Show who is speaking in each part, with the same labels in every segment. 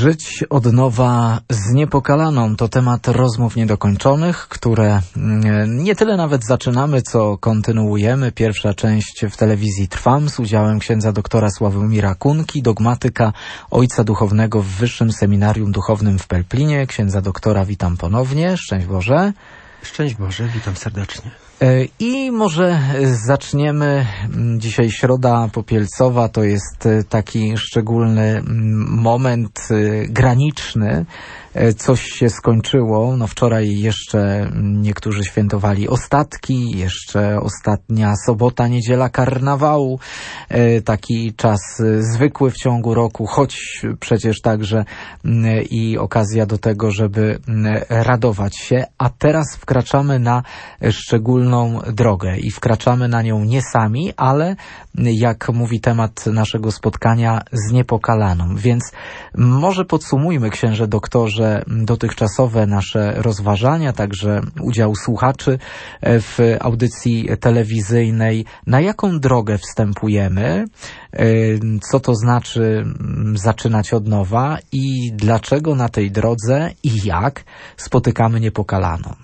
Speaker 1: Żyć od nowa z Niepokalaną to temat rozmów niedokończonych, które nie tyle nawet zaczynamy, co kontynuujemy. Pierwsza część w telewizji Trwam z udziałem księdza doktora Sławomira Kunki, dogmatyka, ojca duchownego w Wyższym Seminarium Duchownym w Pelplinie. Księdza doktora witam ponownie. Szczęść Boże.
Speaker 2: Szczęść Boże, witam serdecznie.
Speaker 1: I może zaczniemy. Dzisiaj Środa Popielcowa to jest taki szczególny moment graniczny. Coś się skończyło. No wczoraj jeszcze niektórzy świętowali ostatki, jeszcze ostatnia sobota, niedziela karnawału. Taki czas zwykły w ciągu roku, choć przecież także i okazja do tego, żeby radować się. A teraz wkraczamy na szczególną drogę i wkraczamy na nią nie sami, ale jak mówi temat naszego spotkania, z Niepokalaną. Więc może podsumujmy, księże doktorze, dotychczasowe nasze rozważania, także udział słuchaczy w audycji telewizyjnej. Na jaką drogę wstępujemy? Co to znaczy zaczynać od nowa? I dlaczego na tej drodze i jak spotykamy Niepokalaną?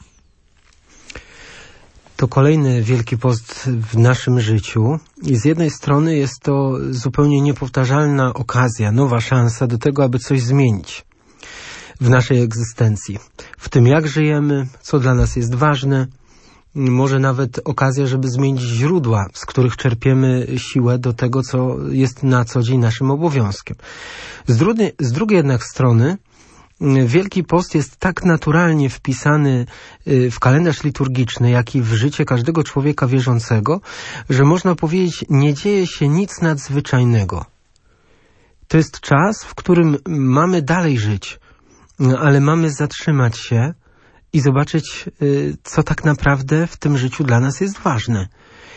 Speaker 2: To kolejny Wielki Post w naszym życiu i z jednej strony jest to zupełnie niepowtarzalna okazja, nowa szansa do tego, aby coś zmienić w naszej egzystencji. W tym, jak żyjemy, co dla nas jest ważne, może nawet okazja, żeby zmienić źródła, z których czerpiemy siłę do tego, co jest na co dzień naszym obowiązkiem. Z drugiej jednak strony, Wielki Post jest tak naturalnie wpisany w kalendarz liturgiczny, jak i w życie każdego człowieka wierzącego, że można powiedzieć, nie dzieje się nic nadzwyczajnego. To jest czas, w którym mamy dalej żyć, ale mamy zatrzymać się i zobaczyć, co tak naprawdę w tym życiu dla nas jest ważne.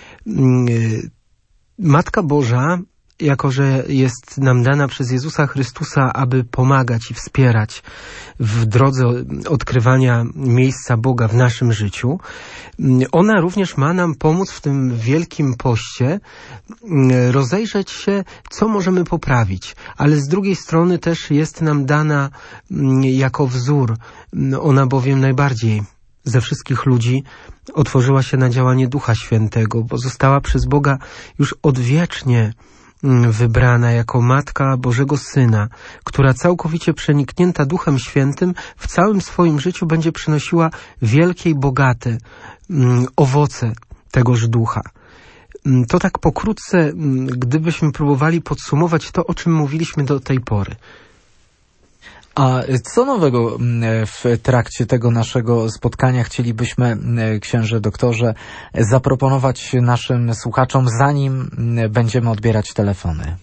Speaker 2: Matka Boża, jako że jest nam dana przez Jezusa Chrystusa, aby pomagać i wspierać w drodze odkrywania miejsca Boga w naszym życiu, ona również ma nam pomóc w tym Wielkim Poście rozejrzeć się, co możemy poprawić, ale z drugiej strony też jest nam dana jako wzór. Ona bowiem najbardziej ze wszystkich ludzi otworzyła się na działanie Ducha Świętego, bo została przez Boga już odwiecznie wybrana jako Matka Bożego Syna, która całkowicie przeniknięta Duchem Świętym w całym swoim życiu będzie przynosiła wielkie i bogate owoce tegoż Ducha. To tak pokrótce, gdybyśmy próbowali podsumować to, o czym mówiliśmy do tej pory.
Speaker 1: A co nowego w trakcie tego naszego spotkania chcielibyśmy, księże doktorze, zaproponować naszym słuchaczom, zanim będziemy odbierać telefony?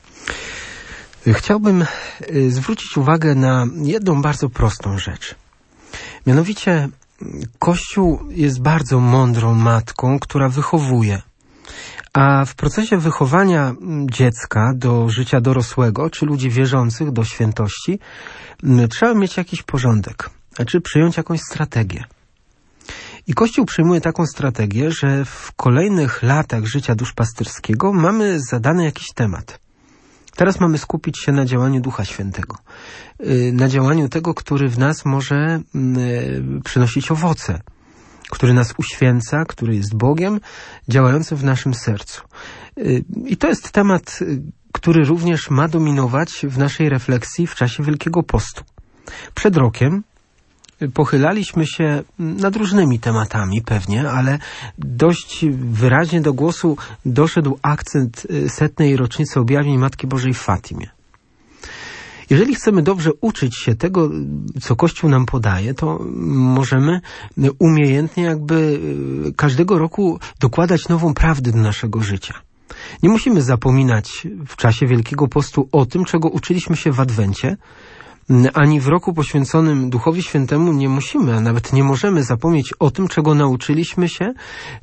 Speaker 2: Chciałbym zwrócić uwagę na jedną bardzo prostą rzecz. Mianowicie Kościół jest bardzo mądrą matką, która wychowuje. A w procesie wychowania dziecka do życia dorosłego, czy ludzi wierzących do świętości, trzeba mieć jakiś porządek, znaczy przyjąć jakąś strategię. I Kościół przyjmuje taką strategię, że w kolejnych latach życia duszpasterskiego mamy zadany jakiś temat. Teraz mamy skupić się na działaniu Ducha Świętego, na działaniu tego, który w nas może przynosić owoce, który nas uświęca, który jest Bogiem, działającym w naszym sercu. I to jest temat, który również ma dominować w naszej refleksji w czasie Wielkiego Postu. Przed rokiem pochylaliśmy się nad różnymi tematami pewnie, ale dość wyraźnie do głosu doszedł akcent 100. rocznicy objawień Matki Bożej w Fatimie. Jeżeli chcemy dobrze uczyć się tego, co Kościół nam podaje, to możemy umiejętnie jakby każdego roku dokładać nową prawdę do naszego życia. Nie musimy zapominać w czasie Wielkiego Postu o tym, czego uczyliśmy się w Adwencie, ani w roku poświęconym Duchowi Świętemu nie musimy, a nawet nie możemy zapomnieć o tym, czego nauczyliśmy się,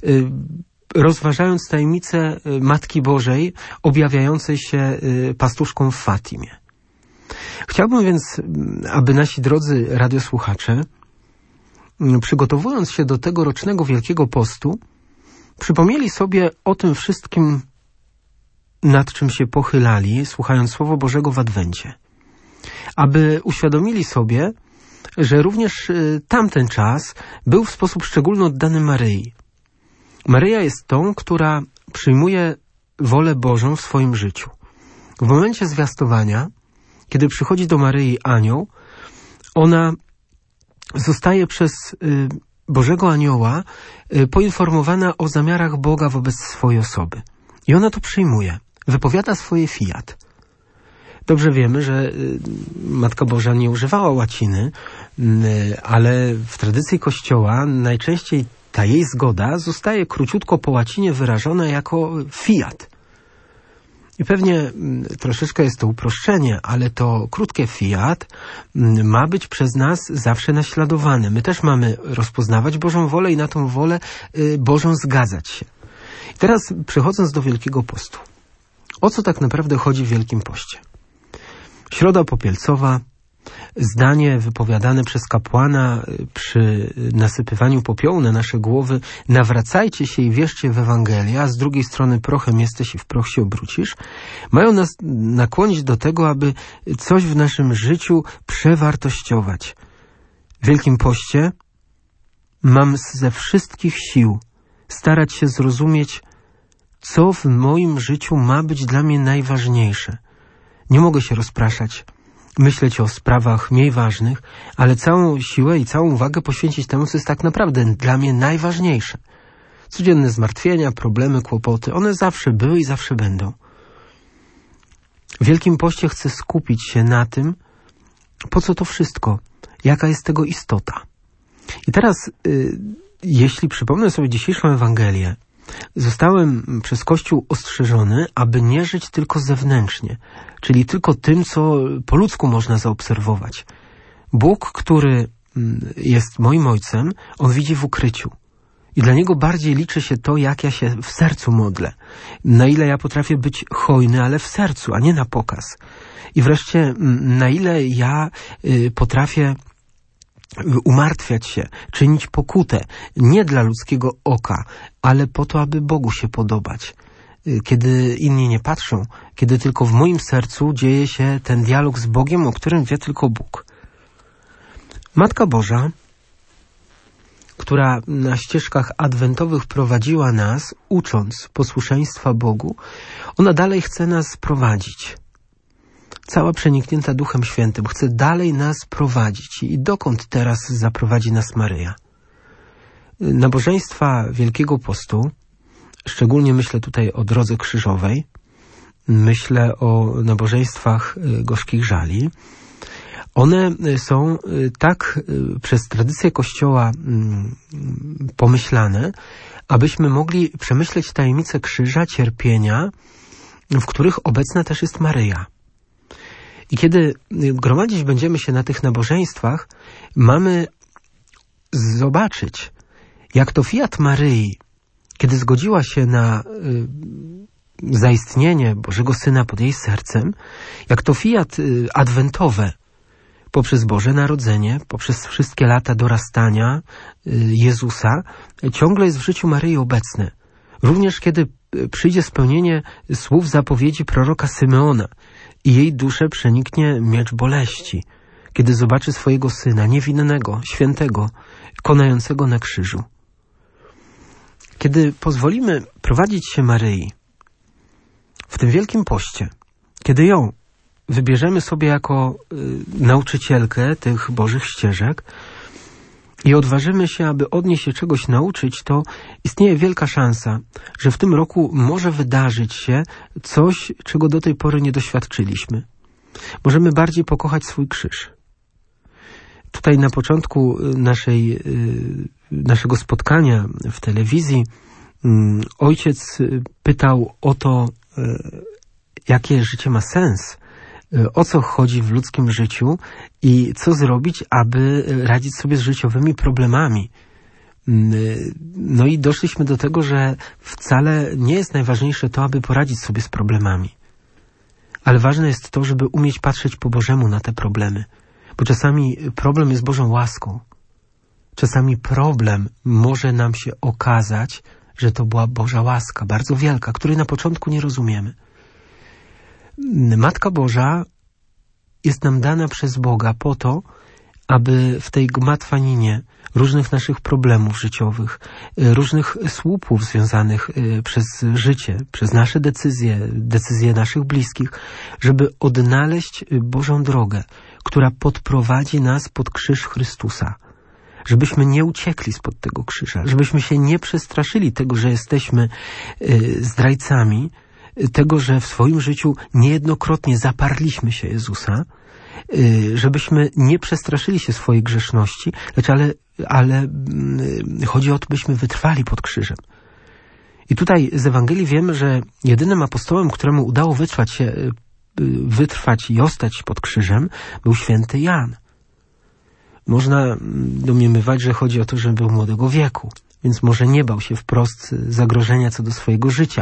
Speaker 2: rozważając tajemnicę Matki Bożej objawiającej się pastuszkom w Fatimie. Chciałbym więc, aby nasi drodzy radiosłuchacze, przygotowując się do tegorocznego Wielkiego Postu, przypomnieli sobie o tym wszystkim, nad czym się pochylali, słuchając Słowa Bożego w Adwencie. aby uświadomili sobie, że również tamten czas był w sposób szczególny oddany Maryi. Maryja jest tą, która przyjmuje wolę Bożą w swoim życiu. W momencie zwiastowania, kiedy przychodzi do Maryi anioł, ona zostaje przez Bożego Anioła poinformowana o zamiarach Boga wobec swojej osoby. I ona to przyjmuje. Wypowiada swoje fiat. Dobrze wiemy, że Matka Boża nie używała łaciny, ale w tradycji Kościoła najczęściej ta jej zgoda zostaje króciutko po łacinie wyrażona jako fiat. I pewnie troszeczkę jest to uproszczenie, ale to krótkie fiat ma być przez nas zawsze naśladowane. My też mamy rozpoznawać Bożą wolę i na tą wolę Bożą zgadzać się. I teraz przechodząc do Wielkiego Postu. O co tak naprawdę chodzi w Wielkim Poście? Środa Popielcowa, zdanie wypowiadane przez kapłana przy nasypywaniu popiołu na nasze głowy: nawracajcie się i wierzcie w Ewangelię, a z drugiej strony prochem jesteś i w proch się obrócisz, mają nas nakłonić do tego, aby coś w naszym życiu przewartościować. W Wielkim Poście mam ze wszystkich sił starać się zrozumieć, co w moim życiu ma być dla mnie najważniejsze. Nie mogę się rozpraszać, myśleć o sprawach mniej ważnych, ale całą siłę i całą uwagę poświęcić temu, co jest tak naprawdę dla mnie najważniejsze. Codzienne zmartwienia, problemy, kłopoty, one zawsze były i zawsze będą. W Wielkim Poście chcę skupić się na tym, po co to wszystko, jaka jest tego istota. I teraz, jeśli przypomnę sobie dzisiejszą Ewangelię, zostałem przez Kościół ostrzeżony, aby nie żyć tylko zewnętrznie, czyli tylko tym, co po ludzku można zaobserwować. Bóg, który jest moim Ojcem, On widzi w ukryciu. I dla Niego bardziej liczy się to, jak ja się w sercu modlę. Na ile ja potrafię być hojny, ale w sercu, a nie na pokaz. I wreszcie, na ile ja potrafię umartwiać się, czynić pokutę, nie dla ludzkiego oka, ale po to, aby Bogu się podobać. Kiedy inni nie patrzą, kiedy tylko w moim sercu dzieje się ten dialog z Bogiem, o którym wie tylko Bóg. Matka Boża, która na ścieżkach adwentowych prowadziła nas, ucząc posłuszeństwa Bogu, ona dalej chce nas prowadzić. Cała przeniknięta Duchem Świętym chce dalej nas prowadzić. I dokąd teraz zaprowadzi nas Maryja? Nabożeństwa Wielkiego Postu, szczególnie myślę tutaj o Drodze Krzyżowej, myślę o nabożeństwach Gorzkich Żali, one są tak przez tradycję Kościoła pomyślane, abyśmy mogli przemyśleć tajemnicę krzyża, cierpienia, w których obecna też jest Maryja. I kiedy gromadzić będziemy się na tych nabożeństwach, mamy zobaczyć, jak to fiat Maryi, kiedy zgodziła się na zaistnienie Bożego Syna pod jej sercem, jak to fiat adwentowe poprzez Boże Narodzenie, poprzez wszystkie lata dorastania Jezusa, ciągle jest w życiu Maryi obecne. Również kiedy przyjdzie spełnienie słów zapowiedzi proroka Symeona i jej duszę przeniknie miecz boleści, kiedy zobaczy swojego Syna niewinnego, świętego, konającego na krzyżu. Kiedy pozwolimy prowadzić się Maryi w tym Wielkim Poście, kiedy ją wybierzemy sobie jako nauczycielkę tych Bożych ścieżek i odważymy się, aby od niej się czegoś nauczyć, to istnieje wielka szansa, że w tym roku może wydarzyć się coś, czego do tej pory nie doświadczyliśmy. Możemy bardziej pokochać swój krzyż. Tutaj na początku naszego spotkania w telewizji ojciec pytał o to, jakie życie ma sens, o co chodzi w ludzkim życiu i co zrobić, aby radzić sobie z życiowymi problemami. No i doszliśmy do tego, że wcale nie jest najważniejsze to, aby poradzić sobie z problemami. Ale ważne jest to, żeby umieć patrzeć po Bożemu na te problemy. Bo czasami problem jest Bożą łaską. Czasami problem może nam się okazać, że to była Boża łaska, bardzo wielka, której na początku nie rozumiemy. Matka Boża jest nam dana przez Boga po to, aby w tej gmatwaninie różnych naszych problemów życiowych, różnych słupów związanych przez życie, przez nasze decyzje naszych bliskich, żeby odnaleźć Bożą drogę, która podprowadzi nas pod krzyż Chrystusa. Żebyśmy nie uciekli spod tego krzyża, żebyśmy się nie przestraszyli tego, że jesteśmy zdrajcami, tego, że w swoim życiu niejednokrotnie zaparliśmy się Jezusa, żebyśmy nie przestraszyli się swojej grzeszności, lecz ale chodzi o to, byśmy wytrwali pod krzyżem. I tutaj z Ewangelii wiemy, że jedynym apostołem, któremu udało wytrwać i ostać pod krzyżem, był święty Jan. Można domniemywać, że chodzi o to, że był młodego wieku, więc może nie bał się wprost zagrożenia co do swojego życia.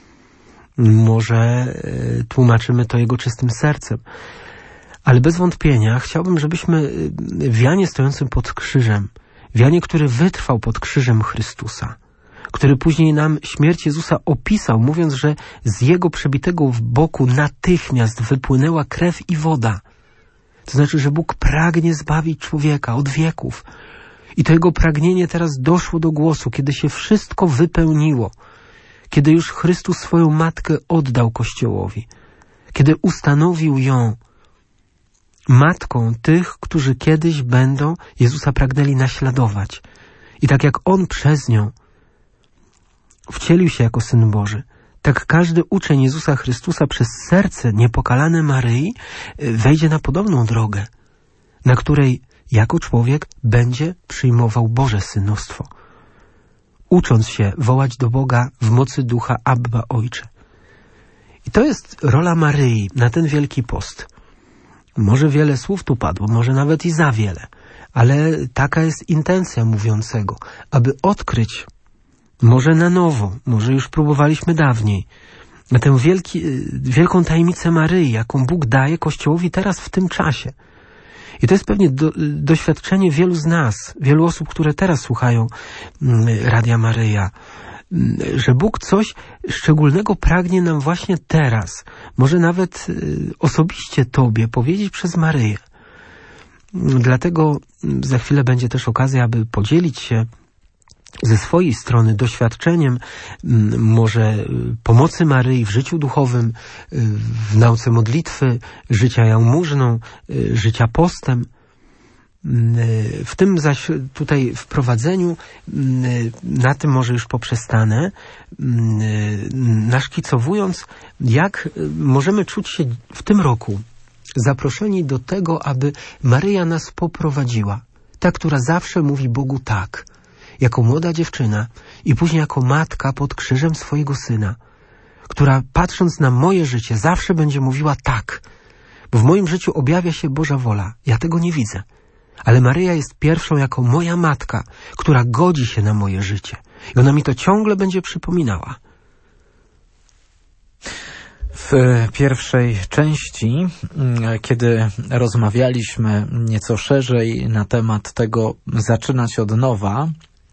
Speaker 2: Może tłumaczymy to jego czystym sercem. Ale bez wątpienia chciałbym, żebyśmy w Janie stojącym pod krzyżem, w Janie, który wytrwał pod krzyżem Chrystusa, który później nam śmierć Jezusa opisał, mówiąc, że z Jego przebitego w boku natychmiast wypłynęła krew i woda. To znaczy, że Bóg pragnie zbawić człowieka od wieków. I to Jego pragnienie teraz doszło do głosu, kiedy się wszystko wypełniło, kiedy już Chrystus swoją matkę oddał Kościołowi, kiedy ustanowił ją matką tych, którzy kiedyś będą Jezusa pragnęli naśladować. I tak jak On przez nią wcielił się jako Syn Boży, tak każdy uczeń Jezusa Chrystusa przez serce niepokalane Maryi wejdzie na podobną drogę, na której jako człowiek będzie przyjmował Boże synostwo, ucząc się wołać do Boga w mocy ducha Abba Ojcze. I to jest rola Maryi na ten Wielki Post. Może wiele słów tu padło, może nawet i za wiele, ale taka jest intencja mówiącego, aby odkryć, może na nowo, może już próbowaliśmy dawniej, na tę wielką tajemnicę Maryi, jaką Bóg daje Kościołowi teraz w tym czasie. I to jest pewnie doświadczenie wielu z nas, wielu osób, które teraz słuchają Radia Maryja, że Bóg coś szczególnego pragnie nam właśnie teraz, może nawet osobiście Tobie powiedzieć przez Maryję. Dlatego za chwilę będzie też okazja, aby podzielić się ze swojej strony doświadczeniem może pomocy Maryi w życiu duchowym, w nauce modlitwy, życia jałmużną, życia postem. W tym zaś tutaj wprowadzeniu, na tym może już poprzestanę, naszkicowując, jak możemy czuć się w tym roku zaproszeni do tego, aby Maryja nas poprowadziła. Ta, która zawsze mówi Bogu tak, jako młoda dziewczyna i później jako matka pod krzyżem swojego syna, która patrząc na moje życie zawsze będzie mówiła tak, bo w moim życiu objawia się Boża wola. Ja tego nie widzę. Ale Maryja jest pierwszą jako moja matka, która godzi się na moje życie. I ona mi to ciągle będzie przypominała.
Speaker 1: W pierwszej części, kiedy rozmawialiśmy nieco szerzej na temat tego zaczynać od nowa,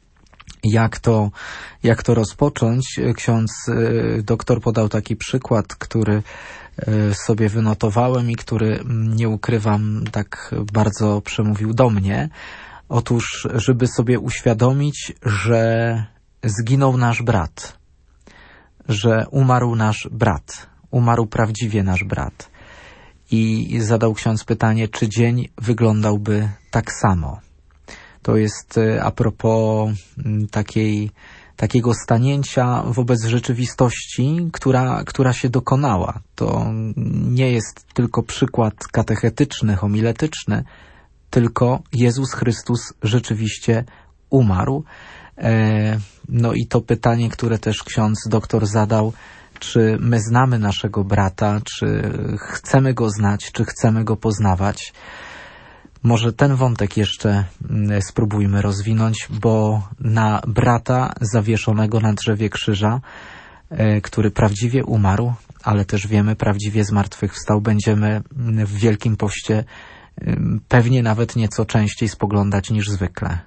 Speaker 1: jak to rozpocząć, ksiądz doktor podał taki przykład, który sobie wynotowałem i który, nie ukrywam, tak bardzo przemówił do mnie. Otóż, żeby sobie uświadomić, że zginął nasz brat, że umarł nasz brat, umarł prawdziwie nasz brat. I zadał ksiądz pytanie, czy dzień wyglądałby tak samo. To jest a propos takiego stanięcia wobec rzeczywistości, która się dokonała. To nie jest tylko przykład katechetyczny, homiletyczny, tylko Jezus Chrystus rzeczywiście umarł. No i to pytanie, które też ksiądz doktor zadał, czy my znamy naszego brata, czy chcemy go znać, czy chcemy go poznawać. Może ten wątek jeszcze spróbujmy rozwinąć, bo na brata zawieszonego na drzewie krzyża, który prawdziwie umarł, ale też wiemy, prawdziwie zmartwychwstał, będziemy w Wielkim Poście pewnie nawet nieco częściej spoglądać niż zwykle.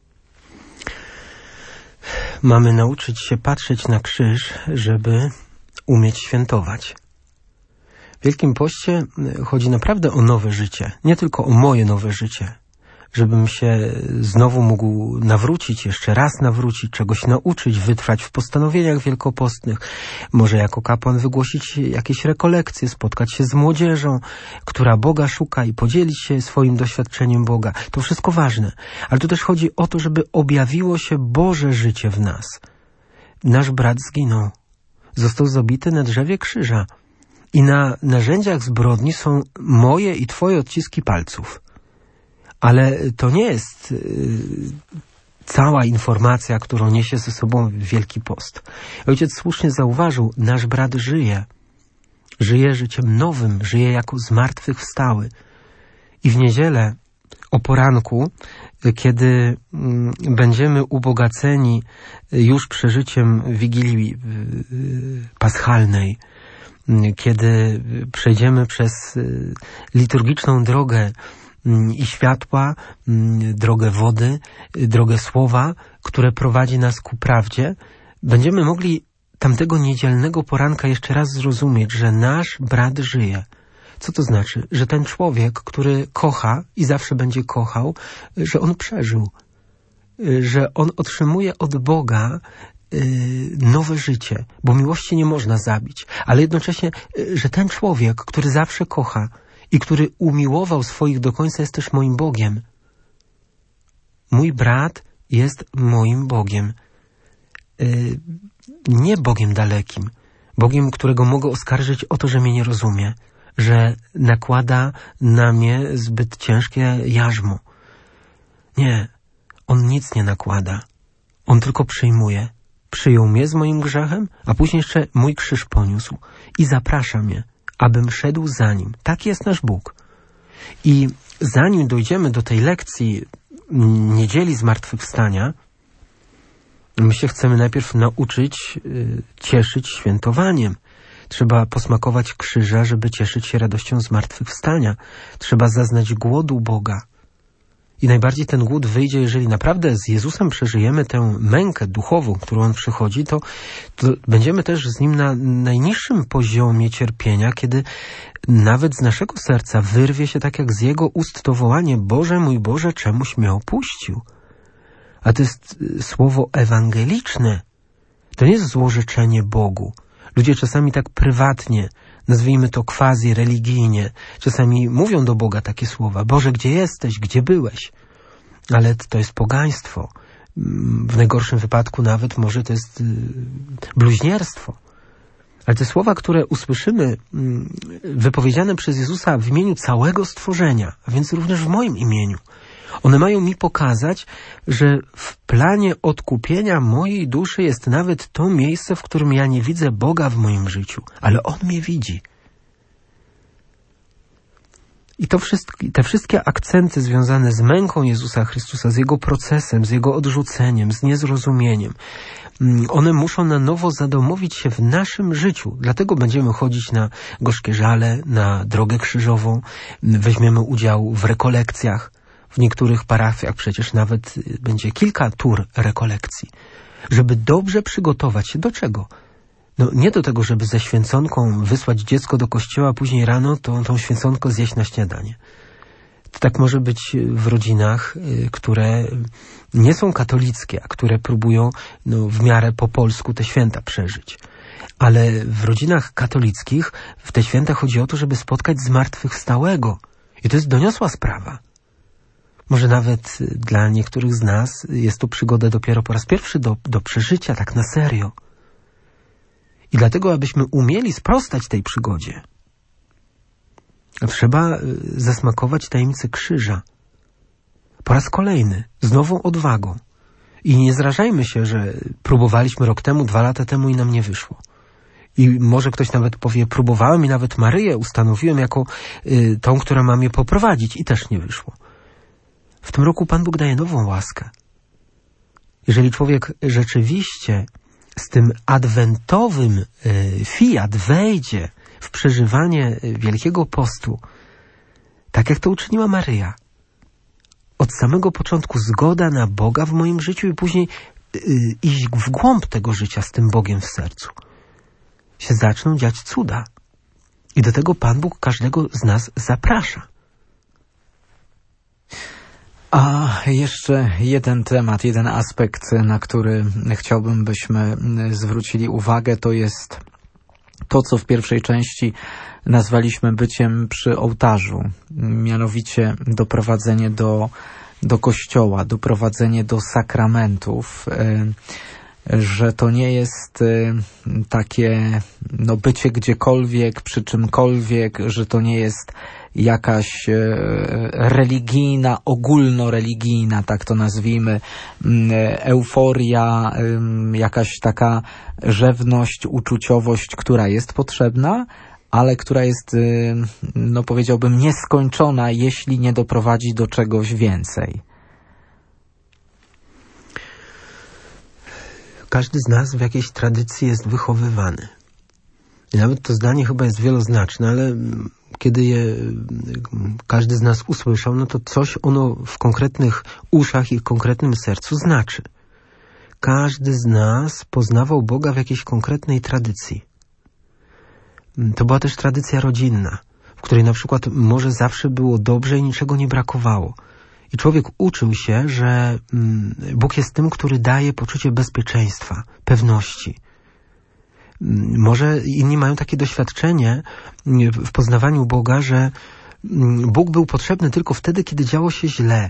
Speaker 2: Mamy nauczyć się patrzeć na krzyż, żeby umieć świętować. W Wielkim Poście chodzi naprawdę o nowe życie, nie tylko o moje nowe życie. Żebym się znowu mógł nawrócić, jeszcze raz nawrócić, czegoś nauczyć, wytrwać w postanowieniach wielkopostnych, może jako kapłan wygłosić jakieś rekolekcje, spotkać się z młodzieżą, która Boga szuka i podzielić się swoim doświadczeniem Boga. To wszystko ważne, ale tu też chodzi o to, żeby objawiło się Boże życie w nas. Nasz brat zginął, został zabity na drzewie krzyża i na narzędziach zbrodni są moje i twoje odciski palców. Ale to nie jest cała informacja, którą niesie ze sobą Wielki Post. Ojciec słusznie zauważył, nasz brat żyje. Żyje życiem nowym, żyje jako zmartwychwstały. I w niedzielę o poranku, kiedy będziemy ubogaceni już przeżyciem Wigilii Paschalnej, kiedy przejdziemy przez liturgiczną drogę i światła, drogę wody, drogę słowa, które prowadzi nas ku prawdzie, będziemy mogli tamtego niedzielnego poranka jeszcze raz zrozumieć, że nasz brat żyje. Co to znaczy? Że ten człowiek, który kocha i zawsze będzie kochał, że on przeżył, że on otrzymuje od Boga nowe życie, bo miłości nie można zabić, ale jednocześnie, że ten człowiek, który zawsze kocha i który umiłował swoich do końca, jest też moim Bogiem. Mój brat jest moim Bogiem. Nie Bogiem dalekim. Bogiem, którego mogę oskarżyć o to, że mnie nie rozumie, że nakłada na mnie zbyt ciężkie jarzmo. Nie, On nic nie nakłada. On tylko przyjmuje. Przyjął mnie z moim grzechem, a później jeszcze mój krzyż poniósł i zaprasza mnie, abym szedł za Nim. Taki jest nasz Bóg. I zanim dojdziemy do tej lekcji Niedzieli Zmartwychwstania, my się chcemy najpierw nauczyć cieszyć świętowaniem. Trzeba posmakować krzyża, żeby cieszyć się radością zmartwychwstania. Trzeba zaznać głodu Boga. I najbardziej ten głód wyjdzie, jeżeli naprawdę z Jezusem przeżyjemy tę mękę duchową, którą On przychodzi, to będziemy też z Nim na najniższym poziomie cierpienia, kiedy nawet z naszego serca wyrwie się tak jak z Jego ust to wołanie: Boże mój Boże, czemuś mnie opuścił? A to jest słowo ewangeliczne. To nie jest złorzeczenie Bogu. Ludzie czasami tak prywatnie, nazwijmy to quasi-religijnie, czasami mówią do Boga takie słowa: Boże, gdzie jesteś? Gdzie byłeś? Ale to jest pogaństwo. W najgorszym wypadku nawet może to jest bluźnierstwo. Ale te słowa, które usłyszymy wypowiedziane przez Jezusa w imieniu całego stworzenia, a więc również w moim imieniu, one mają mi pokazać, że w planie odkupienia mojej duszy jest nawet to miejsce, w którym ja nie widzę Boga w moim życiu, ale On mnie widzi. I te wszystkie akcenty związane z męką Jezusa Chrystusa, z Jego procesem, z Jego odrzuceniem, z niezrozumieniem, one muszą na nowo zadomowić się w naszym życiu. Dlatego będziemy chodzić na gorzkie żale, na drogę krzyżową, weźmiemy udział w rekolekcjach. W niektórych parafiach przecież nawet będzie kilka tur rekolekcji. Żeby dobrze przygotować się do czego? No nie do tego, żeby ze święconką wysłać dziecko do kościoła, a później rano tą święconkę zjeść na śniadanie. To tak może być w rodzinach, które nie są katolickie, a które próbują w miarę po polsku te święta przeżyć. Ale w rodzinach katolickich w te święta chodzi o to, żeby spotkać zmartwychwstałego. I to jest doniosła sprawa. Może nawet dla niektórych z nas jest to przygoda dopiero po raz pierwszy do przeżycia, tak na serio. I dlatego, abyśmy umieli sprostać tej przygodzie, trzeba zasmakować tajemnicy krzyża. Po raz kolejny, z nową odwagą. I nie zrażajmy się, że próbowaliśmy rok temu, 2 lata temu i nam nie wyszło. I może ktoś nawet powie: próbowałem i nawet Maryję ustanowiłem jako tą, która ma mnie poprowadzić, i też nie wyszło. W tym roku Pan Bóg daje nową łaskę. Jeżeli człowiek rzeczywiście z tym adwentowym fiat wejdzie w przeżywanie Wielkiego Postu, tak jak to uczyniła Maryja, od samego początku zgoda na Boga w moim życiu i później iść w głąb tego życia z tym Bogiem w sercu, się zaczną dziać cuda. I do tego Pan Bóg każdego z nas zaprasza.
Speaker 1: A jeszcze jeden temat, jeden aspekt, na który chciałbym, byśmy zwrócili uwagę, to jest to, co w pierwszej części nazwaliśmy byciem przy ołtarzu. Mianowicie doprowadzenie do kościoła, doprowadzenie do sakramentów, że to nie jest takie bycie gdziekolwiek, przy czymkolwiek, że to nie jest jakaś religijna, ogólnoreligijna, tak to nazwijmy, euforia, jakaś taka rzewność, uczuciowość, która jest potrzebna, ale która jest, powiedziałbym, nieskończona, jeśli nie doprowadzi do czegoś więcej.
Speaker 2: Każdy z nas w jakiejś tradycji jest wychowywany. I nawet to zdanie chyba jest wieloznaczne, ale kiedy je każdy z nas usłyszał, no to coś ono w konkretnych uszach i w konkretnym sercu znaczy. Każdy z nas poznawał Boga w jakiejś konkretnej tradycji. To była też tradycja rodzinna, w której na przykład może zawsze było dobrze i niczego nie brakowało. I człowiek uczył się, że Bóg jest tym, który daje poczucie bezpieczeństwa, pewności. Może inni mają takie doświadczenie w poznawaniu Boga, że Bóg był potrzebny tylko wtedy, kiedy działo się źle.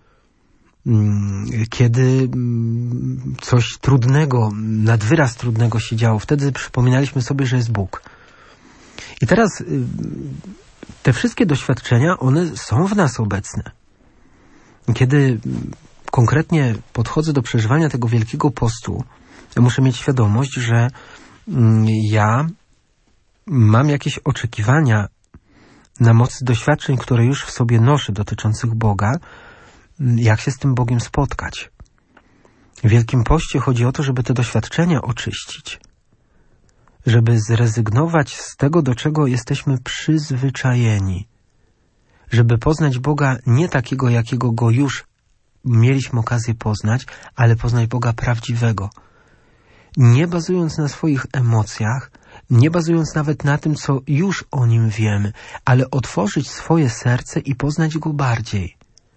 Speaker 2: Kiedy coś trudnego, nad wyraz trudnego się działo, wtedy przypominaliśmy sobie, że jest Bóg. I teraz te wszystkie doświadczenia, one są w nas obecne. Kiedy konkretnie podchodzę do przeżywania tego Wielkiego Postu, ja muszę mieć świadomość, że ja mam jakieś oczekiwania na mocy doświadczeń, które już w sobie noszę dotyczących Boga, jak się z tym Bogiem spotkać. W Wielkim Poście chodzi o to, żeby te doświadczenia oczyścić, żeby zrezygnować z tego, do czego jesteśmy przyzwyczajeni, żeby poznać Boga nie takiego, jakiego Go już mieliśmy okazję poznać, ale poznać Boga prawdziwego. Nie bazując na swoich emocjach, nie bazując nawet na tym, co już o Nim wiemy, ale otworzyć swoje serce i poznać Go bardziej.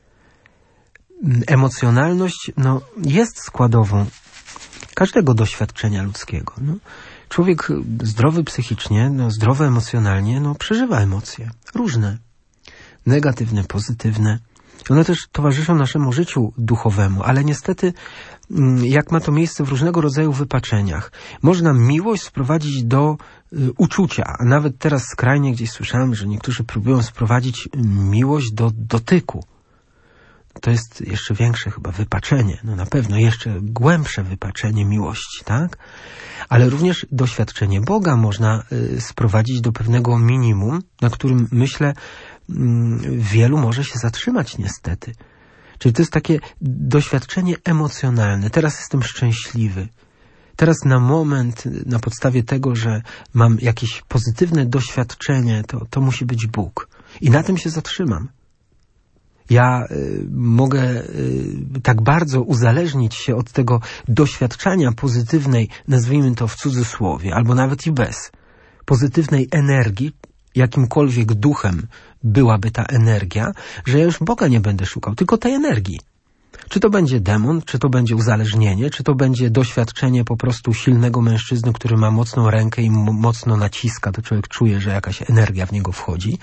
Speaker 2: Emocjonalność jest składową każdego doświadczenia ludzkiego. Człowiek zdrowy psychicznie, zdrowy emocjonalnie, przeżywa emocje różne. Negatywne, pozytywne. One też towarzyszą naszemu życiu duchowemu, ale niestety, jak ma to miejsce w różnego rodzaju wypaczeniach, można miłość sprowadzić do uczucia, a nawet teraz skrajnie gdzieś słyszałem, że niektórzy próbują sprowadzić miłość do dotyku. To jest jeszcze większe chyba wypaczenie, na pewno jeszcze głębsze wypaczenie miłości, tak? Ale również doświadczenie Boga można sprowadzić do pewnego minimum, na którym, myślę, wielu może się zatrzymać niestety. Czyli to jest takie doświadczenie emocjonalne. Teraz jestem szczęśliwy. Teraz na moment, na podstawie tego, że mam jakieś pozytywne doświadczenie, to musi być Bóg. I na tym się zatrzymam. Ja mogę tak bardzo uzależnić się od tego doświadczenia pozytywnej, nazwijmy to w cudzysłowie, albo nawet i bez, pozytywnej energii, jakimkolwiek duchem byłaby ta energia, że ja już Boga nie będę szukał, tylko tej energii. Czy to będzie demon, czy to będzie uzależnienie, czy to będzie doświadczenie po prostu silnego mężczyzny, który ma mocną rękę i mocno naciska, to człowiek czuje, że jakaś energia w niego wchodzi.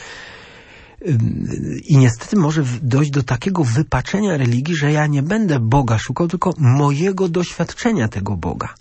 Speaker 2: I niestety może dojść do takiego wypaczenia religii, że ja nie będę Boga szukał, tylko mojego doświadczenia tego Boga.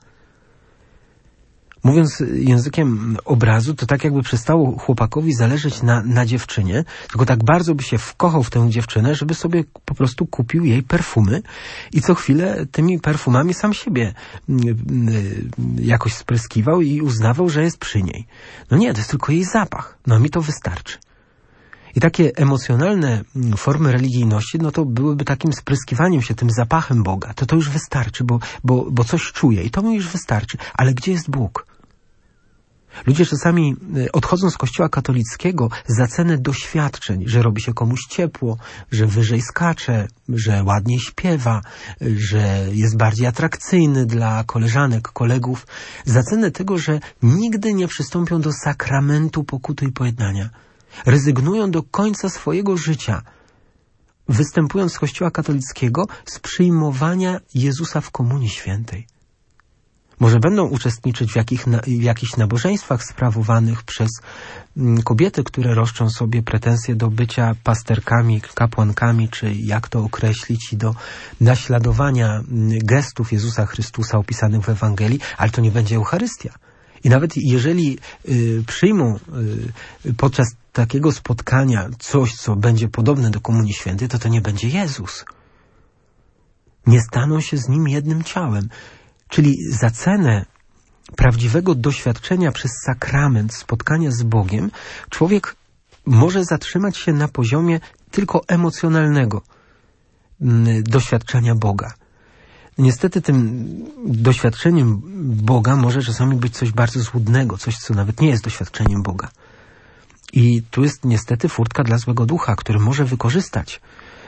Speaker 2: Mówiąc językiem obrazu, to tak jakby przestało chłopakowi zależeć na dziewczynie, tylko tak bardzo by się wkochał w tę dziewczynę, żeby sobie po prostu kupił jej perfumy i co chwilę tymi perfumami sam siebie jakoś spryskiwał i uznawał, że jest przy niej. Nie, to jest tylko jej zapach. Mi to wystarczy. I takie emocjonalne formy religijności, to byłyby takim spryskiwaniem się tym zapachem Boga. To już wystarczy, bo coś czuję i to mi już wystarczy. Ale gdzie jest Bóg? Ludzie czasami odchodzą z Kościoła katolickiego za cenę doświadczeń, że robi się komuś ciepło, że wyżej skacze, że ładniej śpiewa, że jest bardziej atrakcyjny dla koleżanek, kolegów, za cenę tego, że nigdy nie przystąpią do sakramentu pokuty i pojednania. Rezygnują do końca swojego życia, występując z Kościoła katolickiego, z przyjmowania Jezusa w Komunii Świętej. Może będą uczestniczyć w jakichś nabożeństwach sprawowanych przez kobiety, które roszczą sobie pretensje do bycia pasterkami, kapłankami, czy jak to określić, i do naśladowania gestów Jezusa Chrystusa opisanych w Ewangelii, ale to nie będzie Eucharystia. I nawet jeżeli przyjmą podczas takiego spotkania coś, co będzie podobne do Komunii Świętej, to nie będzie Jezus. Nie staną się z Nim jednym ciałem. Czyli za cenę prawdziwego doświadczenia przez sakrament spotkania z Bogiem, człowiek może zatrzymać się na poziomie tylko emocjonalnego doświadczenia Boga. Niestety tym doświadczeniem Boga może czasami być coś bardzo złudnego, coś, co nawet nie jest doświadczeniem Boga. I tu jest niestety furtka dla złego ducha, który może wykorzystać,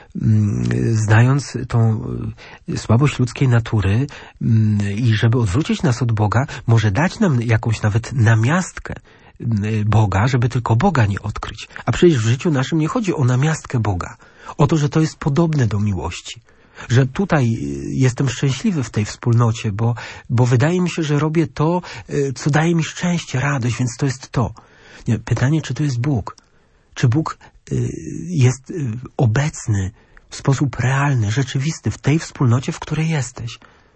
Speaker 2: znając tą słabość ludzkiej natury, i żeby odwrócić nas od Boga, może dać nam jakąś nawet namiastkę Boga, żeby tylko Boga nie odkryć. A przecież w życiu naszym nie chodzi o namiastkę Boga, o to, że to jest podobne do miłości. Że tutaj jestem szczęśliwy w tej wspólnocie, bo wydaje mi się, że robię to, co daje mi szczęście, radość, więc to jest to. Nie, pytanie, czy to jest Bóg? Czy Bóg jest obecny w sposób realny, rzeczywisty w tej wspólnocie, w której jesteś?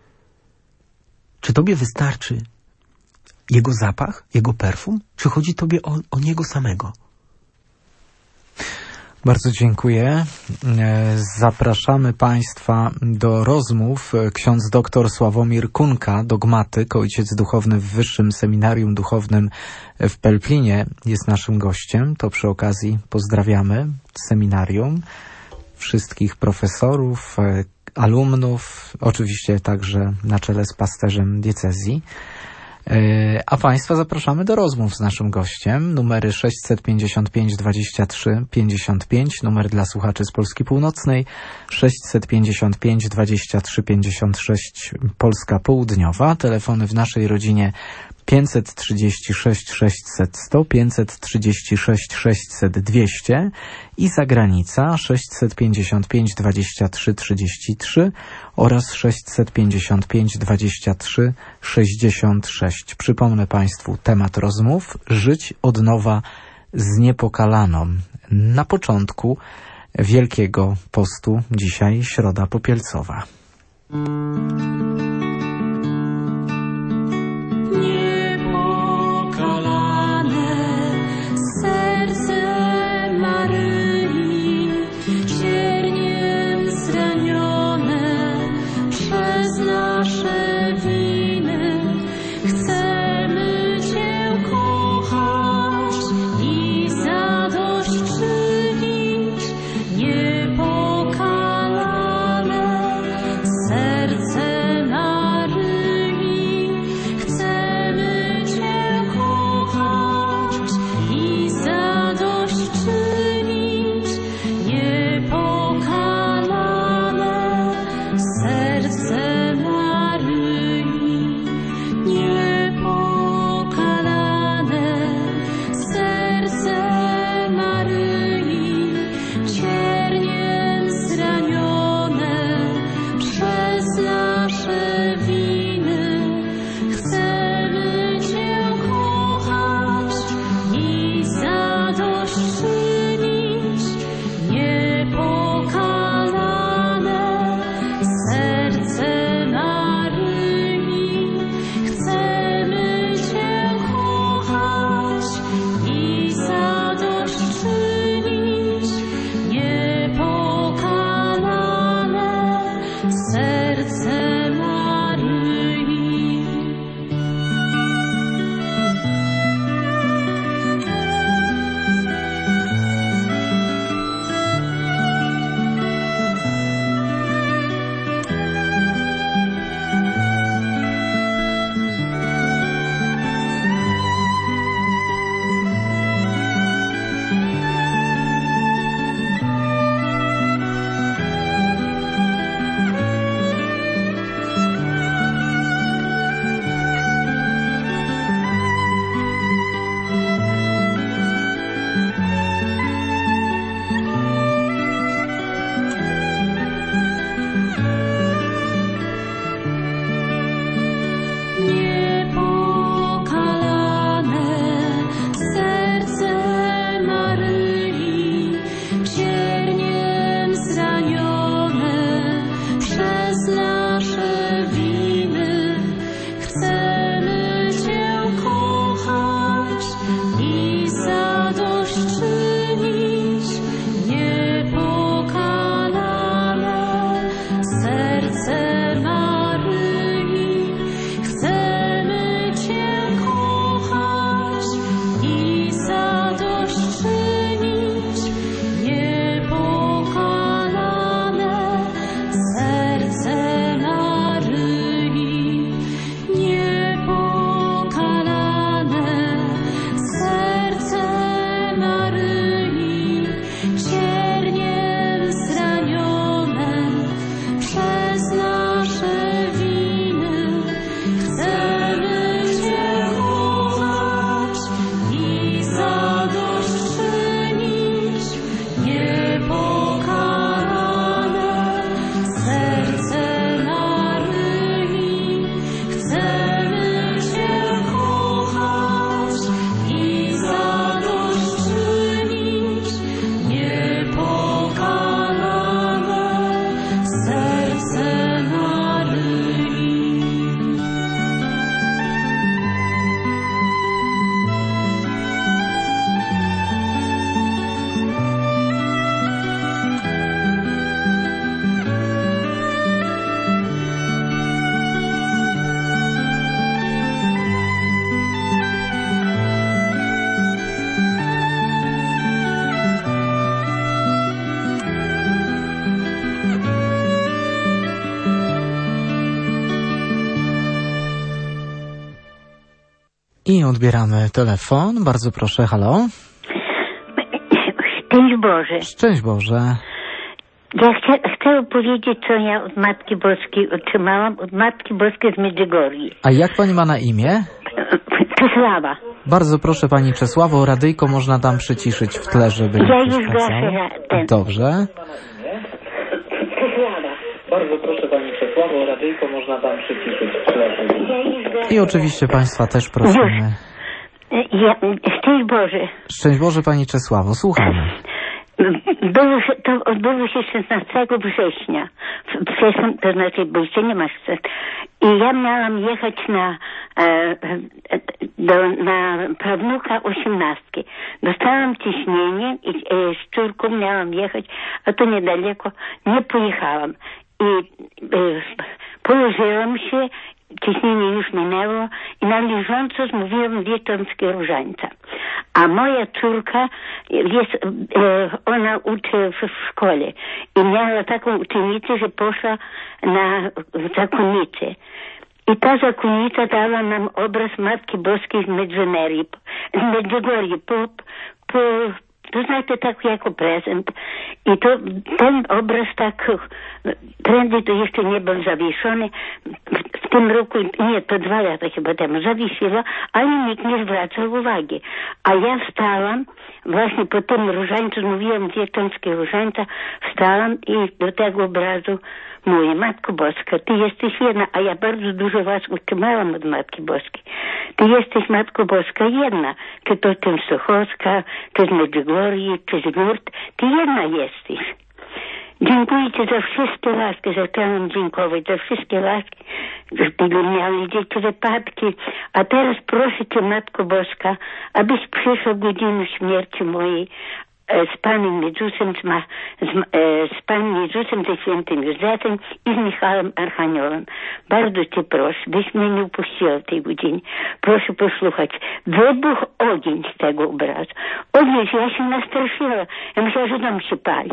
Speaker 2: Czy tobie wystarczy Jego zapach, Jego perfum? Czy chodzi tobie o Niego samego?
Speaker 1: Bardzo dziękuję. Zapraszamy Państwa do rozmów. Ksiądz dr Sławomir Kunka, dogmatyk, ojciec duchowny w Wyższym Seminarium Duchownym w Pelplinie, jest naszym gościem. To przy okazji pozdrawiamy seminarium, wszystkich profesorów, alumnów, oczywiście także na czele z pasterzem diecezji. A Państwa zapraszamy do rozmów z naszym gościem. Numery 655 23 55, numer dla słuchaczy z Polski Północnej, 655 23 56 Polska Południowa. Telefony w naszej rodzinie 536 600 100, 536 600 200 i zagranica 655 23 33 oraz 655 23 66. Przypomnę Państwu temat rozmów: żyć od nowa z Niepokalaną. Na początku Wielkiego Postu, dzisiaj Środa Popielcowa.
Speaker 3: Serce
Speaker 1: I odbieramy telefon. Bardzo proszę, halo.
Speaker 3: Szczęść Boże.
Speaker 1: Szczęść Boże.
Speaker 3: Ja chcę powiedzieć, co ja od Matki Boskiej otrzymałam. Od Matki Boskiej z Medjugorji.
Speaker 1: A jak pani ma na imię?
Speaker 3: Czesława.
Speaker 1: Bardzo proszę pani Czesławo, radyjko można tam przyciszyć w tle, żeby nie
Speaker 3: Ja już
Speaker 1: przeszkadzało.
Speaker 3: gaszę ten.
Speaker 1: Dobrze.
Speaker 3: Czesława.
Speaker 1: Bardzo proszę pani Czesławo, radyjko można tam przyciszyć w tle. I oczywiście państwa też prosimy.
Speaker 3: Szczęść Boże.
Speaker 1: Szczęść Boże pani Czesławo, słuchamy.
Speaker 3: To odbyło się 16 września. To znaczy, bo jeszcze nie ma 16. I ja miałam jechać na prawnuka 18. Dostałam ciśnienie i z córką miałam jechać, a to niedaleko. Nie pojechałam. I położyłam się, ciśnienie już minęło i na leżąco zmówiłam wietomskie różańca. A moja córka ona uczy w szkole i miała taką uczennicę, że poszła na zakonnicę. I ta zakonnica dała nam obraz Matki Boskiej z Medjugorji, to znaczy tak jako prezent. I to ten obraz tak prędzej to jeszcze nie był zawieszony. W tym roku, nie, to 2 lata chyba temu zawiesiła, ale nikt nie zwracał uwagi. A ja wstałam, właśnie po tym różańcu, mówiłam wietnamskie różańca, wstałam i do tego obrazu mówię, Matko Boska, Ty jesteś jedna, a ja bardzo dużo Was utrzymałam od Matki Boskiej. Ty jesteś, Matko Boska, jedna. Czy to Częstochowska, czy z Medjugorji, czy z Nurt, Ty jedna jesteś. Dziękuję Ci za wszystkie łaski, za Cię dziękować, za wszystkie łaski, że miały dzieci wypadki. A teraz proszę Cię, Matko Boska, abyś przyszła godzinę śmierci mojej z Panem Jezusem, z Panem Jezusem, ze Świętym Józefem i z Michałem Archaniołem. Bardzo Cię proszę, byś mnie nie upuściła w tej godzinie. Proszę posłuchać. Wybuch ogień z tego obrazu. Ogień, ja się nastraszyła. Ja myślałam, że dom się pali.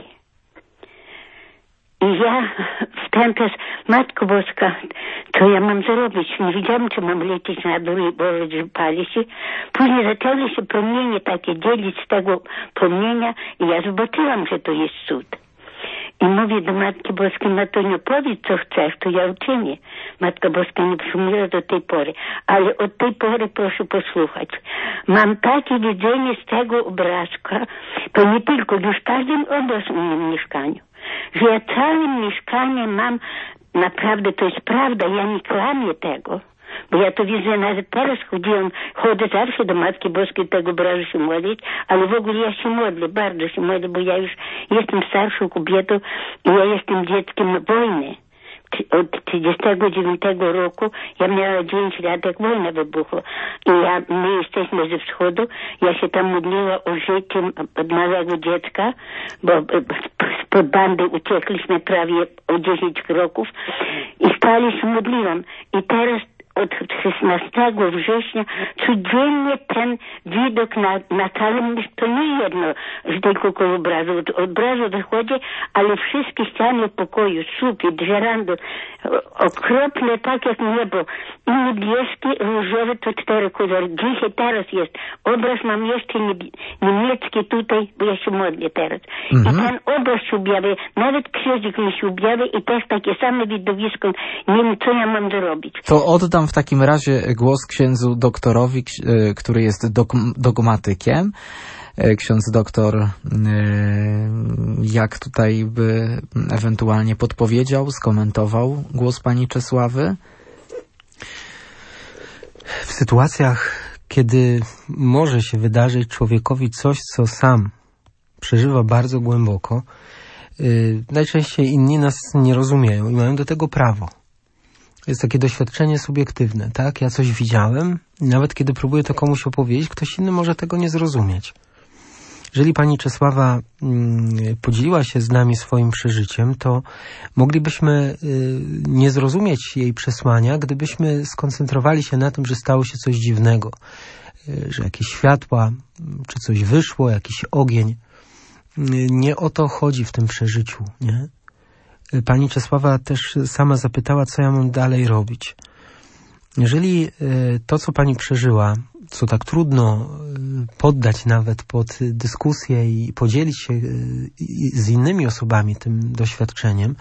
Speaker 3: I ja w ten czas, Matko Boska, co ja mam zrobić? Nie wiedziałam, czy mam lecieć na dół i boże, że pali się. Później zaczęły się promienie takie dzielić z tego promienia i ja zobaczyłam, że to jest cud. I mówię do Matki Boskiej, Matonio, powiedz, co chcesz, to ja uczynię. Matka Boska nie przyjmuje do tej pory, ale od tej pory proszę posłuchać. Mam takie widzenie z tego obrazka, to nie tylko, już każdym obraz u mnie w mieszkaniu, że ja całym mieszkaniem mam, naprawdę to jest prawda, ja nie klamię tego, bo ja to widzę, nawet teraz chodzę zawsze do Matki Boskiej tego obrazu się modlić, ale w ogóle ja się modlę, bardzo się modlę, bo ja już jestem starszą kobietą i ja jestem dzieckiem wojny. Od 1939 roku ja miała 9 lat, jak wojna wybuchła. I my jesteśmy ze wschodu. Ja się tam modliła o życie od małego dziecka, bo spod bandy uciekliśmy prawie o 10 kroków i stale się modliłam. I teraz od 16 września codziennie ten widok na całym, to nie jedno z tego koło obrazu. Od obrazu wychodzi, ale wszystkie ściany pokoju, sufit, żerandy, okropne, tak jak niebo. I niebieskie, różowe, to 4 kolory. Dzisiaj teraz jest. Obraz mam jeszcze niemiecki tutaj, bo ja się modlę teraz. I ten obraz się objawia, nawet księżyk mi się objawia i też takie same widowisko. Nie wiem, co ja mam zrobić.
Speaker 1: To oddam w takim razie głos księdzu doktorowi, który jest dogmatykiem. Ksiądz doktor, jak tutaj by ewentualnie podpowiedział, skomentował głos pani Czesławy?
Speaker 2: W sytuacjach, kiedy może się wydarzyć człowiekowi coś, co sam przeżywa bardzo głęboko, najczęściej inni nas nie rozumieją i mają do tego prawo. Jest takie doświadczenie subiektywne, tak? Ja coś widziałem i nawet kiedy próbuję to komuś opowiedzieć, ktoś inny może tego nie zrozumieć. Jeżeli pani Czesława podzieliła się z nami swoim przeżyciem, to moglibyśmy nie zrozumieć jej przesłania, gdybyśmy skoncentrowali się na tym, że stało się coś dziwnego, że jakieś światła, czy coś wyszło, jakiś ogień. Nie o to chodzi w tym przeżyciu, nie? Pani Czesława też sama zapytała, co ja mam dalej robić. Jeżeli to, co pani przeżyła, co tak trudno poddać nawet pod dyskusję i podzielić się z innymi osobami tym doświadczeniem.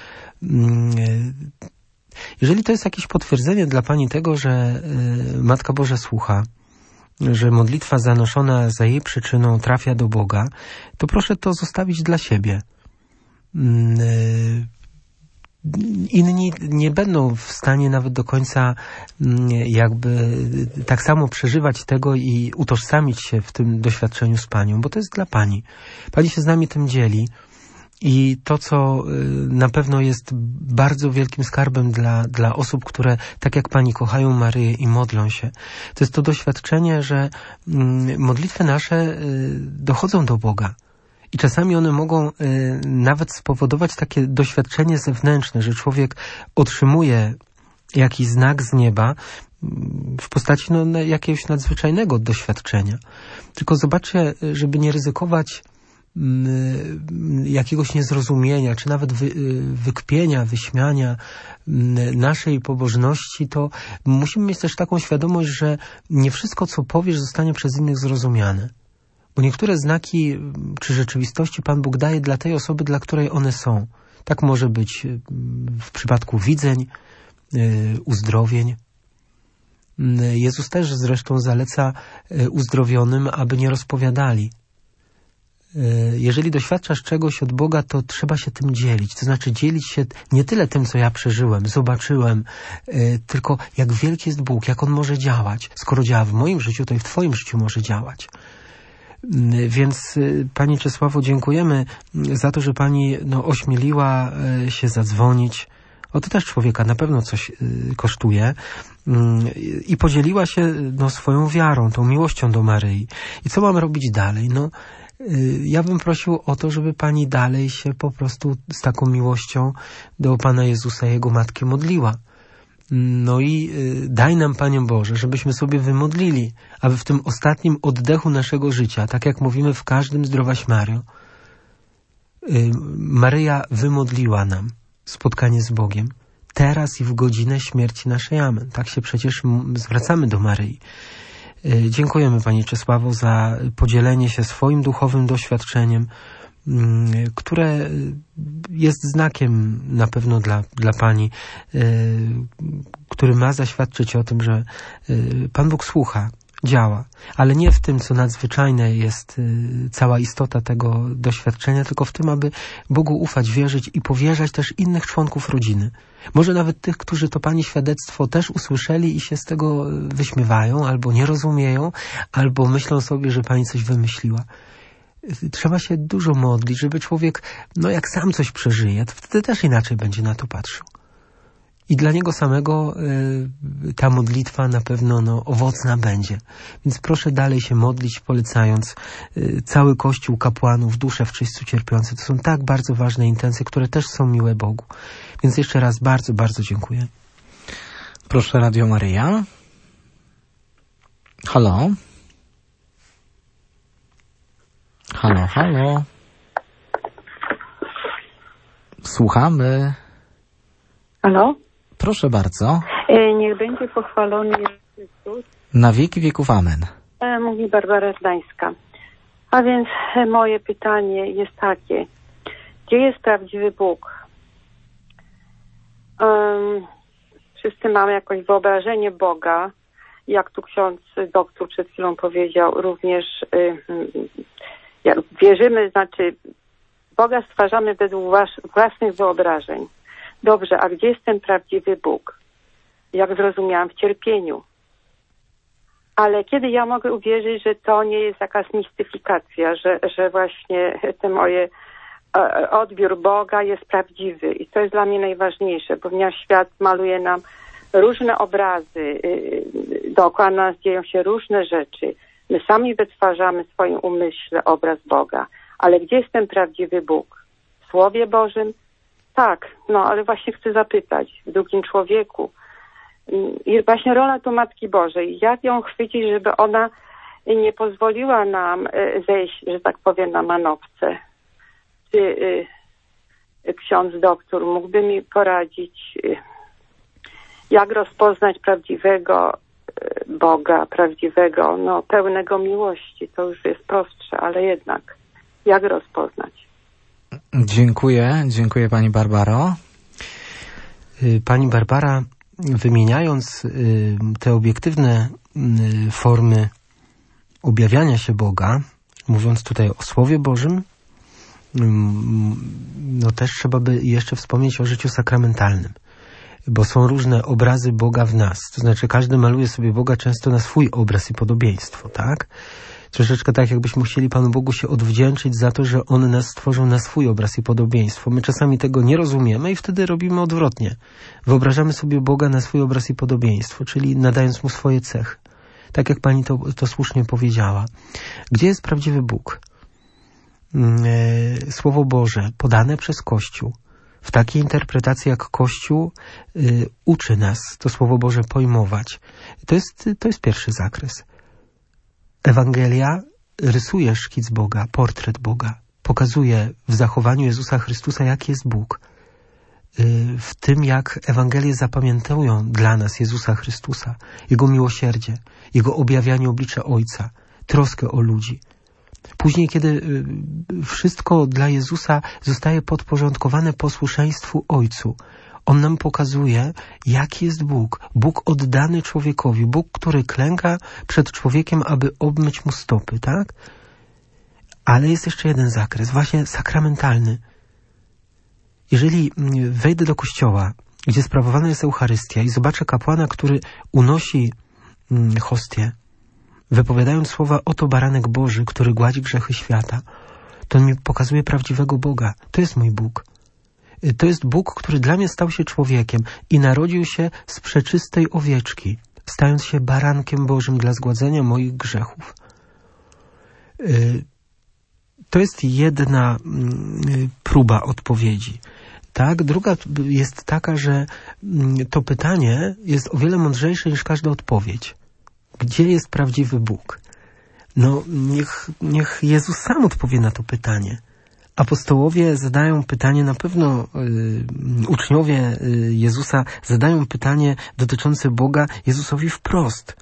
Speaker 2: Jeżeli to jest jakieś potwierdzenie dla Pani tego, że Matka Boża słucha, że modlitwa zanoszona za jej przyczyną trafia do Boga, to proszę to zostawić dla siebie. Inni nie będą w stanie nawet do końca jakby tak samo przeżywać tego i utożsamić się w tym doświadczeniu z Panią, bo to jest dla Pani. Pani się z nami tym dzieli i to, co na pewno jest bardzo wielkim skarbem dla osób, które tak jak Pani kochają Maryję i modlą się, to jest to doświadczenie, że modlitwy nasze dochodzą do Boga. I czasami one mogą nawet spowodować takie doświadczenie zewnętrzne, że człowiek otrzymuje jakiś znak z nieba w postaci jakiegoś nadzwyczajnego doświadczenia. Tylko zobaczcie, żeby nie ryzykować jakiegoś niezrozumienia, czy nawet wykpienia, wyśmiania naszej pobożności, to musimy mieć też taką świadomość, że nie wszystko, co powiesz, zostanie przez innych zrozumiane. Bo niektóre znaki czy rzeczywistości Pan Bóg daje dla tej osoby, dla której one są. Tak może być w przypadku widzeń, uzdrowień. Jezus też zresztą zaleca uzdrowionym, aby nie rozpowiadali. Jeżeli doświadczasz czegoś od Boga, to trzeba się tym dzielić. To znaczy dzielić się nie tyle tym, co ja przeżyłem, zobaczyłem, tylko jak wielki jest Bóg, jak On może działać. Skoro działa w moim życiu, to i w Twoim życiu może działać. Więc Pani Czesławo, dziękujemy za to, że Pani ośmieliła się zadzwonić. To też człowieka na pewno coś kosztuje. I podzieliła się swoją wiarą, tą miłością do Maryi. I co mam robić dalej? Ja bym prosił o to, żeby Pani dalej się po prostu z taką miłością do Pana Jezusa i Jego Matki modliła. I daj nam, Panie Boże, żebyśmy sobie wymodlili, aby w tym ostatnim oddechu naszego życia, tak jak mówimy w każdym Zdrowaś Mario, Maryja wymodliła nam spotkanie z Bogiem, teraz i w godzinę śmierci naszej. Amen. Tak się przecież zwracamy do Maryi. Dziękujemy Pani Czesławo za podzielenie się swoim duchowym doświadczeniem, które jest znakiem na pewno dla Pani, który ma zaświadczyć o tym, że Pan Bóg słucha, działa, ale nie w tym, co nadzwyczajne jest cała istota tego doświadczenia, tylko w tym, aby Bogu ufać, wierzyć i powierzać też innych członków rodziny. Może nawet tych, którzy to Pani świadectwo też usłyszeli i się z tego wyśmiewają, albo nie rozumieją, albo myślą sobie, że Pani coś wymyśliła. Trzeba się dużo modlić, żeby człowiek, jak sam coś przeżyje, to wtedy też inaczej będzie na to patrzył. I dla niego samego ta modlitwa na pewno owocna będzie. Więc proszę dalej się modlić, polecając cały Kościół kapłanów, dusze w czyśćcu cierpiące. To są tak bardzo ważne intencje, które też są miłe Bogu. Więc jeszcze raz bardzo, bardzo dziękuję.
Speaker 1: Proszę, Radio Maryja. Halo? Halo, halo. Słuchamy.
Speaker 4: Halo?
Speaker 1: Proszę bardzo.
Speaker 4: Niech będzie pochwalony Chrystus.
Speaker 1: Na wieki wieków amen.
Speaker 4: Mówi Barbara Gdańska. A więc moje pytanie jest takie. Gdzie jest prawdziwy Bóg? Wszyscy mamy jakoś wyobrażenie Boga. Jak tu ksiądz doktor przed chwilą powiedział, również jak wierzymy, znaczy Boga stwarzamy według własnych wyobrażeń. Dobrze, a gdzie jest ten prawdziwy Bóg? Jak zrozumiałam, w cierpieniu. Ale kiedy ja mogę uwierzyć, że to nie jest jakaś mistyfikacja, że właśnie ten moje odbiór Boga jest prawdziwy. I to jest dla mnie najważniejsze, ponieważ świat maluje nam różne obrazy, dookoła nas dzieją się różne rzeczy. My sami wytwarzamy w swoim umyśle obraz Boga. Ale gdzie jest ten prawdziwy Bóg? W Słowie Bożym? Tak, ale właśnie chcę zapytać, w drugim człowieku. I właśnie rola tu Matki Bożej. Jak ją chwycić, żeby ona nie pozwoliła nam zejść, że tak powiem, na manowce? Czy ksiądz doktor mógłby mi poradzić, jak rozpoznać prawdziwego Boga prawdziwego, no pełnego miłości. To już jest prostsze, ale jednak jak rozpoznać?
Speaker 1: Dziękuję Pani Barbaro.
Speaker 2: Pani Barbara, wymieniając te obiektywne formy objawiania się Boga, mówiąc tutaj o Słowie Bożym, no też trzeba by jeszcze wspomnieć o życiu sakramentalnym, bo są różne obrazy Boga w nas. To znaczy każdy maluje sobie Boga często na swój obraz i podobieństwo, tak? Troszeczkę tak, jakbyśmy chcieli Panu Bogu się odwdzięczyć za to, że On nas stworzył na swój obraz i podobieństwo. My czasami tego nie rozumiemy i wtedy robimy odwrotnie. Wyobrażamy sobie Boga na swój obraz i podobieństwo, czyli nadając Mu swoje cechy. Tak jak Pani to słusznie powiedziała. Gdzie jest prawdziwy Bóg? Słowo Boże podane przez Kościół, w takiej interpretacji jak Kościół uczy nas to Słowo Boże pojmować. To jest pierwszy zakres. Ewangelia rysuje szkic Boga, portret Boga. Pokazuje w zachowaniu Jezusa Chrystusa, jaki jest Bóg. W tym, jak Ewangelie zapamiętują dla nas Jezusa Chrystusa, Jego miłosierdzie, Jego objawianie oblicza Ojca, troskę o ludzi. Później, kiedy wszystko dla Jezusa zostaje podporządkowane posłuszeństwu Ojcu, On nam pokazuje, jaki jest Bóg. Bóg oddany człowiekowi. Bóg, który klęka przed człowiekiem, aby obmyć mu stopy, tak? Ale jest jeszcze jeden zakres, właśnie sakramentalny. Jeżeli wejdę do kościoła, gdzie sprawowana jest Eucharystia i zobaczę kapłana, który unosi hostię, wypowiadając słowa oto baranek Boży, który gładzi grzechy świata, to on mi pokazuje prawdziwego Boga. To jest mój Bóg. To jest Bóg, który dla mnie stał się człowiekiem i narodził się z przeczystej owieczki, stając się barankiem Bożym dla zgładzenia moich grzechów. To jest jedna próba odpowiedzi. Tak? Druga jest taka, że to pytanie jest o wiele mądrzejsze niż każda odpowiedź. Gdzie jest prawdziwy Bóg? No, niech Jezus sam odpowie na to pytanie. Apostołowie zadają pytanie, na pewno uczniowie Jezusa zadają pytanie dotyczące Boga Jezusowi wprost.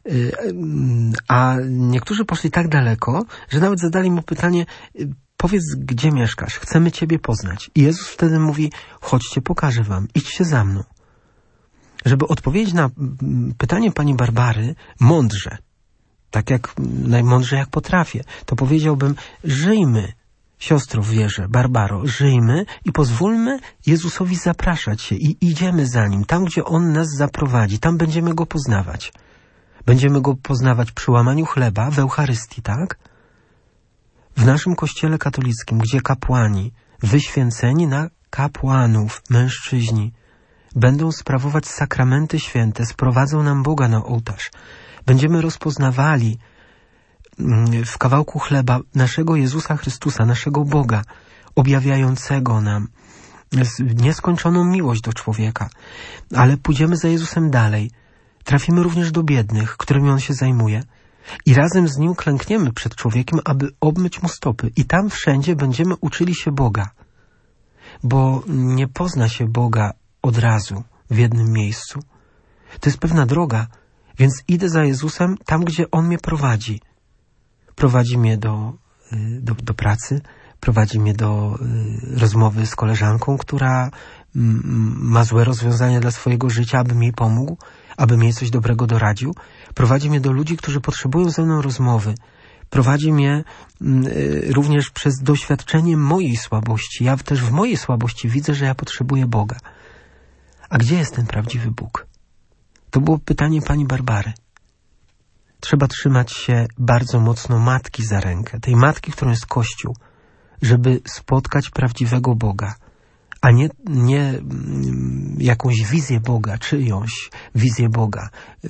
Speaker 2: A niektórzy poszli tak daleko, że nawet zadali mu pytanie, powiedz, gdzie mieszkasz, chcemy Ciebie poznać. I Jezus wtedy mówi, chodźcie, pokażę wam, idźcie za mną. Żeby odpowiedzieć na pytanie pani Barbary mądrze, tak jak najmądrzej jak potrafię, to powiedziałbym, żyjmy, siostro w wierze, Barbaro, żyjmy i pozwólmy Jezusowi zapraszać się i idziemy za Nim. Tam, gdzie On nas zaprowadzi, tam będziemy Go poznawać. Będziemy Go poznawać przy łamaniu chleba, w Eucharystii, tak? W naszym kościele katolickim, gdzie kapłani, wyświęceni na kapłanów, mężczyźni, będą sprawować sakramenty święte, sprowadzą nam Boga na ołtarz. Będziemy rozpoznawali w kawałku chleba naszego Jezusa Chrystusa, naszego Boga, objawiającego nam nieskończoną miłość do człowieka. Ale pójdziemy za Jezusem dalej. Trafimy również do biednych, którymi On się zajmuje. I razem z Nim klękniemy przed człowiekiem, aby obmyć mu stopy. I tam wszędzie będziemy uczyli się Boga. Bo nie pozna się Boga od razu w jednym miejscu. To jest pewna droga, więc idę za Jezusem tam, gdzie On mnie prowadzi. Prowadzi mnie do pracy, prowadzi mnie do rozmowy z koleżanką, która ma złe rozwiązania dla swojego życia, abym jej pomógł, abym jej coś dobrego doradził. Prowadzi mnie do ludzi, którzy potrzebują ze mną rozmowy. Prowadzi mnie również przez doświadczenie mojej słabości. Ja też w mojej słabości widzę, że ja potrzebuję Boga. A gdzie jest ten prawdziwy Bóg? To było pytanie pani Barbary. Trzeba trzymać się bardzo mocno matki za rękę, tej matki, którą jest Kościół, żeby spotkać prawdziwego Boga, a nie jakąś wizję Boga, czyjąś wizję Boga.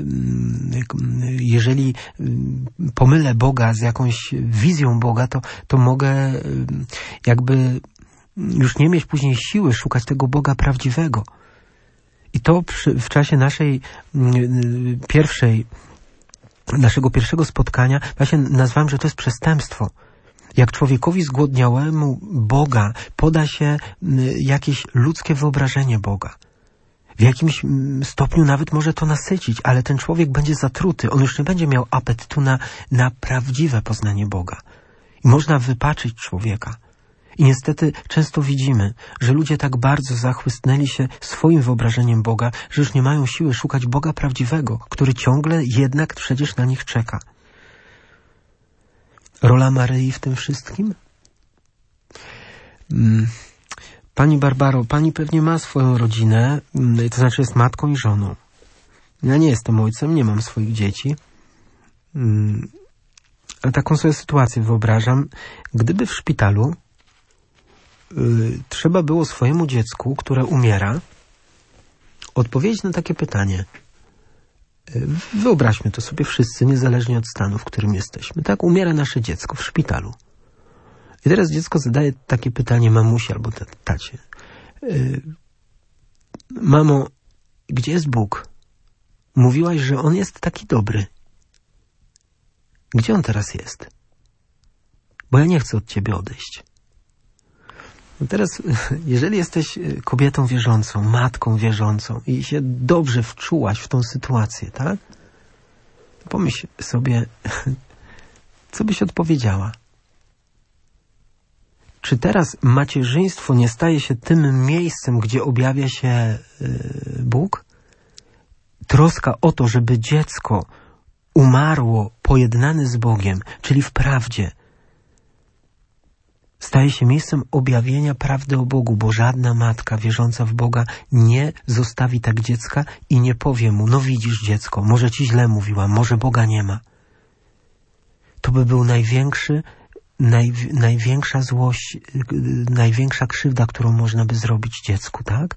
Speaker 2: Jeżeli pomylę Boga z jakąś wizją Boga, to mogę jakby już nie mieć później siły szukać tego Boga prawdziwego. I to w czasie naszego pierwszego spotkania właśnie nazwałem, że to jest przestępstwo. Jak człowiekowi zgłodniałemu Boga poda się jakieś ludzkie wyobrażenie Boga. W jakimś stopniu nawet może to nasycić, ale ten człowiek będzie zatruty. On już nie będzie miał apetytu na prawdziwe poznanie Boga. I można wypaczyć człowieka. I niestety często widzimy, że ludzie tak bardzo zachłysnęli się swoim wyobrażeniem Boga, że już nie mają siły szukać Boga prawdziwego, który ciągle jednak przecież na nich czeka. Rola Maryi w tym wszystkim? Pani Barbaro, pani pewnie ma swoją rodzinę, to znaczy jest matką i żoną. Ja nie jestem ojcem, nie mam swoich dzieci. Ale taką sobie sytuację wyobrażam. Gdyby w szpitalu trzeba było swojemu dziecku, które umiera, odpowiedzieć na takie pytanie. Wyobraźmy to sobie wszyscy, niezależnie od stanu, w którym jesteśmy. Tak, umiera nasze dziecko w szpitalu. I teraz dziecko zadaje takie pytanie mamusi albo tacie. Mamo, gdzie jest Bóg? Mówiłaś, że On jest taki dobry. Gdzie On teraz jest? Bo ja nie chcę od Ciebie odejść. No teraz, jeżeli jesteś kobietą wierzącą, matką wierzącą i się dobrze wczułaś w tą sytuację, tak? To pomyśl sobie, co byś odpowiedziała? Czy teraz macierzyństwo nie staje się tym miejscem, gdzie objawia się Bóg? Troska o to, żeby dziecko umarło pojednane z Bogiem, czyli w prawdzie, staje się miejscem objawienia prawdy o Bogu, bo żadna matka wierząca w Boga nie zostawi tak dziecka i nie powie mu, no widzisz dziecko, może ci źle mówiłam, może Boga nie ma. To by był największa złość, największa krzywda, którą można by zrobić dziecku, tak?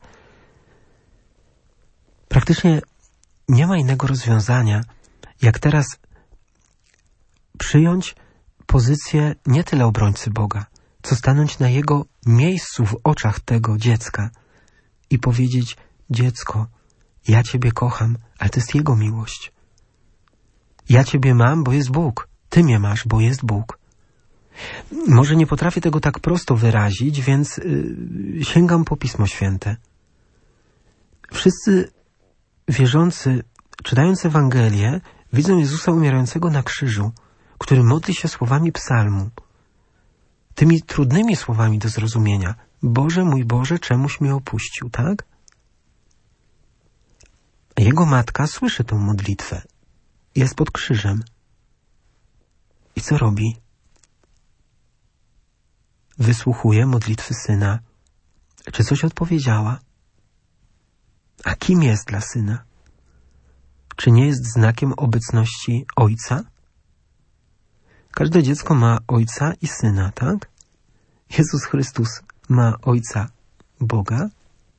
Speaker 2: Praktycznie nie ma innego rozwiązania, jak teraz przyjąć pozycję nie tyle obrońcy Boga, co stanąć na Jego miejscu w oczach tego dziecka i powiedzieć, dziecko, ja Ciebie kocham, ale to jest Jego miłość. Ja Ciebie mam, bo jest Bóg. Ty mnie masz, bo jest Bóg. Może nie potrafię tego tak prosto wyrazić, więc sięgam po Pismo Święte. Wszyscy wierzący, czytając Ewangelię, widzą Jezusa umierającego na krzyżu, który modli się słowami psalmu. Tymi trudnymi słowami do zrozumienia. Boże, mój Boże, czemuś mnie opuścił, tak? Jego matka słyszy tę modlitwę. Jest pod krzyżem. I co robi? Wysłuchuje modlitwy syna. Czy coś odpowiedziała? A kim jest dla syna? Czy nie jest znakiem obecności ojca? Każde dziecko ma ojca i syna, tak? Jezus Chrystus ma ojca Boga,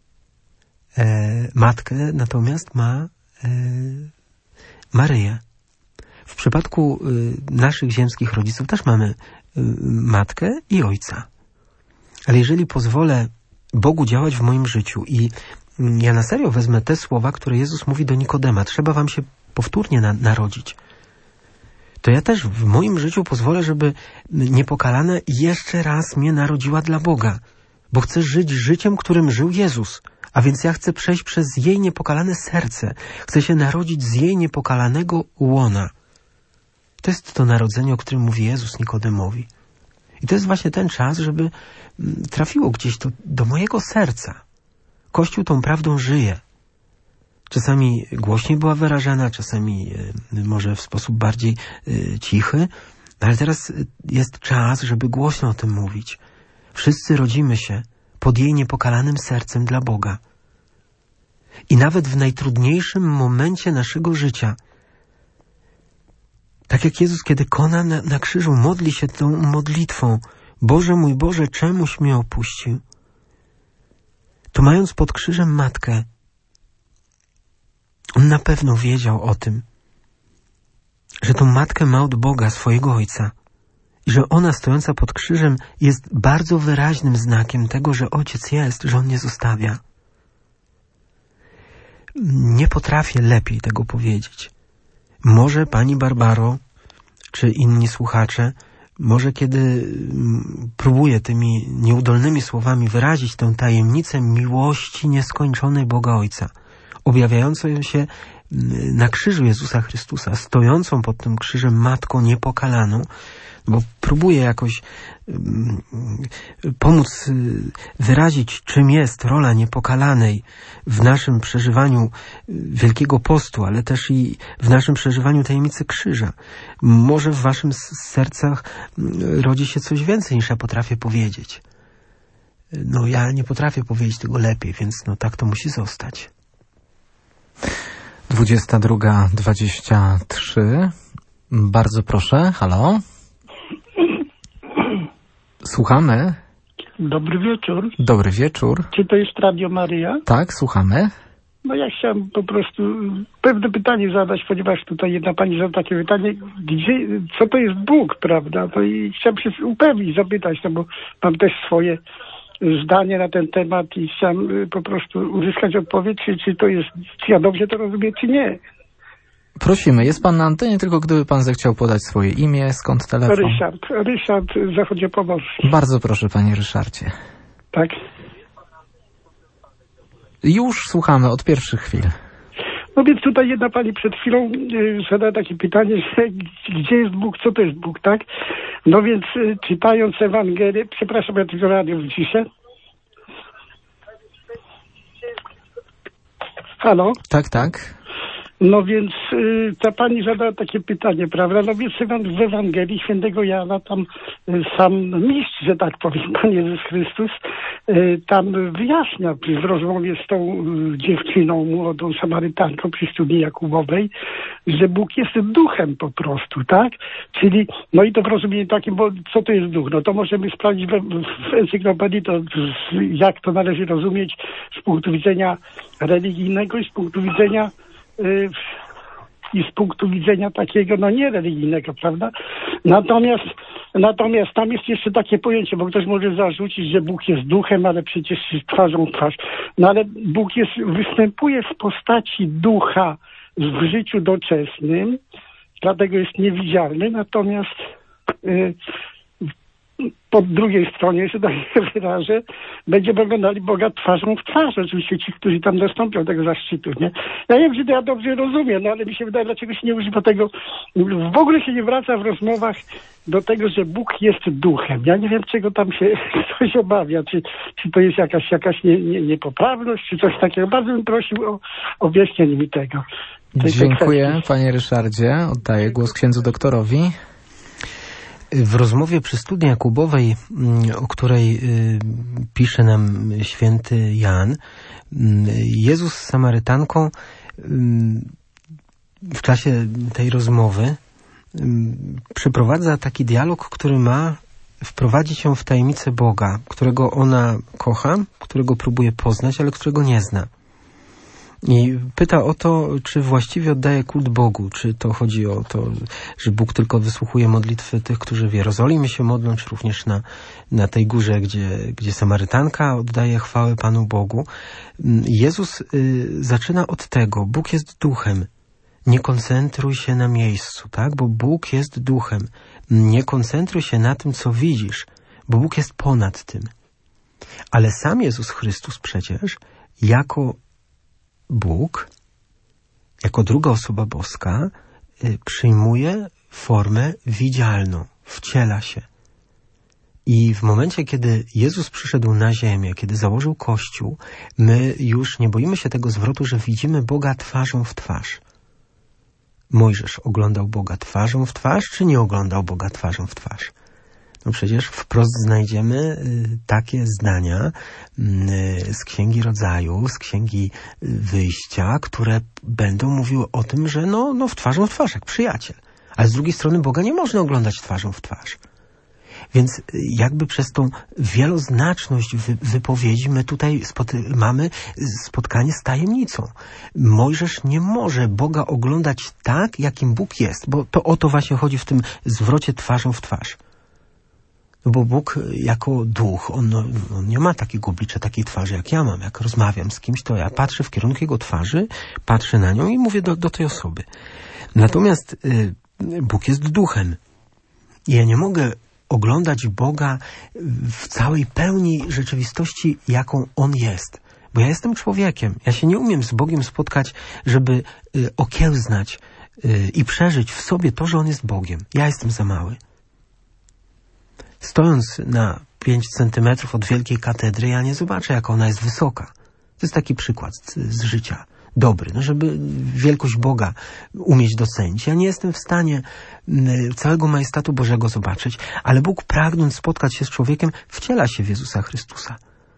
Speaker 2: matkę natomiast ma Maryję. W przypadku naszych ziemskich rodziców też mamy matkę i ojca. Ale jeżeli pozwolę Bogu działać w moim życiu i ja na serio wezmę te słowa, które Jezus mówi do Nikodema, trzeba wam się powtórnie narodzić, to ja też w moim życiu pozwolę, żeby niepokalana jeszcze raz mnie narodziła dla Boga, bo chcę żyć życiem, którym żył Jezus, a więc ja chcę przejść przez jej niepokalane serce, chcę się narodzić z jej niepokalanego łona. To jest to narodzenie, o którym mówi Jezus Nikodemowi. I to jest właśnie ten czas, żeby trafiło gdzieś to do mojego serca. Kościół tą prawdą żyje. Czasami głośniej była wyrażana, czasami może w sposób bardziej cichy, ale teraz jest czas, żeby głośno o tym mówić. Wszyscy rodzimy się pod jej niepokalanym sercem dla Boga. I nawet w najtrudniejszym momencie naszego życia, tak jak Jezus, kiedy kona na krzyżu, modli się tą modlitwą, Boże mój Boże, czemuś mnie opuścił? To mając pod krzyżem matkę, on na pewno wiedział o tym, że tą matkę ma od Boga, swojego Ojca i że ona stojąca pod krzyżem jest bardzo wyraźnym znakiem tego, że Ojciec jest, że On nie zostawia. Nie potrafię lepiej tego powiedzieć. Może pani Barbaro, czy inni słuchacze, może kiedy próbuję tymi nieudolnymi słowami wyrazić tę tajemnicę miłości nieskończonej Boga Ojca, objawiającą się na krzyżu Jezusa Chrystusa, stojącą pod tym krzyżem Matką Niepokalaną, bo próbuje jakoś pomóc wyrazić, czym jest rola Niepokalanej w naszym przeżywaniu Wielkiego Postu, ale też i w naszym przeżywaniu tajemnicy krzyża. Może w waszym sercach rodzi się coś więcej, niż ja potrafię powiedzieć. No ja nie potrafię powiedzieć tego lepiej, więc no tak to musi zostać.
Speaker 1: 22:23. Bardzo proszę, halo? Słuchamy.
Speaker 5: Dobry wieczór.
Speaker 1: Dobry wieczór.
Speaker 5: Czy to jest Radio Maryja?
Speaker 1: Tak, słuchamy.
Speaker 5: No ja chciałem po prostu pewne pytanie zadać, ponieważ tutaj jedna pani zadała takie pytanie, co to jest Bóg, prawda? To i chciałem się upewnić, zapytać, no bo mam też swoje zdanie na ten temat i chciałem po prostu uzyskać odpowiedź, czy to jest, czy ja dobrze to rozumiem, czy nie.
Speaker 1: Prosimy, jest pan na antenie, tylko gdyby pan zechciał podać swoje imię, skąd telefon?
Speaker 5: Ryszard, Zachodniopomorskie.
Speaker 1: Bardzo proszę, panie Ryszardzie.
Speaker 5: Tak?
Speaker 1: Już słuchamy od pierwszych chwil.
Speaker 5: No więc tutaj jedna pani przed chwilą zadała takie pytanie, że gdzie jest Bóg, co to jest Bóg, tak? No więc czytając Ewangelię, przepraszam, ja tylko radio wyciszę. Halo?
Speaker 1: Tak, tak.
Speaker 5: No więc ta pani zadała takie pytanie, prawda? No więc w Ewangelii Świętego Jana tam sam mistrz, że tak powiem, Pan Jezus Chrystus tam wyjaśnia w rozmowie z tą dziewczyną młodą Samarytanką przy studni Jakubowej, że Bóg jest duchem po prostu, tak? Czyli, no i to w rozumieniu takim, bo co to jest duch? No to możemy sprawdzić w encyklopedii, to jak to należy rozumieć z punktu widzenia religijnego i z punktu widzenia takiego, no niereligijnego, prawda? Natomiast tam jest jeszcze takie pojęcie, bo ktoś może zarzucić, że Bóg jest duchem, ale przecież twarzą w twarz. No ale Bóg występuje w postaci ducha w życiu doczesnym, dlatego jest niewidzialny, natomiast po drugiej stronie, że tak się wyrażę, będziemy oglądali Boga twarzą w twarz. Oczywiście ci, którzy tam dostąpią tego zaszczytu, nie? Ja nie wiem, czy to ja dobrze rozumiem, no ale mi się wydaje, dlaczego się nie używa tego, w ogóle się nie wraca w rozmowach do tego, że Bóg jest duchem. Ja nie wiem, czego tam się ktoś obawia, czy to jest jakaś niepoprawność, czy coś takiego. Bardzo bym prosił o objaśnienie mi tego.
Speaker 1: Dziękuję, panie Ryszardzie. Oddaję głos księdzu doktorowi.
Speaker 2: W rozmowie przy studni Jakubowej, o której pisze nam święty Jan, Jezus z Samarytanką w czasie tej rozmowy przeprowadza taki dialog, który ma wprowadzić ją w tajemnicę Boga, którego ona kocha, którego próbuje poznać, ale którego nie zna. I pyta o to, czy właściwie oddaje kult Bogu, czy to chodzi o to, że Bóg tylko wysłuchuje modlitwy tych, którzy w Jerozolimie się modlą, czy również na tej górze, gdzie Samarytanka oddaje chwałę Panu Bogu. Jezus zaczyna od tego, Bóg jest duchem. Nie koncentruj się na miejscu, tak? Bo Bóg jest duchem. Nie koncentruj się na tym, co widzisz, bo Bóg jest ponad tym. Ale sam Jezus Chrystus przecież jako Bóg, jako druga osoba boska, przyjmuje formę widzialną, wciela się. I w momencie, kiedy Jezus przyszedł na ziemię, kiedy założył Kościół, my już nie boimy się tego zwrotu, że widzimy Boga twarzą w twarz. Mojżesz oglądał Boga twarzą w twarz, czy nie oglądał Boga twarzą w twarz? No przecież wprost znajdziemy takie zdania z Księgi Rodzaju, z Księgi Wyjścia, które będą mówiły o tym, że no w twarzą w twarz, jak przyjaciel. Ale z drugiej strony Boga nie można oglądać twarzą w twarz. Więc jakby przez tą wieloznaczność wypowiedzi my tutaj mamy spotkanie z tajemnicą. Mojżesz nie może Boga oglądać tak, jakim Bóg jest, bo to o to właśnie chodzi w tym zwrocie twarzą w twarz. No bo Bóg jako duch, on nie ma takiego oblicza, takiej twarzy jak ja mam. Jak rozmawiam z kimś, to ja patrzę w kierunku jego twarzy, patrzę na nią i mówię do tej osoby. Natomiast Bóg jest duchem. I ja nie mogę oglądać Boga w całej pełni rzeczywistości, jaką On jest. Bo ja jestem człowiekiem. Ja się nie umiem z Bogiem spotkać, żeby okiełznać i przeżyć w sobie to, że On jest Bogiem. Ja jestem za mały. Stojąc na 5 centymetrów od wielkiej katedry, ja nie zobaczę, jak ona jest wysoka. To jest taki przykład z życia. Dobry, no żeby wielkość Boga umieć docenić. Ja nie jestem w stanie całego majestatu Bożego zobaczyć, ale Bóg, pragnąc spotkać się z człowiekiem, wciela się w Jezusa Chrystusa.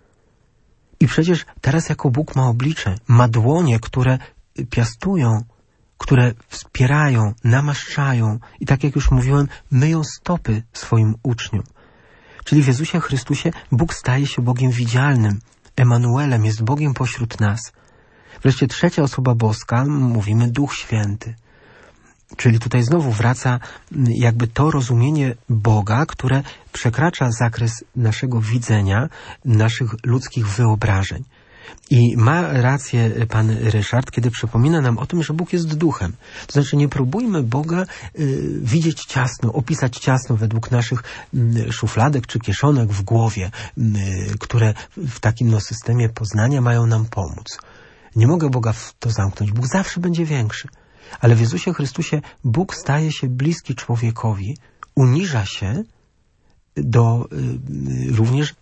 Speaker 2: I przecież teraz jako Bóg ma oblicze, ma dłonie, które piastują, które wspierają, namaszczają i tak jak już mówiłem, myją stopy swoim uczniom. Czyli w Jezusie Chrystusie Bóg staje się Bogiem widzialnym. Emanuelem, jest Bogiem pośród nas. Wreszcie trzecia osoba boska, mówimy Duch Święty. Czyli tutaj znowu wraca jakby to rozumienie Boga, które przekracza zakres naszego widzenia, naszych ludzkich wyobrażeń. I ma rację pan Ryszard, kiedy przypomina nam o tym, że Bóg jest duchem. To znaczy nie próbujmy Boga widzieć ciasno, opisać ciasno według naszych szufladek czy kieszonek w głowie, które w takim systemie poznania mają nam pomóc. Nie mogę Boga w to zamknąć. Bóg zawsze będzie większy. Ale w Jezusie Chrystusie Bóg staje się bliski człowiekowi, uniża się do również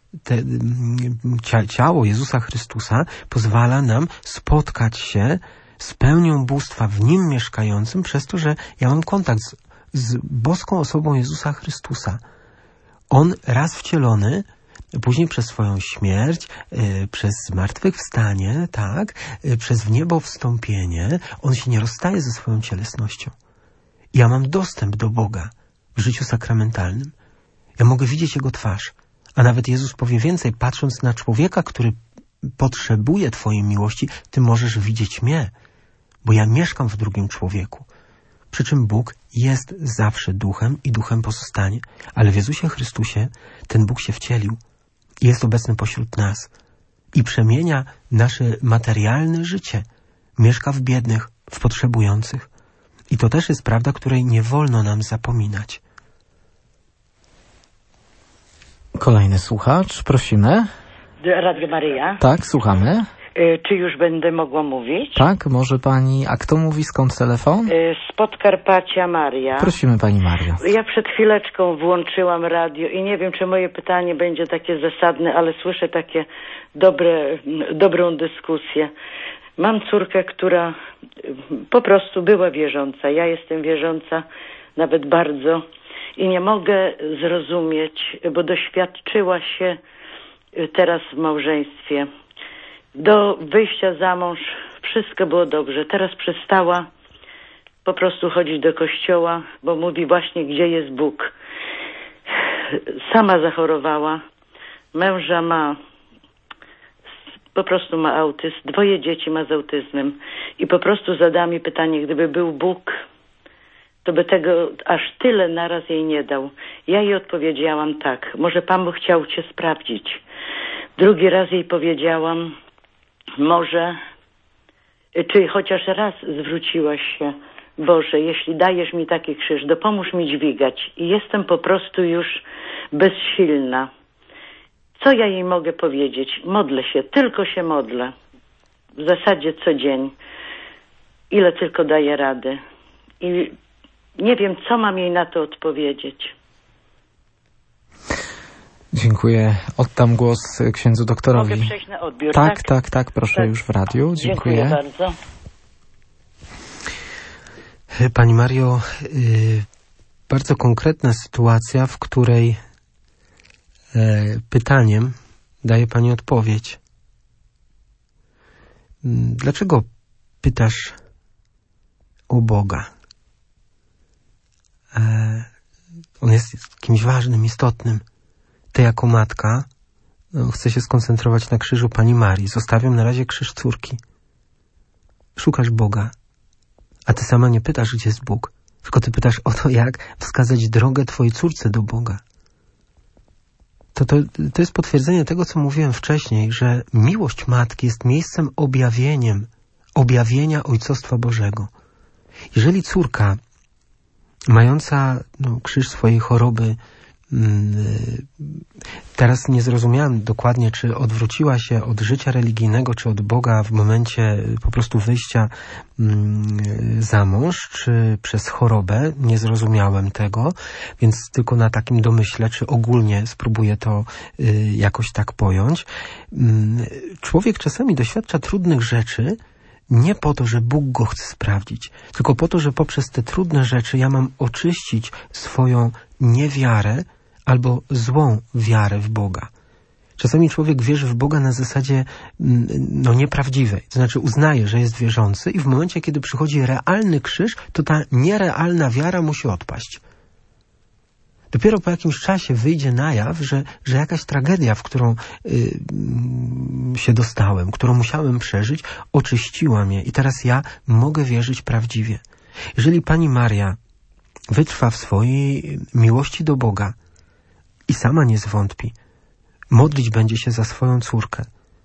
Speaker 2: ciało Jezusa Chrystusa pozwala nam spotkać się z pełnią bóstwa w Nim mieszkającym przez to, że ja mam kontakt z boską osobą Jezusa Chrystusa. On raz wcielony, później przez swoją śmierć, przez zmartwychwstanie, tak, przez w niebo wstąpienie, on się nie rozstaje ze swoją cielesnością. Ja mam dostęp do Boga w życiu sakramentalnym. Ja mogę widzieć Jego twarz. A nawet Jezus powie więcej, patrząc na człowieka, który potrzebuje Twojej miłości, Ty możesz widzieć mnie, bo ja mieszkam w drugim człowieku. Przy czym Bóg jest zawsze duchem i duchem pozostanie. Ale w Jezusie Chrystusie ten Bóg się wcielił i jest obecny pośród nas i przemienia nasze materialne życie. Mieszka w biednych, w potrzebujących. I to też jest prawda, której nie wolno nam zapominać.
Speaker 1: Kolejny słuchacz, prosimy.
Speaker 6: Radio Maryja.
Speaker 1: Tak, słuchamy.
Speaker 6: Czy już będę mogła mówić?
Speaker 1: Tak, może pani. A kto mówi, skąd telefon?
Speaker 6: Z Podkarpacia Maria.
Speaker 1: Prosimy pani Mario.
Speaker 6: Ja przed chwileczką włączyłam radio i nie wiem, czy moje pytanie będzie takie zasadne, ale słyszę takie dobrą dyskusję. Mam córkę, która po prostu była wierząca. Ja jestem wierząca nawet bardzo i nie mogę zrozumieć, bo doświadczyła się teraz w małżeństwie. Do wyjścia za mąż wszystko było dobrze. Teraz przestała po prostu chodzić do kościoła, bo mówi właśnie, gdzie jest Bóg. Sama zachorowała. Męża po prostu ma autyzm. 2 dzieci ma z autyzmem. I po prostu zadała mi pytanie, gdyby był Bóg, to by tego aż tyle naraz jej nie dał. Ja jej odpowiedziałam tak. Może Pan Bóg chciał Cię sprawdzić. Drugi raz jej powiedziałam, może, czy chociaż raz zwróciłaś się, Boże, jeśli dajesz mi taki krzyż, dopomóż mi dźwigać. I jestem po prostu już bezsilna. Co ja jej mogę powiedzieć? Modlę się, tylko się modlę. W zasadzie co dzień. Ile tylko daję rady. I nie wiem, co mam jej na to odpowiedzieć.
Speaker 1: Dziękuję. Oddam głos księdzu doktorowi.
Speaker 6: Mogę przejść na odbiór,
Speaker 1: tak, proszę
Speaker 6: tak.
Speaker 1: Już w radiu. Dziękuję
Speaker 6: bardzo.
Speaker 2: Pani Mario, bardzo konkretna sytuacja, w której pytaniem daje Pani odpowiedź. Dlaczego pytasz o Boga? On jest kimś ważnym, istotnym. Ty jako matka chcę się skoncentrować na krzyżu Pani Marii. Zostawiam na razie krzyż córki. Szukasz Boga. A ty sama nie pytasz, gdzie jest Bóg. Tylko ty pytasz o to, jak wskazać drogę twojej córce do Boga. To jest potwierdzenie tego, co mówiłem wcześniej, że miłość matki jest miejscem objawienia Ojcostwa Bożego. Jeżeli córka, mająca krzyż swojej choroby, Teraz nie zrozumiałem dokładnie, czy odwróciła się od życia religijnego, czy od Boga w momencie po prostu wyjścia za mąż, czy przez chorobę. Nie zrozumiałem tego, więc tylko na takim domyśle, czy ogólnie spróbuję to jakoś tak pojąć. Człowiek czasami doświadcza trudnych rzeczy nie po to, że Bóg go chce sprawdzić, tylko po to, że poprzez te trudne rzeczy ja mam oczyścić swoją niewiarę albo złą wiarę w Boga. Czasami człowiek wierzy w Boga na zasadzie nieprawdziwej. To znaczy uznaje, że jest wierzący i w momencie, kiedy przychodzi realny krzyż, to ta nierealna wiara musi odpaść. Dopiero po jakimś czasie wyjdzie na jaw, że jakaś tragedia, w którą się dostałem, którą musiałem przeżyć, oczyściła mnie i teraz ja mogę wierzyć prawdziwie. Jeżeli Pani Maria wytrwa w swojej miłości do Boga i sama nie zwątpi, modlić będzie się za swoją córkę,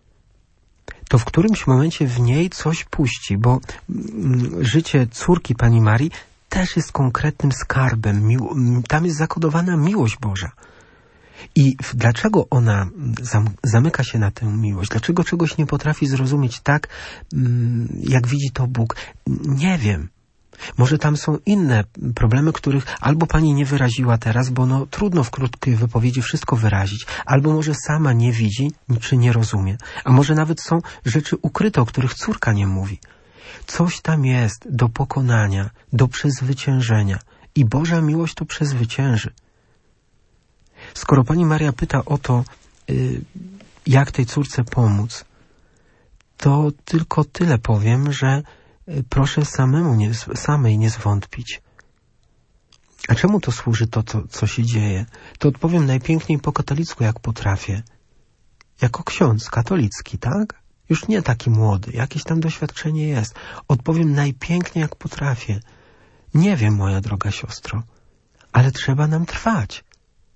Speaker 2: to w którymś momencie w niej coś puści, bo życie córki Pani Marii też jest konkretnym skarbem. Tam jest zakodowana miłość Boża. I dlaczego ona zamyka się na tę miłość? Dlaczego czegoś nie potrafi zrozumieć tak, jak widzi to Bóg? Nie wiem. Może tam są inne problemy, których albo Pani nie wyraziła teraz, bo trudno w krótkiej wypowiedzi wszystko wyrazić, albo może sama nie widzi, czy nie rozumie. A może nawet są rzeczy ukryte, o których córka nie mówi. Coś tam jest do pokonania, do przezwyciężenia i Boża miłość to przezwycięży. Skoro Pani Maria pyta o to, jak tej córce pomóc, to tylko tyle powiem, że proszę samej nie zwątpić. A czemu to służy to, co się dzieje? To odpowiem najpiękniej po katolicku, jak potrafię. Jako ksiądz katolicki, tak? Już nie taki młody, jakieś tam doświadczenie jest. Odpowiem najpiękniej, jak potrafię. Nie wiem, moja droga siostro, ale trzeba nam trwać.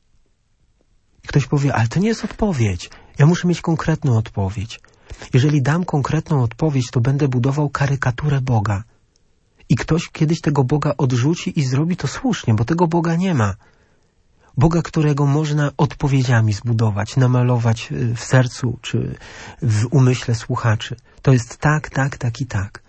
Speaker 2: Ktoś powie, ale to nie jest odpowiedź. Ja muszę mieć konkretną odpowiedź. Jeżeli dam konkretną odpowiedź, to będę budował karykaturę Boga. I ktoś kiedyś tego Boga odrzuci i zrobi to słusznie, bo tego Boga nie ma. Boga, którego można odpowiedziami zbudować, namalować w sercu czy w umyśle słuchaczy. To jest tak, tak, tak i tak.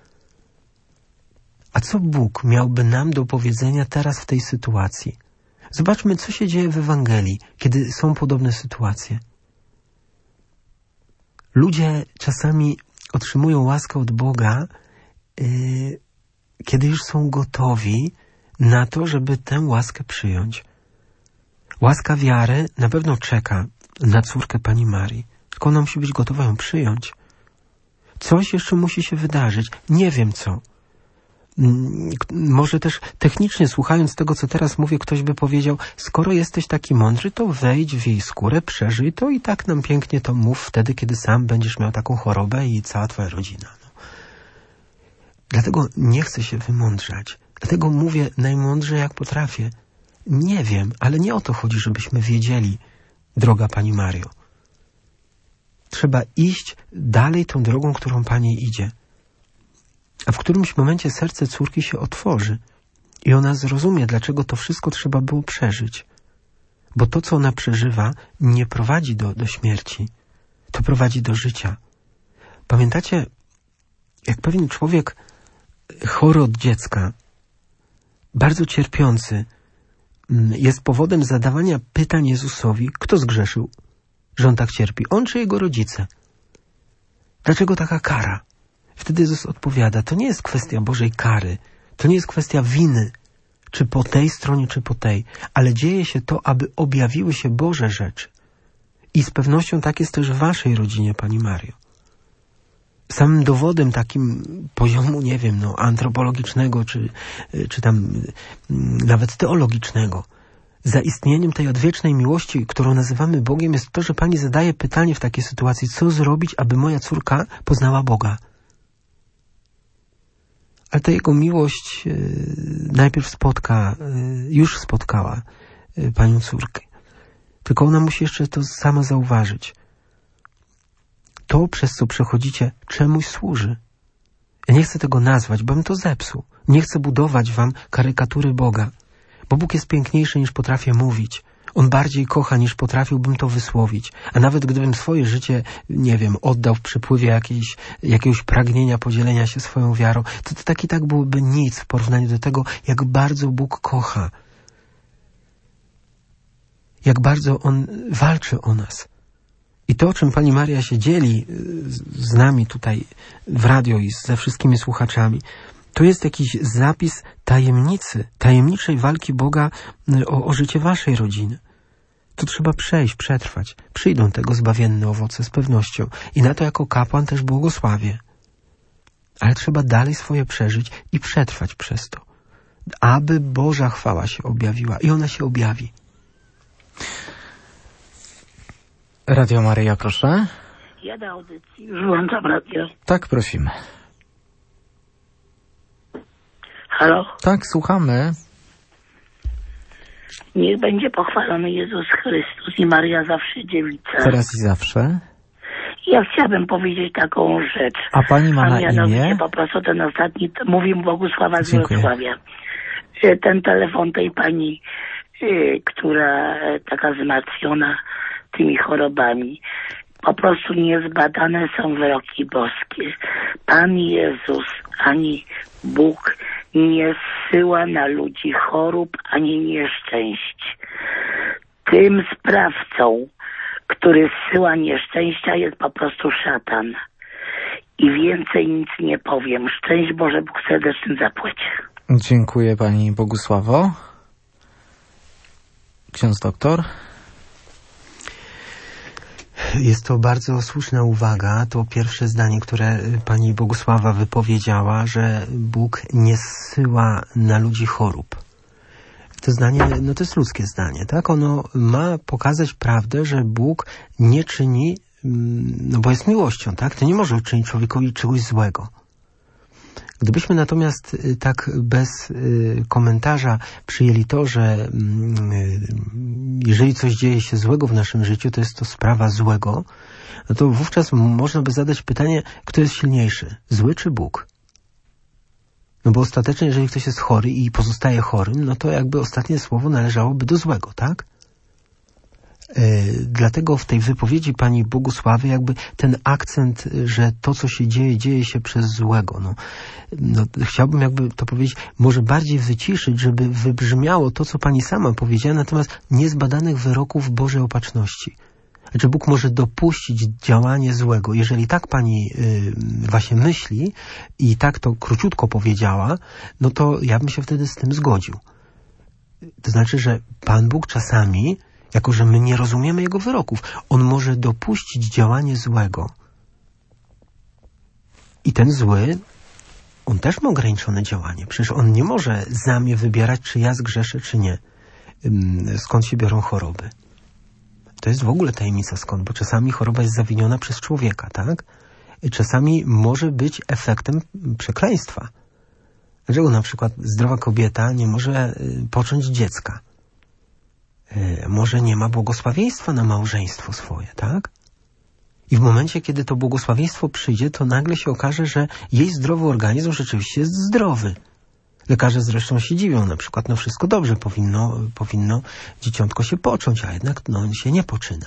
Speaker 2: A co Bóg miałby nam do powiedzenia teraz w tej sytuacji? Zobaczmy, co się dzieje w Ewangelii, kiedy są podobne sytuacje. Ludzie czasami otrzymują łaskę od Boga, kiedy już są gotowi na to, żeby tę łaskę przyjąć. Łaska wiary na pewno czeka na córkę Pani Marii, tylko ona musi być gotowa ją przyjąć. Coś jeszcze musi się wydarzyć. Nie wiem co. Może też technicznie, słuchając tego, co teraz mówię, ktoś by powiedział, skoro jesteś taki mądry, to wejdź w jej skórę, przeżyj to i tak nam pięknie to mów wtedy, kiedy sam będziesz miał taką chorobę i cała twoja rodzina. Dlatego nie chcę się wymądrzać. Dlatego mówię najmądrzej, jak potrafię. Nie wiem, ale nie o to chodzi, żebyśmy wiedzieli, droga Pani Mario. Trzeba iść dalej tą drogą, którą Pani idzie. A w którymś momencie serce córki się otworzy i ona zrozumie, dlaczego to wszystko trzeba było przeżyć. Bo to, co ona przeżywa, nie prowadzi do śmierci. To prowadzi do życia. Pamiętacie, jak pewien człowiek chory od dziecka, bardzo cierpiący, jest powodem zadawania pytań Jezusowi, kto zgrzeszył, że on tak cierpi, on czy jego rodzice? Dlaczego taka kara? Wtedy Jezus odpowiada, to nie jest kwestia Bożej kary, to nie jest kwestia winy, czy po tej stronie, czy po tej, ale dzieje się to, aby objawiły się Boże rzeczy. I z pewnością tak jest też w waszej rodzinie, Pani Mario. Samym dowodem takim poziomu, nie wiem, antropologicznego, czy tam nawet teologicznego, zaistnieniem tej odwiecznej miłości, którą nazywamy Bogiem, jest to, że Pani zadaje pytanie w takiej sytuacji, co zrobić, aby moja córka poznała Boga. Ale ta Jego miłość najpierw już spotkała Panią córkę. Tylko ona musi jeszcze to sama zauważyć. To, przez co przechodzicie, czemuś służy. Ja nie chcę tego nazwać, bo bym to zepsuł. Nie chcę budować wam karykatury Boga, bo Bóg jest piękniejszy niż potrafię mówić. On bardziej kocha, niż potrafiłbym to wysłowić. A nawet gdybym swoje życie, nie wiem, oddał w przypływie jakiegoś pragnienia podzielenia się swoją wiarą, to tak i tak byłoby nic w porównaniu do tego, jak bardzo Bóg kocha. Jak bardzo On walczy o nas. I to, o czym pani Maria się dzieli z nami tutaj w radio i ze wszystkimi słuchaczami, to jest jakiś zapis tajemniczej walki Boga o życie waszej rodziny. To trzeba przejść, przetrwać. Przyjdą tego zbawienne owoce z pewnością. I na to jako kapłan też błogosławię. Ale trzeba dalej swoje przeżyć i przetrwać przez to. Aby Boża chwała się objawiła. I ona się objawi.
Speaker 1: Radio Maryja, proszę.
Speaker 7: Ja do audycji już włączam radio.
Speaker 1: Tak, prosimy.
Speaker 7: Halo?
Speaker 1: Tak, słuchamy.
Speaker 7: Niech będzie pochwalony Jezus Chrystus i Maria zawsze dziewica.
Speaker 1: Teraz i zawsze.
Speaker 7: Ja chciałabym powiedzieć taką rzecz.
Speaker 1: A pani ma na imię?
Speaker 7: Po prostu ten ostatni, mówi Bogusława z Wrocławia. Ten telefon tej pani, która taka zmartwiona tymi chorobami. Po prostu niezbadane są wyroki boskie. Pan Jezus ani Bóg nie zsyła na ludzi chorób ani nieszczęść. Tym sprawcą, który zsyła nieszczęścia, jest po prostu szatan. I więcej nic nie powiem. Szczęść Boże, Bóg serdecznie zapłać.
Speaker 1: Dziękuję pani Bogusławo. Ksiądz doktor.
Speaker 2: Jest to bardzo słuszna uwaga. To pierwsze zdanie, które pani Bogusława wypowiedziała, że Bóg nie zsyła na ludzi chorób. To zdanie, no to jest ludzkie zdanie, tak? Ono ma pokazać prawdę, że Bóg nie czyni, no bo jest miłością, tak? To nie może uczynić człowiekowi czegoś złego. Gdybyśmy natomiast tak bez komentarza przyjęli to, że jeżeli coś dzieje się złego w naszym życiu, to jest to sprawa złego, no to wówczas można by zadać pytanie, kto jest silniejszy, zły czy Bóg? No bo ostatecznie, jeżeli ktoś jest chory i pozostaje chorym, no to jakby ostatnie słowo należałoby do złego, tak? Dlatego w tej wypowiedzi pani Bogusławy jakby ten akcent, że to, co się dzieje się przez złego. No, chciałbym jakby to powiedzieć, może bardziej wyciszyć, żeby wybrzmiało to, co pani sama powiedziała, natomiast niezbadanych wyroków Bożej opatrzności. Znaczy Bóg może dopuścić działanie złego. Jeżeli tak pani właśnie myśli i tak to króciutko powiedziała, no to ja bym się wtedy z tym zgodził. To znaczy, że Pan Bóg czasami, jako że my nie rozumiemy Jego wyroków, On może dopuścić działanie złego. I ten zły, on też ma ograniczone działanie. Przecież on nie może za mnie wybierać, czy ja zgrzeszę, czy nie. Skąd się biorą choroby? To jest w ogóle tajemnica skąd, bo czasami choroba jest zawiniona przez człowieka, tak? I czasami może być efektem przekleństwa. Dlaczego na przykład zdrowa kobieta nie może począć dziecka? Może nie ma błogosławieństwa na małżeństwo swoje, tak? I w momencie, kiedy to błogosławieństwo przyjdzie, to nagle się okaże, że jej zdrowy organizm rzeczywiście jest zdrowy. Lekarze zresztą się dziwią, na przykład, no wszystko dobrze, powinno dzieciątko się począć, a jednak no się nie poczyna.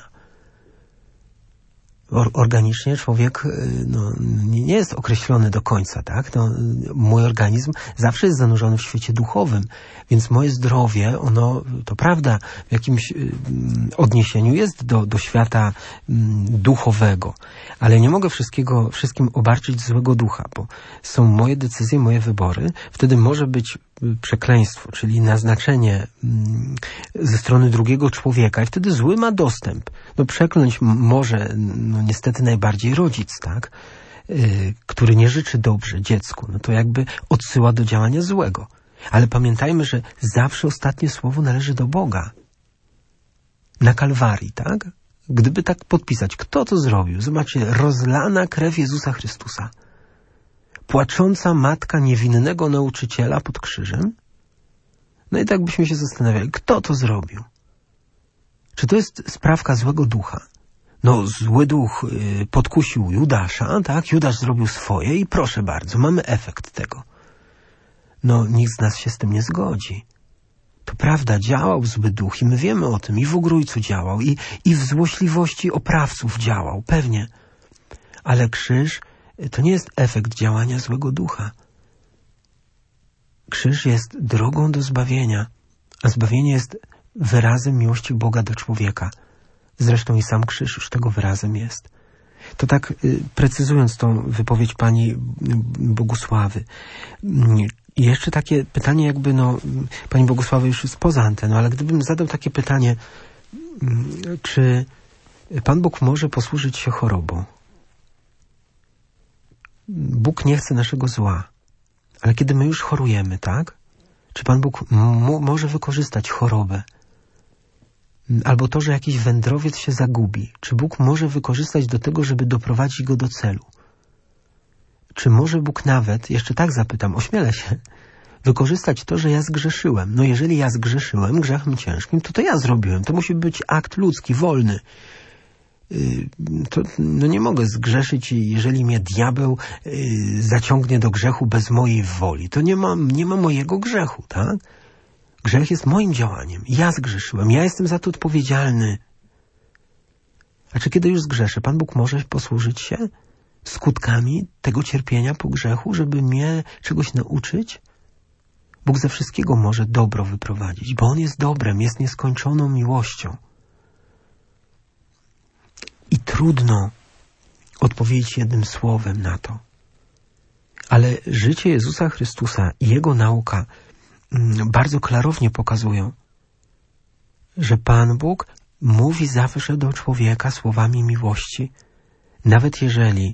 Speaker 2: Organicznie człowiek nie jest określony do końca, tak? Mój organizm zawsze jest zanurzony w świecie duchowym, więc moje zdrowie, ono, to prawda, w jakimś odniesieniu jest do świata duchowego, ale nie mogę wszystkim obarczyć złego ducha, bo są moje decyzje, moje wybory, wtedy może być przekleństwo, czyli naznaczenie ze strony drugiego człowieka i wtedy zły ma dostęp. Przekląć może, niestety najbardziej rodzic, tak? Który nie życzy dobrze dziecku, to jakby odsyła do działania złego. Ale pamiętajmy, że zawsze ostatnie słowo należy do Boga. Na Kalwarii, tak? Gdyby tak podpisać, kto to zrobił? Zobaczcie, rozlana krew Jezusa Chrystusa. Płacząca matka niewinnego nauczyciela pod krzyżem? No i tak byśmy się zastanawiali, kto to zrobił? Czy to jest sprawka złego ducha? Zły duch podkusił Judasza, tak? Judasz zrobił swoje i proszę bardzo, mamy efekt tego. Nikt z nas się z tym nie zgodzi. To prawda, działał zły duch i my wiemy o tym. I w Ugrójcu działał, i w złośliwości oprawców działał, pewnie. Ale krzyż to nie jest efekt działania złego ducha. Krzyż jest drogą do zbawienia, a zbawienie jest wyrazem miłości Boga do człowieka. Zresztą i sam krzyż już tego wyrazem jest. To tak precyzując tą wypowiedź pani Bogusławy. I jeszcze takie pytanie jakby, pani Bogusława już jest poza anteną, ale gdybym zadał takie pytanie, czy Pan Bóg może posłużyć się chorobą? Bóg nie chce naszego zła, ale kiedy my już chorujemy, tak? Czy Pan Bóg może wykorzystać chorobę? Albo to, że jakiś wędrowiec się zagubi. Czy Bóg może wykorzystać do tego, żeby doprowadzić go do celu? Czy może Bóg nawet, jeszcze tak zapytam, ośmielę się, wykorzystać to, że ja zgrzeszyłem? No jeżeli ja zgrzeszyłem grzechem ciężkim, to ja zrobiłem. To musi być akt ludzki, wolny. Nie mogę zgrzeszyć, jeżeli mnie diabeł zaciągnie do grzechu bez mojej woli. To nie ma mojego grzechu, tak? Grzech jest moim działaniem. Ja zgrzeszyłem. Ja jestem za to odpowiedzialny. A czy kiedy już zgrzeszę, Pan Bóg może posłużyć się skutkami tego cierpienia po grzechu, żeby mnie czegoś nauczyć? Bóg ze wszystkiego może dobro wyprowadzić, bo On jest dobrem, jest nieskończoną miłością. I trudno odpowiedzieć jednym słowem na to. Ale życie Jezusa Chrystusa i Jego nauka bardzo klarownie pokazują, że Pan Bóg mówi zawsze do człowieka słowami miłości, nawet jeżeli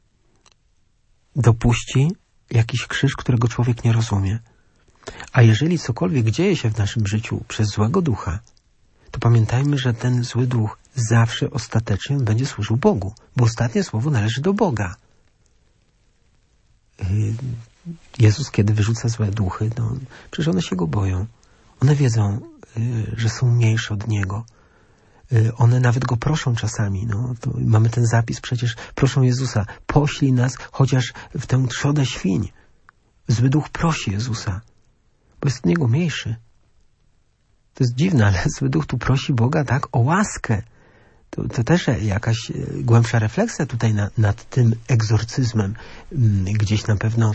Speaker 2: dopuści jakiś krzyż, którego człowiek nie rozumie. A jeżeli cokolwiek dzieje się w naszym życiu przez złego ducha, to pamiętajmy, że ten zły duch zawsze ostatecznie będzie służył Bogu, bo ostatnie słowo należy do Boga. Jezus, kiedy wyrzuca złe duchy, przecież one się Go boją. One wiedzą, że są mniejsze od Niego. One nawet Go proszą czasami. To mamy ten zapis, przecież proszą Jezusa, poślij nas chociaż w tę trzodę świń. Zły duch prosi Jezusa, bo jest od Niego mniejszy. To jest dziwne, ale zły duch tu prosi Boga tak o łaskę. To też jakaś głębsza refleksja tutaj nad tym egzorcyzmem gdzieś na pewno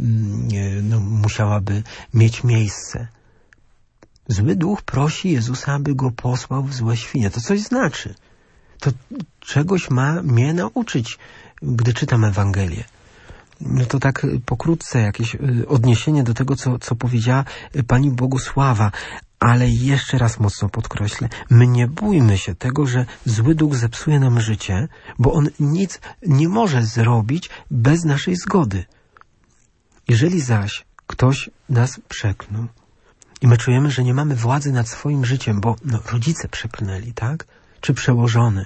Speaker 2: musiałaby mieć miejsce. Zły duch prosi Jezusa, aby go posłał w złe świnie. To coś znaczy. To czegoś ma mnie nauczyć, gdy czytam Ewangelię. To tak pokrótce jakieś odniesienie do tego, co powiedziała pani Bogusława. Ale jeszcze raz mocno podkreślę, my nie bójmy się tego, że zły duch zepsuje nam życie, bo on nic nie może zrobić bez naszej zgody. Jeżeli zaś ktoś nas przeklął i my czujemy, że nie mamy władzy nad swoim życiem, bo rodzice przeklnęli, tak? Czy przełożony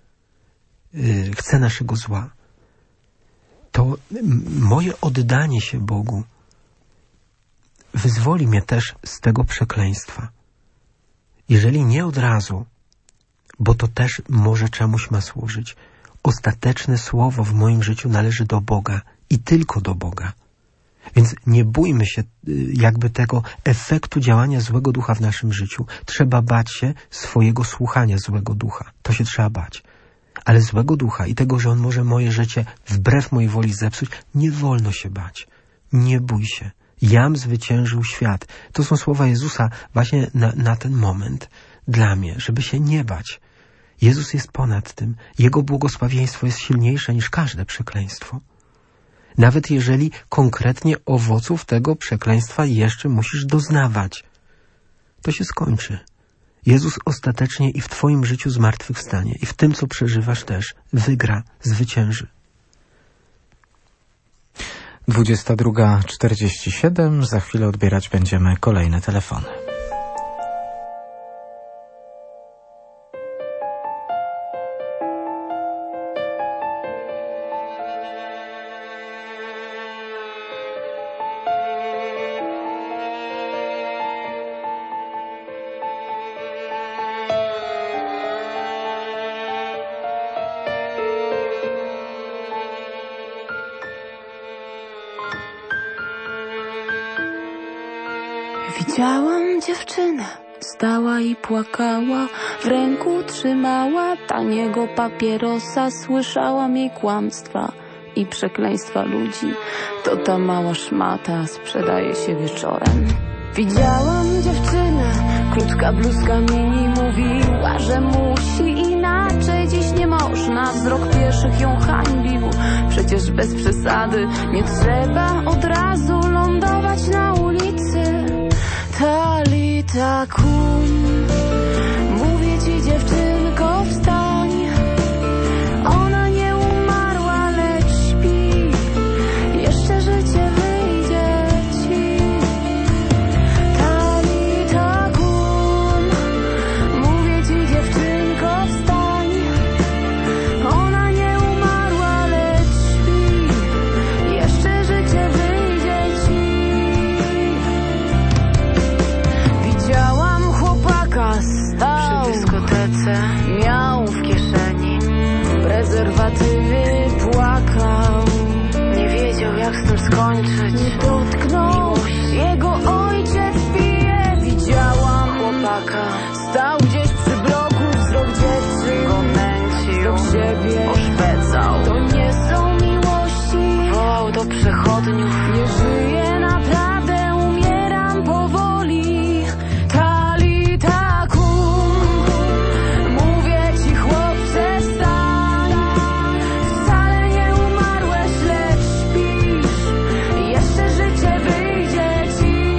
Speaker 2: chce naszego zła, to moje oddanie się Bogu wyzwoli mnie też z tego przekleństwa. Jeżeli nie od razu, bo to też może czemuś ma służyć. Ostateczne słowo w moim życiu należy do Boga i tylko do Boga. Więc nie bójmy się jakby tego efektu działania złego ducha w naszym życiu. Trzeba bać się swojego słuchania złego ducha. To się trzeba bać. Ale złego ducha i tego, że on może moje życie wbrew mojej woli zepsuć, nie wolno się bać. Nie bój się. Jam zwyciężył świat. To są słowa Jezusa właśnie na ten moment dla mnie, żeby się nie bać. Jezus jest ponad tym. Jego błogosławieństwo jest silniejsze niż każde przekleństwo. Nawet jeżeli konkretnie owoców tego przekleństwa jeszcze musisz doznawać. To się skończy. Jezus ostatecznie i w twoim życiu zmartwychwstanie i w tym, co przeżywasz też, wygra, zwycięży.
Speaker 1: 22:47. Za chwilę odbierać będziemy kolejne telefony.
Speaker 8: Widziałam dziewczynę, stała i płakała, w ręku trzymała taniego papierosa, słyszałam jej kłamstwa i przekleństwa ludzi. To ta mała szmata sprzedaje się wieczorem. Widziałam dziewczynę, krótka bluzka mini, mówiła, że musi inaczej, dziś nie można. Wzrok pieszych ją hańbił, przecież bez przesady nie trzeba od razu lądować na ulicy. Talita kum, mówię ci dziewczynko, wstań. Ona nie umarła, lecz śpi, jeszcze życie wyjdzie ci. Talita kum, mówię ci dziewczynko, wstań. Ona nie umarła, lecz śpi, jeszcze życie wyjdzie ci. Widziałam chłopaka, stał przy dyskotece, miał w kieszeni prezerwatywy, płakał, nie wiedział jak z tym skończyć, nie dotknął, jego ojciec pije. Widziałam chłopaka, stał gdzieś przy bloku, wzrok dziewczyn go męcił, do siebie oszpecał. To nie są miłości, wołał do przechodniów, nie żyję naprawdę, umieram powoli. Talita kum, mówię ci chłopcze, wstań. Wcale nie umarłeś, lecz śpisz, jeszcze życie wyjdzie ci.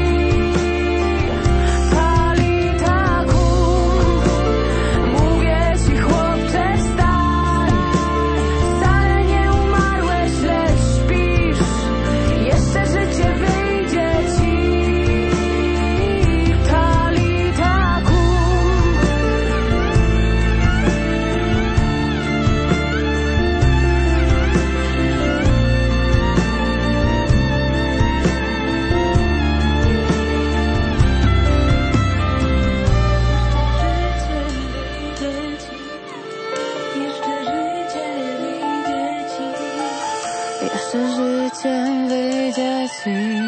Speaker 8: Talita kum, mówię ci chłopcze, wstań. Wcale nie umarłeś, lecz śpisz, jeszcze życie wyjdzie ci. Talita kum. Jeszcze życie wyjdzie ci.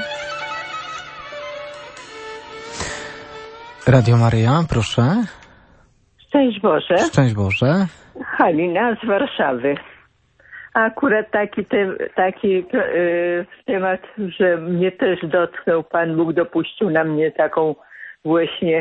Speaker 1: Radio Maryja, proszę.
Speaker 9: Szczęść Boże.
Speaker 1: Szczęść Boże.
Speaker 9: Halina z Warszawy. Akurat taki temat, że mnie też dotknął. Pan Bóg dopuścił na mnie taką właśnie,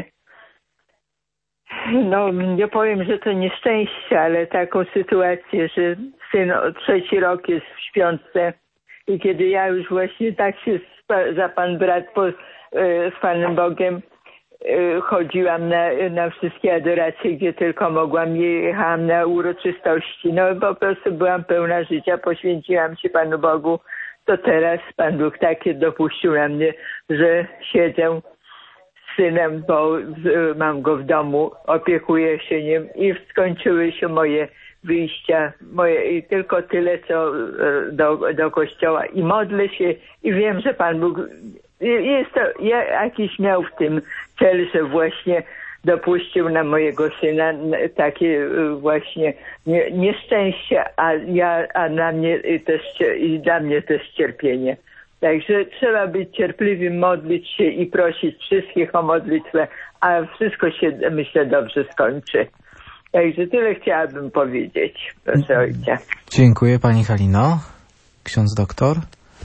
Speaker 9: no nie powiem, że to nieszczęście, ale taką sytuację, że syn 3. rok jest w śpiączce i kiedy ja już właśnie tak się za Pan brat z Panem Bogiem chodziłam na wszystkie adoracje, gdzie tylko mogłam, jechałam na uroczystości, no po prostu byłam pełna życia, poświęciłam się Panu Bogu, to teraz Pan Bóg takie dopuścił na mnie, że siedzę z synem, bo mam go w domu, opiekuję się nim i skończyły się moje wyjścia, i tylko tyle, co do kościoła i modlę się i wiem, że Pan Bóg jest to, jakiś miał w tym cel, że właśnie dopuścił na mojego syna takie właśnie nieszczęście, a na mnie też, i dla mnie też cierpienie. Także trzeba być cierpliwym, modlić się i prosić wszystkich o modlitwę, a wszystko się, myślę, dobrze skończy. Także tyle chciałabym powiedzieć, proszę ojca.
Speaker 1: Dziękuję pani Halino. Ksiądz doktor.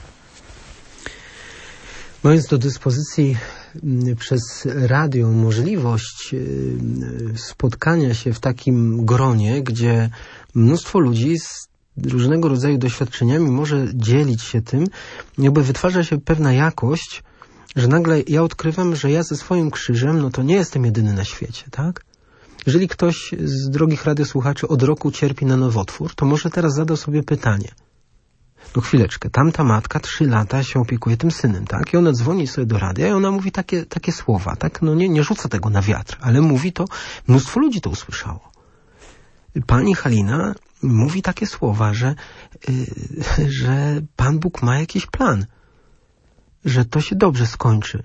Speaker 2: Mając do dyspozycji przez radio możliwość spotkania się w takim gronie, gdzie mnóstwo ludzi z różnego rodzaju doświadczeniami może dzielić się tym, jakby wytwarza się pewna jakość, że nagle ja odkrywam, że ja ze swoim krzyżem, no to nie jestem jedyny na świecie, tak? Jeżeli ktoś z drogich radiosłuchaczy od roku cierpi na nowotwór, to może teraz zada sobie pytanie. No chwileczkę, tamta matka 3 lata się opiekuje tym synem, tak? I ona dzwoni sobie do radia i ona mówi takie słowa, tak? No nie rzuca tego na wiatr, ale mówi to, mnóstwo ludzi to usłyszało. Pani Halina mówi takie słowa, że Pan Bóg ma jakiś plan, że to się dobrze skończy.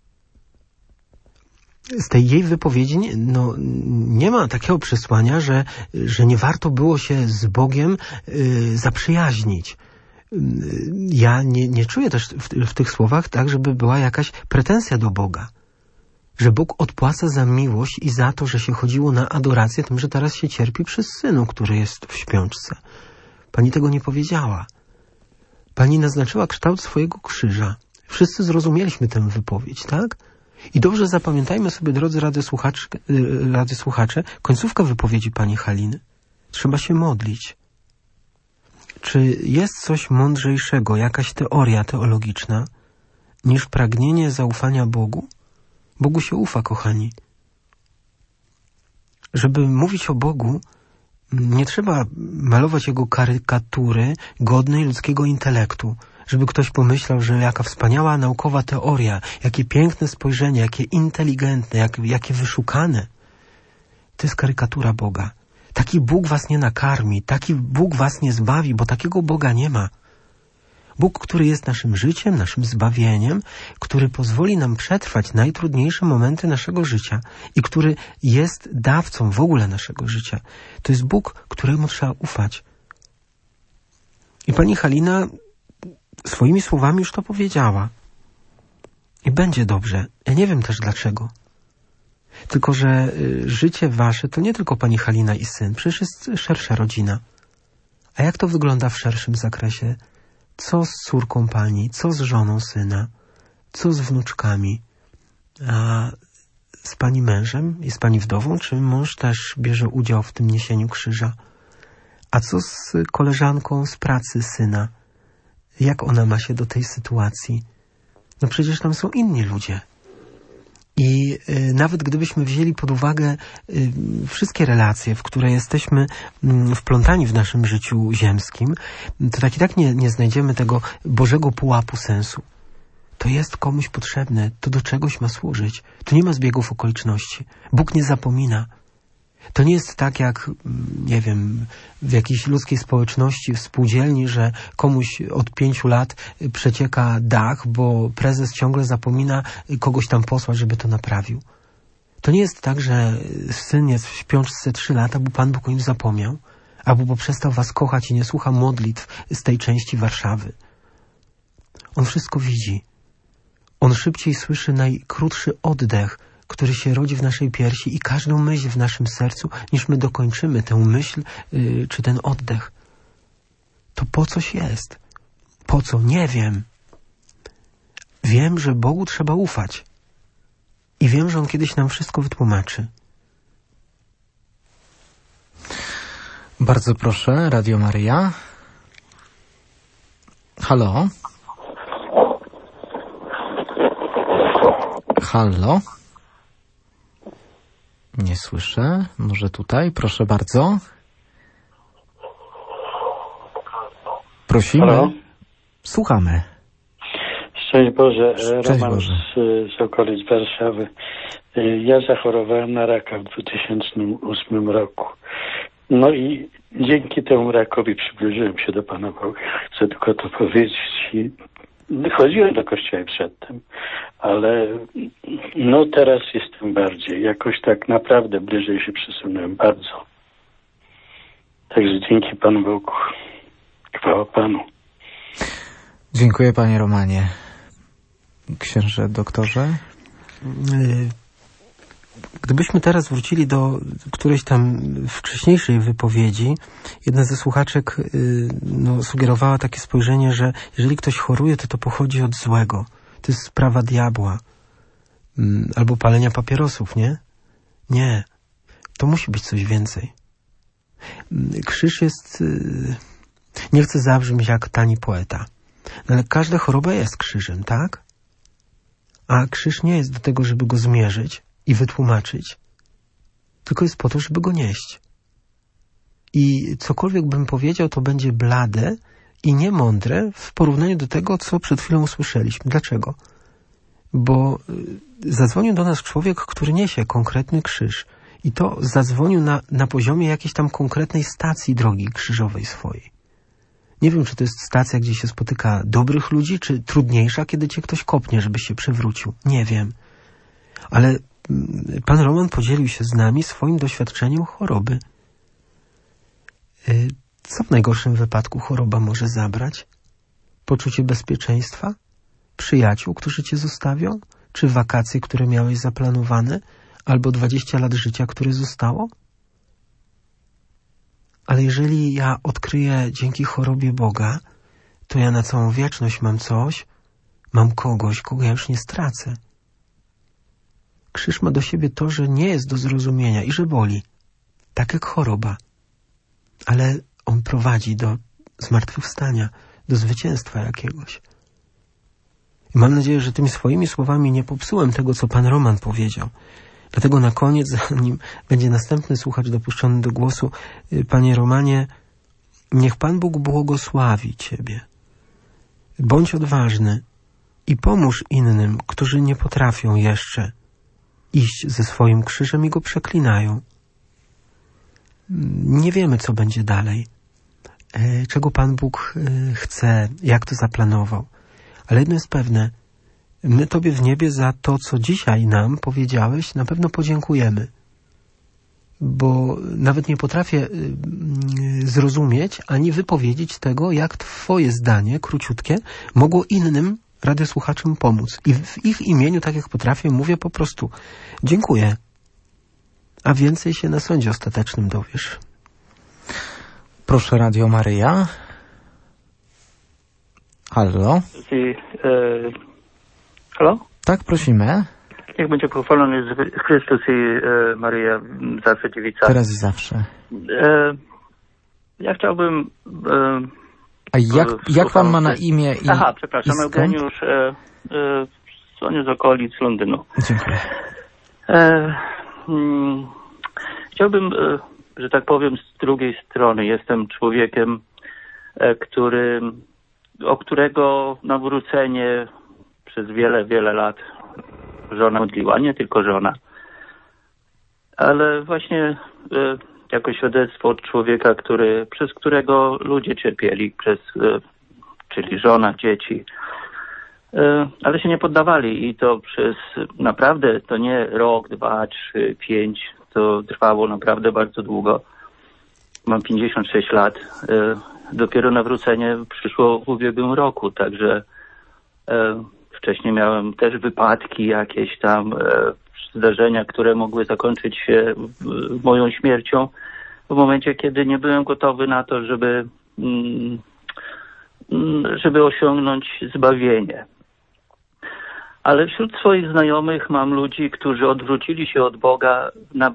Speaker 2: Z tej jej wypowiedzi nie ma takiego przesłania, że nie warto było się z Bogiem zaprzyjaźnić, Ja nie czuję też w tych słowach tak, żeby była jakaś pretensja do Boga. Że Bóg odpłaca za miłość i za to, że się chodziło na adorację tym, że teraz się cierpi przy Synu, który jest w śpiączce. Pani tego nie powiedziała. Pani naznaczyła kształt swojego krzyża. Wszyscy zrozumieliśmy tę wypowiedź, tak? I dobrze zapamiętajmy sobie, drodzy radiosłuchacze, końcówkę wypowiedzi pani Haliny. Trzeba się modlić. Czy jest coś mądrzejszego, jakaś teoria teologiczna, niż pragnienie zaufania Bogu? Bogu się ufa, kochani. Żeby mówić o Bogu, nie trzeba malować Jego karykatury godnej ludzkiego intelektu, żeby ktoś pomyślał, że jaka wspaniała naukowa teoria, jakie piękne spojrzenie, jakie inteligentne, jakie wyszukane. To jest karykatura Boga. Taki Bóg was nie nakarmi, taki Bóg was nie zbawi, bo takiego Boga nie ma. Bóg, który jest naszym życiem, naszym zbawieniem, który pozwoli nam przetrwać najtrudniejsze momenty naszego życia i który jest dawcą w ogóle naszego życia. To jest Bóg, któremu trzeba ufać. I pani Halina swoimi słowami już to powiedziała. I będzie dobrze. Ja nie wiem też dlaczego. Tylko że życie wasze to nie tylko pani Halina i syn. Przecież jest szersza rodzina. A jak to wygląda w szerszym zakresie? Co z córką pani? Co z żoną syna? Co z wnuczkami? A z pani mężem? Jest pani wdową? Czy mąż też bierze udział w tym niesieniu krzyża? A co z koleżanką z pracy syna? Jak ona ma się do tej sytuacji? No przecież tam są inni ludzie. I nawet gdybyśmy wzięli pod uwagę wszystkie relacje, w które jesteśmy wplątani w naszym życiu ziemskim, to tak i tak nie znajdziemy tego Bożego pułapu sensu. To jest komuś potrzebne, to do czegoś ma służyć. Tu nie ma zbiegów okoliczności. Bóg nie zapomina. To nie jest tak jak, nie wiem, w jakiejś ludzkiej społeczności, w spółdzielni, że komuś od 5 lat przecieka dach, bo prezes ciągle zapomina kogoś tam posłać, żeby to naprawił. To nie jest tak, że syn jest w śpiączce 3 lata, bo Pan Bóg o nim zapomniał, albo bo przestał was kochać i nie słucha modlitw z tej części Warszawy. On wszystko widzi. On szybciej słyszy najkrótszy oddech, który się rodzi w naszej piersi i każdą myśl w naszym sercu, niż my dokończymy tę myśl czy ten oddech. To po coś jest? Po co? Nie wiem. Wiem, że Bogu trzeba ufać. I wiem, że On kiedyś nam wszystko wytłumaczy.
Speaker 1: Bardzo proszę, Radio Maryja. Halo? Halo? Nie słyszę. Może tutaj? Proszę bardzo. Prosimy.
Speaker 10: Halo?
Speaker 1: Słuchamy.
Speaker 10: Szczęść Boże.
Speaker 1: Szczęść
Speaker 10: Roman
Speaker 1: Boże.
Speaker 10: z okolic Warszawy. Ja zachorowałem na raka w 2008 roku. No i dzięki temu rakowi przybliżyłem się do Pana Boga. Chcę tylko to powiedzieć. Chodziłem do kościoła przedtem, ale no teraz jestem bardziej, jakoś tak naprawdę bliżej się przesunąłem bardzo. Także dzięki Panu Bogu. Chwała Panu.
Speaker 1: Dziękuję, panie Romanie. Księże doktorze?
Speaker 2: Gdybyśmy teraz wrócili do którejś tam wcześniejszej wypowiedzi, jedna ze słuchaczek sugerowała takie spojrzenie, że jeżeli ktoś choruje, to pochodzi od złego. To jest sprawa diabła. Albo palenia papierosów, nie? Nie. To musi być coś więcej. Krzyż jest... Nie chcę zabrzmieć jak tani poeta, ale każda choroba jest krzyżem, tak? A krzyż nie jest do tego, żeby go zmierzyć i wytłumaczyć, tylko jest po to, żeby go nieść. I cokolwiek bym powiedział, to będzie blade i niemądre w porównaniu do tego, co przed chwilą usłyszeliśmy. Dlaczego? Bo zadzwonił do nas człowiek, który niesie konkretny krzyż. I to zadzwonił na poziomie jakiejś tam konkretnej stacji drogi krzyżowej swojej. Nie wiem, czy to jest stacja, gdzie się spotyka dobrych ludzi, czy trudniejsza, kiedy cię ktoś kopnie, żebyś się przewrócił. Nie wiem. Ale pan Roman podzielił się z nami swoim doświadczeniem choroby. Co w najgorszym wypadku choroba może zabrać? Poczucie bezpieczeństwa? Przyjaciół, którzy cię zostawią? Czy wakacje, które miałeś zaplanowane? Albo 20 lat życia, które zostało? Ale jeżeli ja odkryję dzięki chorobie Boga, to ja na całą wieczność mam coś, mam kogoś, kogo ja już nie stracę. Krzyż ma do siebie to, że nie jest do zrozumienia i że boli. Tak jak choroba. Ale on prowadzi do zmartwychwstania, do zwycięstwa jakiegoś. I mam nadzieję, że tymi swoimi słowami nie popsułem tego, co pan Roman powiedział. Dlatego na koniec, zanim będzie następny słuchacz dopuszczony do głosu, panie Romanie, niech Pan Bóg błogosławi ciebie. Bądź odważny i pomóż innym, którzy nie potrafią jeszcze iść ze swoim krzyżem i go przeklinają. Nie wiemy, co będzie dalej, czego Pan Bóg chce, jak to zaplanował. Ale jedno jest pewne, my Tobie w niebie za to, co dzisiaj nam powiedziałeś, na pewno podziękujemy. Bo nawet nie potrafię zrozumieć ani wypowiedzieć tego, jak Twoje zdanie, króciutkie, mogło innym radiosłuchaczom pomóc. I w ich imieniu, tak jak potrafię, mówię po prostu dziękuję. A więcej się na sądzie ostatecznym dowiesz.
Speaker 1: Proszę, Radio Maryja. Halo?
Speaker 11: Halo?
Speaker 1: Tak, prosimy.
Speaker 11: Niech będzie pochwalony Chrystus i Maryja, zawsze dziewica.
Speaker 1: Teraz i zawsze.
Speaker 11: Ja chciałbym...
Speaker 1: A jak pan ma na imię i...
Speaker 11: Aha, przepraszam, Eugeniusz, dzwonię z okolic Londynu.
Speaker 1: Dziękuję.
Speaker 11: Chciałbym, że tak powiem, z drugiej strony. Jestem człowiekiem, o którego nawrócenie przez wiele, wiele lat żona modliła, nie tylko żona. Ale właśnie jako świadectwo od człowieka, przez którego ludzie cierpieli, czyli żona, dzieci. Ale się nie poddawali i to przez naprawdę, to nie rok, 2, 3, 5, to trwało naprawdę bardzo długo. Mam 56 lat. Dopiero nawrócenie przyszło w ubiegłym roku, także wcześniej miałem też wypadki, jakieś tam zdarzenia, które mogły zakończyć się moją śmiercią w momencie, kiedy nie byłem gotowy na to, żeby osiągnąć zbawienie. Ale wśród swoich znajomych mam ludzi, którzy odwrócili się od Boga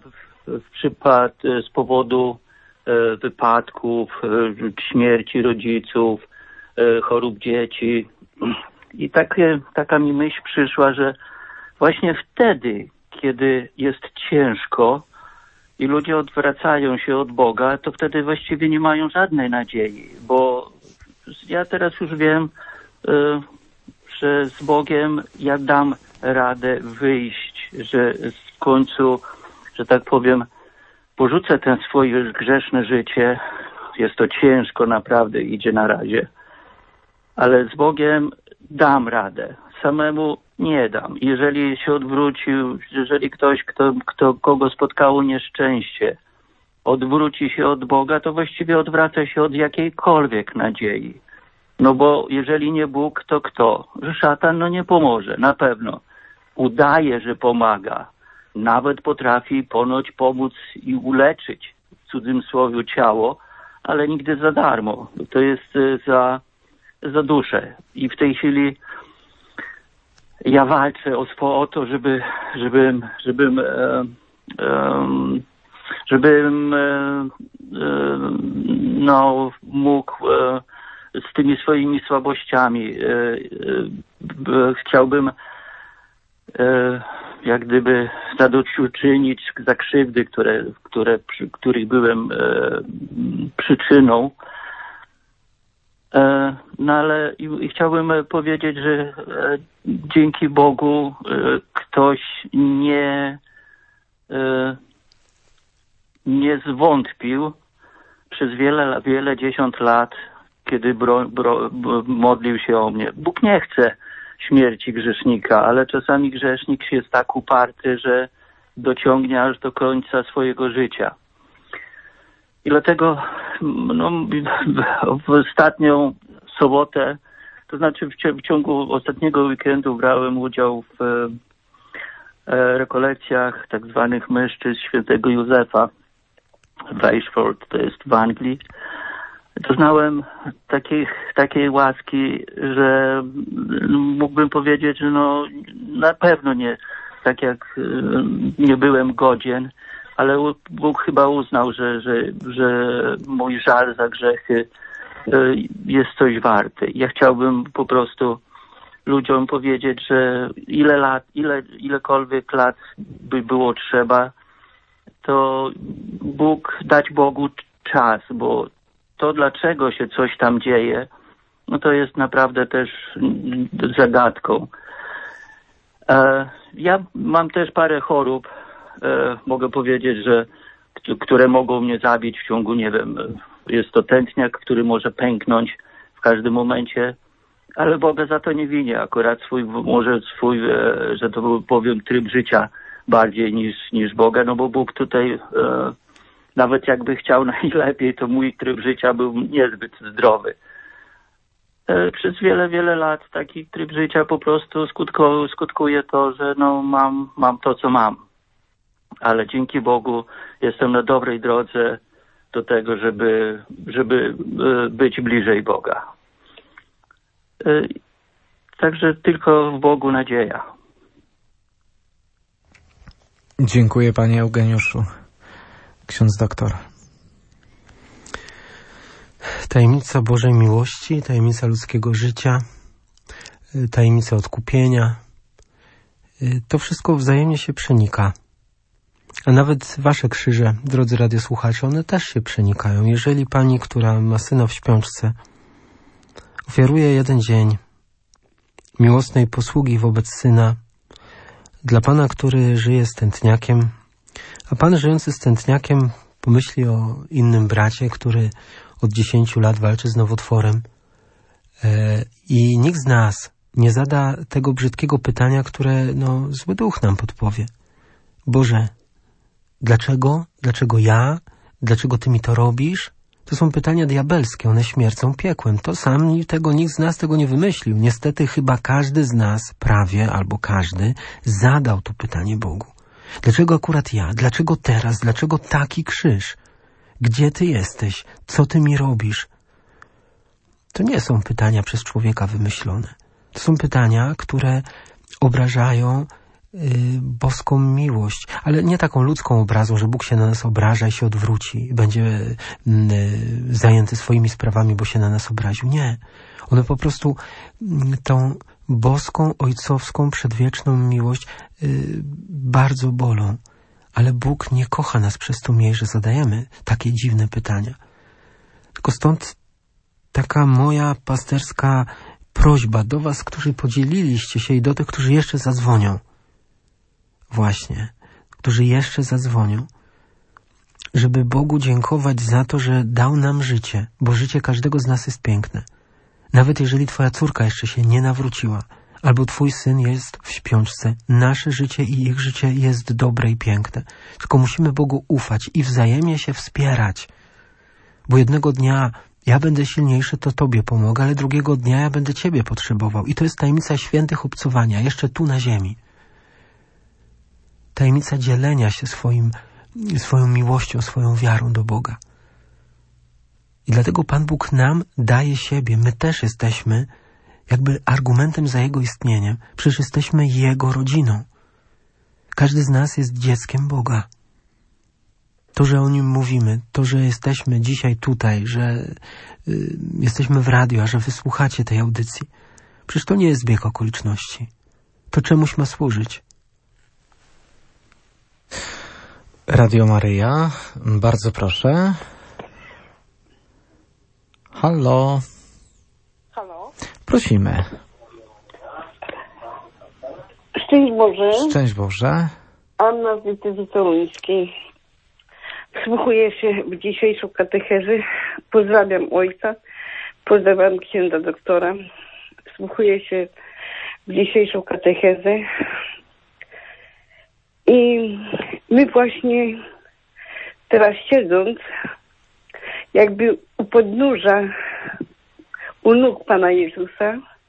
Speaker 11: z powodu wypadków, śmierci rodziców, chorób dzieci. I taka mi myśl przyszła, że właśnie wtedy, kiedy jest ciężko i ludzie odwracają się od Boga, to wtedy właściwie nie mają żadnej nadziei, bo ja teraz już wiem, że z Bogiem ja dam radę wyjść, że w końcu, że tak powiem, porzucę ten swoje grzeszne życie. Jest to ciężko, naprawdę idzie na razie. Ale z Bogiem dam radę. Samemu nie dam. Jeżeli się odwrócił, jeżeli ktoś, kogo spotkało nieszczęście, odwróci się od Boga, to właściwie odwraca się od jakiejkolwiek nadziei. No bo jeżeli nie Bóg, to kto? Że szatan nie pomoże, na pewno. Udaje, że pomaga. Nawet potrafi ponoć pomóc i uleczyć, w cudzym słowie, ciało, ale nigdy za darmo. To jest za duszę. I w tej chwili ja walczę o to, żebym mógł z tymi swoimi słabościami. Chciałbym jak gdyby zadośćuczynić za krzywdy, których byłem przyczyną. No ale i chciałbym powiedzieć, że dzięki Bogu ktoś nie zwątpił przez wiele dziesiąt lat, kiedy modlił się o mnie. Bóg nie chce śmierci grzesznika, ale czasami grzesznik jest tak uparty, że dociągnie aż do końca swojego życia. I dlatego w ostatnią sobotę To znaczy w ciągu ostatniego weekendu brałem udział w rekolekcjach tak zwanych mężczyzn świętego Józefa w Ashford, to jest w Anglii. Doznałem takiej łaski, że mógłbym powiedzieć, że no na pewno nie tak jak nie byłem godzien, ale Bóg chyba uznał, że mój żal za grzechy jest coś warty. Ja chciałbym po prostu ludziom powiedzieć, że ilekolwiek lat by było trzeba, to dać Bogu czas, bo to, dlaczego się coś tam dzieje, no to jest naprawdę też zagadką. Ja mam też parę chorób, mogę powiedzieć, które mogą mnie zabić w ciągu, nie wiem, jest to tętniak, który może pęknąć w każdym momencie, ale Boga za to nie winię. Akurat swój, że to powiem, tryb życia bardziej niż Boga, no bo Bóg tutaj nawet jakby chciał najlepiej, to mój tryb życia był niezbyt zdrowy. Przez wiele lat taki tryb życia po prostu skutkuje to, że no mam to, co mam. Ale dzięki Bogu jestem na dobrej drodze do tego, żeby być bliżej Boga. Także tylko w Bogu nadzieja.
Speaker 1: Dziękuję, panie Eugeniuszu. Ksiądz doktor.
Speaker 2: Tajemnica Bożej miłości, tajemnica ludzkiego życia, tajemnica odkupienia. To wszystko wzajemnie się przenika. A nawet wasze krzyże, drodzy radiosłuchacze, one też się przenikają. Jeżeli pani, która ma syna w śpiączce, ofiaruje jeden dzień miłosnej posługi wobec syna dla pana, który żyje z tętniakiem, a pan żyjący z tętniakiem pomyśli o innym bracie, który od 10 lat walczy z nowotworem i nikt z nas nie zada tego brzydkiego pytania, które zły duch nam podpowie. Boże, dlaczego? Dlaczego ja? Dlaczego Ty mi to robisz? To są pytania diabelskie, one śmiercą piekłem. To sam nikt z nas tego nie wymyślił. Niestety chyba każdy z nas, prawie albo każdy, zadał to pytanie Bogu. Dlaczego akurat ja? Dlaczego teraz? Dlaczego taki krzyż? Gdzie Ty jesteś? Co Ty mi robisz? To nie są pytania przez człowieka wymyślone. To są pytania, które obrażają boską miłość, ale nie taką ludzką obrazą, że Bóg się na nas obraża i się odwróci i będzie zajęty swoimi sprawami, bo się na nas obraził. Nie. One po prostu tą boską, ojcowską, przedwieczną miłość bardzo bolą. Ale Bóg nie kocha nas przez to mniej, że zadajemy takie dziwne pytania. Tylko stąd taka moja pasterska prośba do was, którzy podzieliliście się i do tych, którzy jeszcze zadzwonią. Właśnie, którzy jeszcze zadzwonią, żeby Bogu dziękować za to, że dał nam życie, bo życie każdego z nas jest piękne. Nawet jeżeli twoja córka jeszcze się nie nawróciła, albo twój syn jest w śpiączce, nasze życie i ich życie jest dobre i piękne. Tylko musimy Bogu ufać i wzajemnie się wspierać, bo jednego dnia ja będę silniejszy, to tobie pomogę, ale drugiego dnia ja będę ciebie potrzebował. I to jest tajemnica świętych obcowania, jeszcze tu na ziemi. Tajemnica dzielenia się swoją miłością, swoją wiarą do Boga. I dlatego Pan Bóg nam daje siebie. My też jesteśmy jakby argumentem za Jego istnieniem. Przecież jesteśmy Jego rodziną. Każdy z nas jest dzieckiem Boga. To, że o Nim mówimy, to, że jesteśmy dzisiaj tutaj, że jesteśmy w radiu, a że wysłuchacie tej audycji, przecież to nie jest zbieg okoliczności. To czemuś ma służyć.
Speaker 1: Radio Maryja, bardzo proszę. Halo.
Speaker 12: Halo.
Speaker 1: Prosimy.
Speaker 12: Szczęść Boże.
Speaker 1: Szczęść Boże.
Speaker 12: Anna z diecezji toruńskiej. Wsłuchuję się w dzisiejszą katechezę. Pozdrawiam ojca. Pozdrawiam księdza doktora. Wsłuchuję się w dzisiejszą katechezę. I my właśnie teraz siedząc, jakby u podnóża, u nóg Pana Jezusa,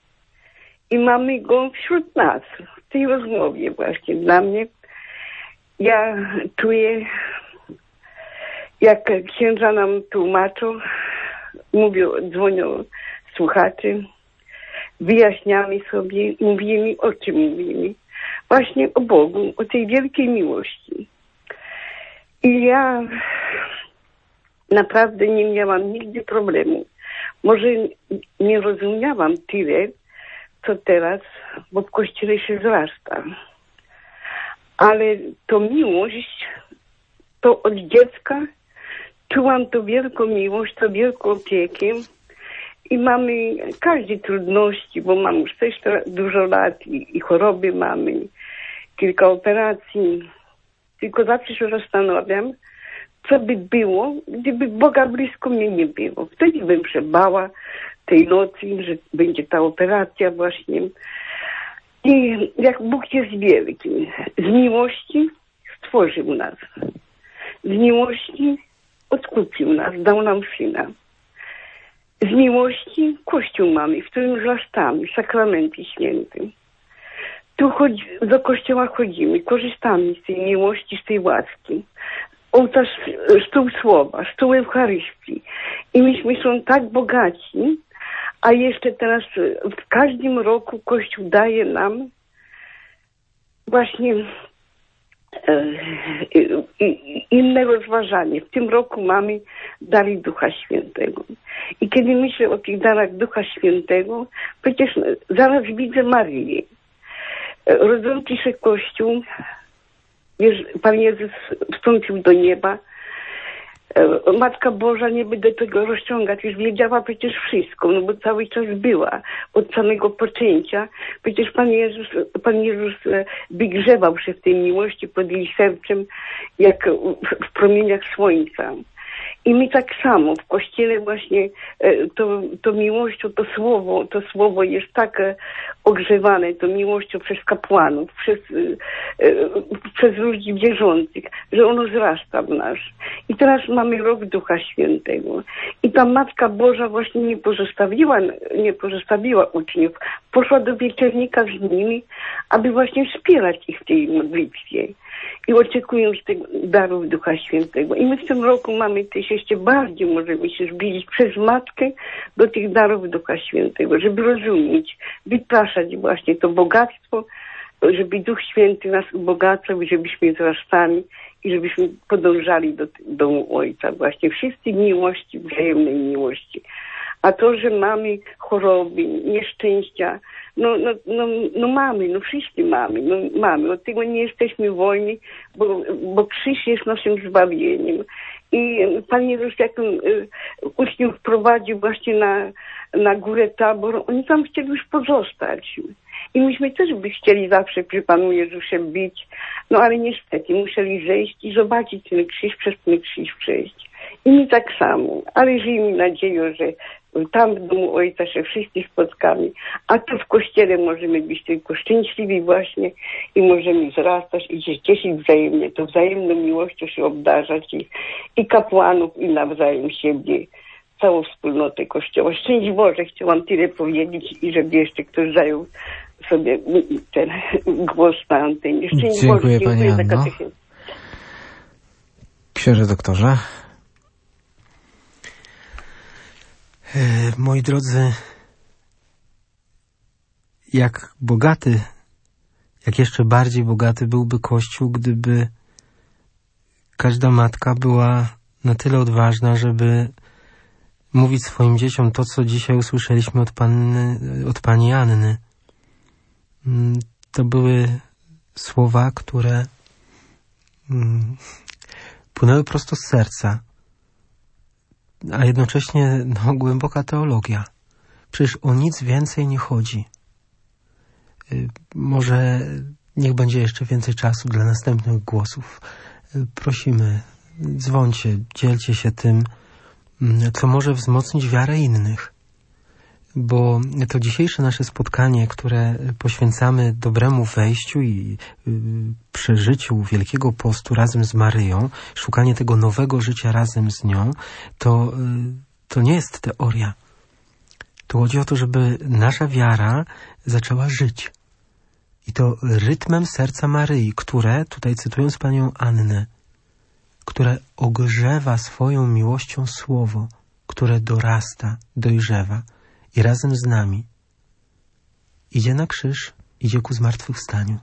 Speaker 12: i mamy go wśród nas, w tej rozmowie właśnie. Dla mnie, ja czuję, jak księża nam tłumaczą, dzwonią słuchacze, wyjaśniamy sobie, mówimy, o czym mówimy. Właśnie o Bogu, o tej wielkiej miłości. I ja naprawdę nie miałam nigdy problemu. Może nie rozumiałam tyle, co teraz, bo w Kościele się wzrasta. Ale to miłość, to od dziecka czułam tą wielką miłość, tą wielką opiekę. I mamy każde trudności, bo mam już też dużo lat i choroby mamy, kilka operacji. Tylko zawsze się zastanawiam, co by było, gdyby Boga blisko mnie nie było. Wtedy bym się bała tej nocy, że będzie ta operacja właśnie. I jak Bóg jest wielki, z miłości stworzył nas. Z miłości odkupił nas, dał nam Syna. Z miłości Kościół mamy, w którym wzrastamy, sakramenty święte. Tu do Kościoła chodzimy, korzystamy z tej miłości, z tej łaski. Ołtarz, stół słowa, stół Eucharystii. I myśmy są tak bogaci, a jeszcze teraz w każdym roku Kościół daje nam właśnie inne rozważanie. W tym roku mamy dary Ducha Świętego. I kiedy myślę o tych darach Ducha Świętego, przecież zaraz widzę Maryję. Rodzący się Kościół, Pan Jezus wstąpił do nieba. Matka Boża, nie będę tego rozciągać, już wiedziała przecież wszystko, no bo cały czas była od samego poczęcia. Przecież Pan Jezus wygrzewał się w tej miłości pod jej sercem, jak w promieniach słońca. I my tak samo w Kościele właśnie to miłością, to słowo jest tak ogrzewane, to miłością przez kapłanów, przez ludzi wierzących, że ono wzrasta w nas. I teraz mamy rok Ducha Świętego. I ta Matka Boża właśnie nie pozostawiła uczniów. Poszła do wieczernika z nimi, aby właśnie wspierać ich w tej modlitwie. I oczekują z tych darów Ducha Świętego. I my w tym roku mamy też jeszcze bardziej możemy się zbliżyć przez Matkę do tych darów Ducha Świętego, żeby rozumieć, wypraszać właśnie to bogactwo, żeby Duch Święty nas ubogacał, żebyśmy wzrastali i żebyśmy podążali do domu Ojca. Właśnie wszyscy miłości, wzajemnej miłości. A to, że mamy choroby, nieszczęścia, no mamy, wszyscy mamy. Od tego nie jesteśmy wolni, bo krzyż jest naszym zbawieniem. I Pan Jezus, jak uczniów prowadził właśnie na górę Tabor, oni tam chcieli już pozostać. I myśmy też by chcieli zawsze przy Panu Jezusie być, no ale niestety musieli zejść i zobaczyć ten krzyż, przez ten krzyż przejść. I my tak samo, ale żyjmy nadzieją, że tam w domu Ojca się wszyscy spotkamy, a tu w Kościele możemy być tylko szczęśliwi właśnie i możemy wzrastać i się cieszyć wzajemnie, to wzajemną miłością się obdarzać i kapłanów, i nawzajem siebie, całą wspólnotę Kościoła. Szczęść Boże, chciałam tyle powiedzieć i żeby jeszcze ktoś zajął sobie ten głos na antenie. Szczęść
Speaker 1: Dziękuję,
Speaker 12: Boże,
Speaker 1: Pani
Speaker 12: za
Speaker 1: Anno.
Speaker 12: katechezę.
Speaker 1: Księże doktorze.
Speaker 2: Moi drodzy, jak jeszcze bardziej bogaty byłby Kościół, gdyby każda matka była na tyle odważna, żeby mówić swoim dzieciom to, co dzisiaj usłyszeliśmy od pani Anny. To były słowa, które płynęły prosto z serca, a jednocześnie głęboka teologia. Przecież o nic więcej nie chodzi. Może niech będzie jeszcze więcej czasu dla następnych głosów. Prosimy, dzwońcie, dzielcie się tym, co może wzmocnić wiarę innych. Bo to dzisiejsze nasze spotkanie, które poświęcamy dobremu wejściu i przeżyciu Wielkiego Postu razem z Maryją, szukanie tego nowego życia razem z nią, to nie jest teoria. Tu chodzi o to, żeby nasza wiara zaczęła żyć. I to rytmem serca Maryi, które, tutaj cytując panią Annę, które ogrzewa swoją miłością słowo, które dorasta, dojrzewa i razem z nami idzie na krzyż, idzie ku zmartwychwstaniu.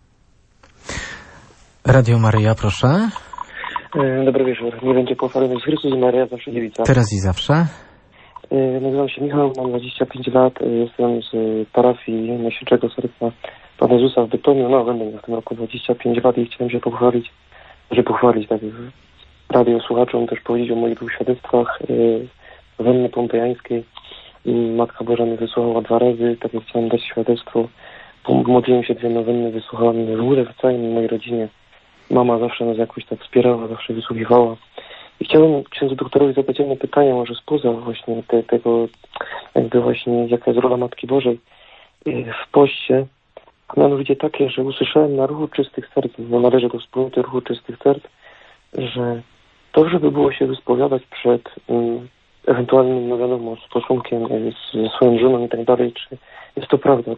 Speaker 1: Radio Maryja, proszę.
Speaker 13: Dobry wieczór. Nie będzie pochwalony Jezus Chrystus i Maryja zawsze dziewica.
Speaker 1: Teraz i zawsze.
Speaker 13: Nazywam się Michał, mam 25 lat, jestem z parafii Najświętszego Serca Pana Jezusa w Bytomiu. No, będę w tym roku 25 lat i chciałem się pochwalić tak radiosłuchaczom, też powiedzieć o moich dwóch świadectwach. W Wenny Pompejańskiej Matka Boża mnie wysłuchała 2 razy, tak jak chciałem dać świadectwo. Modliłem się 2 nowenny, wysłuchałem w całej mojej rodzinie. Mama zawsze nas jakoś tak wspierała, zawsze wysłuchiwała. I chciałem księdzu doktorowi zadać jedno pytanie, może spoza właśnie tego, jakby właśnie jaka jest rola Matki Bożej w poście. A mianowicie takie, że usłyszałem na Ruchu Czystych Serc, bo należy do wspólnoty Ruchu Czystych Serc, że to, żeby było się wyspowiadać przed ewentualnym, no wiadomo, stosunkiem ze swoją żoną i tak dalej, czy jest to prawda,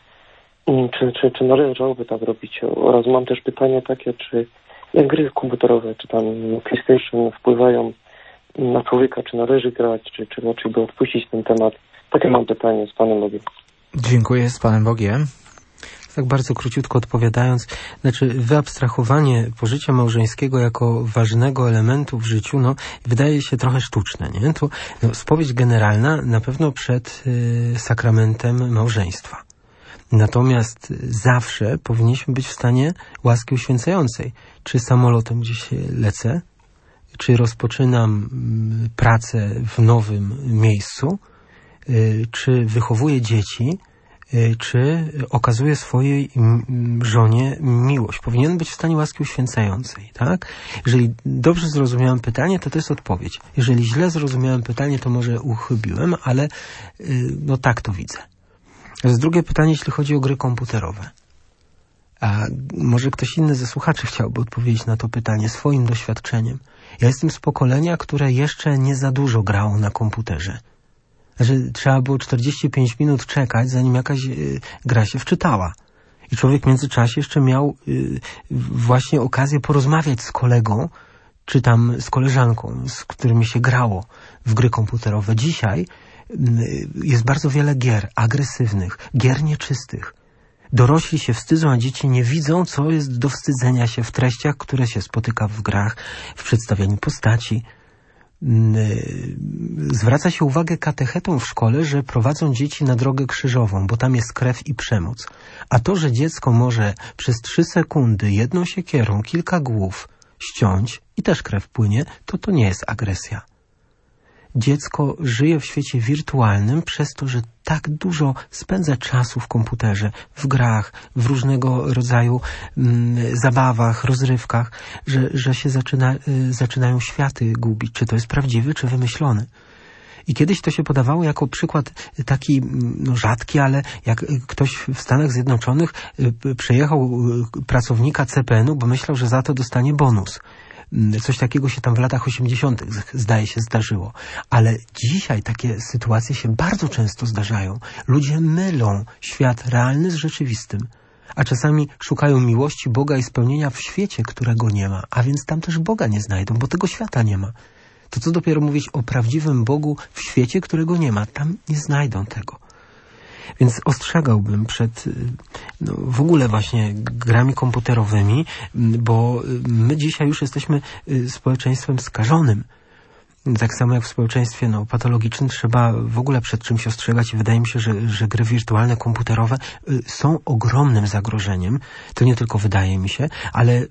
Speaker 13: czy należałoby tak robić. Oraz mam też pytanie takie, czy jak gry komputerowe, czy tam PlayStation wpływają na człowieka, czy należy grać, czy raczej by odpuścić ten temat. Takie mam pytanie z Panem Bogiem.
Speaker 1: Dziękuję, z Panem Bogiem.
Speaker 2: Tak bardzo króciutko odpowiadając, znaczy wyabstrahowanie pożycia małżeńskiego jako ważnego elementu w życiu, no wydaje się trochę sztuczne, nie? To spowiedź generalna na pewno przed sakramentem małżeństwa. Natomiast zawsze powinniśmy być w stanie łaski uświęcającej. Czy samolotem gdzieś lecę, czy rozpoczynam pracę w nowym miejscu, czy wychowuję dzieci, czy okazuję swojej żonie miłość. Powinien być w stanie łaski uświęcającej, tak? Jeżeli dobrze zrozumiałem pytanie, to jest odpowiedź. Jeżeli źle zrozumiałem pytanie, to może uchybiłem, ale no tak to widzę. Drugie pytanie, jeśli chodzi o gry komputerowe. A może ktoś inny ze słuchaczy chciałby odpowiedzieć na to pytanie swoim doświadczeniem. Ja jestem z pokolenia, które jeszcze nie za dużo grało na komputerze. Znaczy, trzeba było 45 minut czekać, zanim jakaś gra się wczytała. I człowiek w międzyczasie jeszcze miał właśnie okazję porozmawiać z kolegą, czy tam z koleżanką, z którymi się grało w gry komputerowe. Dzisiaj jest bardzo wiele gier agresywnych, gier nieczystych. Dorośli się wstydzą, a dzieci nie widzą, co jest do wstydzenia się w treściach, które się spotyka w grach, w przedstawianiu postaci. Zwraca się uwagę katechetom w szkole, że prowadzą dzieci na drogę krzyżową, bo tam jest krew i przemoc. A to, że dziecko może przez 3 sekundy jedną siekierą kilka głów ściąć i też krew płynie, to nie jest agresja. Dziecko żyje w świecie wirtualnym przez to, że tak dużo spędza czasu w komputerze, w grach, w różnego rodzaju zabawach, rozrywkach, że się zaczynają światy gubić, czy to jest prawdziwy, czy wymyślony. I kiedyś to się podawało jako przykład taki rzadki, ale jak ktoś w Stanach Zjednoczonych przejechał pracownika CPN-u, bo myślał, że za to dostanie bonus. Coś takiego się tam w latach 80. zdaje się zdarzyło. Ale dzisiaj takie sytuacje się bardzo często zdarzają. Ludzie mylą świat realny z rzeczywistym. A czasami szukają miłości Boga i spełnienia w świecie, którego nie ma. A więc tam też Boga nie znajdą, bo tego świata nie ma. To co dopiero mówić o prawdziwym Bogu w świecie, którego nie ma. Tam nie znajdą tego. Więc ostrzegałbym przed w ogóle właśnie grami komputerowymi, bo my dzisiaj już jesteśmy społeczeństwem skażonym. Tak samo jak w społeczeństwie patologicznym trzeba w ogóle przed czymś ostrzegać i wydaje mi się, że gry wirtualne, komputerowe są ogromnym zagrożeniem. To nie tylko wydaje mi się, ale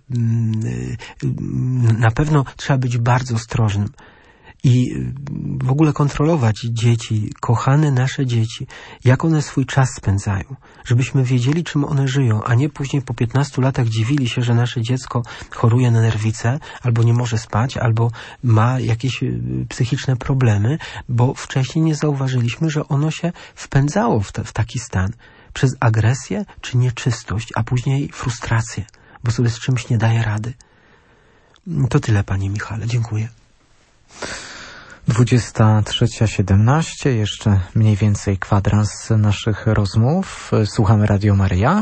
Speaker 2: na pewno trzeba być bardzo ostrożnym. I w ogóle kontrolować dzieci, kochane nasze dzieci, jak one swój czas spędzają, żebyśmy wiedzieli, czym one żyją, a nie później po 15 latach dziwili się, że nasze dziecko choruje na nerwicę, albo nie może spać, albo ma jakieś psychiczne problemy, bo wcześniej nie zauważyliśmy, że ono się wpędzało w taki stan przez agresję czy nieczystość, a później frustrację, bo sobie z czymś nie daje rady. To tyle, panie Michale. Dziękuję.
Speaker 1: 23:17, jeszcze mniej więcej kwadrans naszych rozmów. Słuchamy Radio Maryja.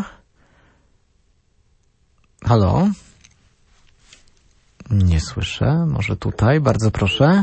Speaker 1: Halo? Nie słyszę. Może tutaj? Bardzo proszę.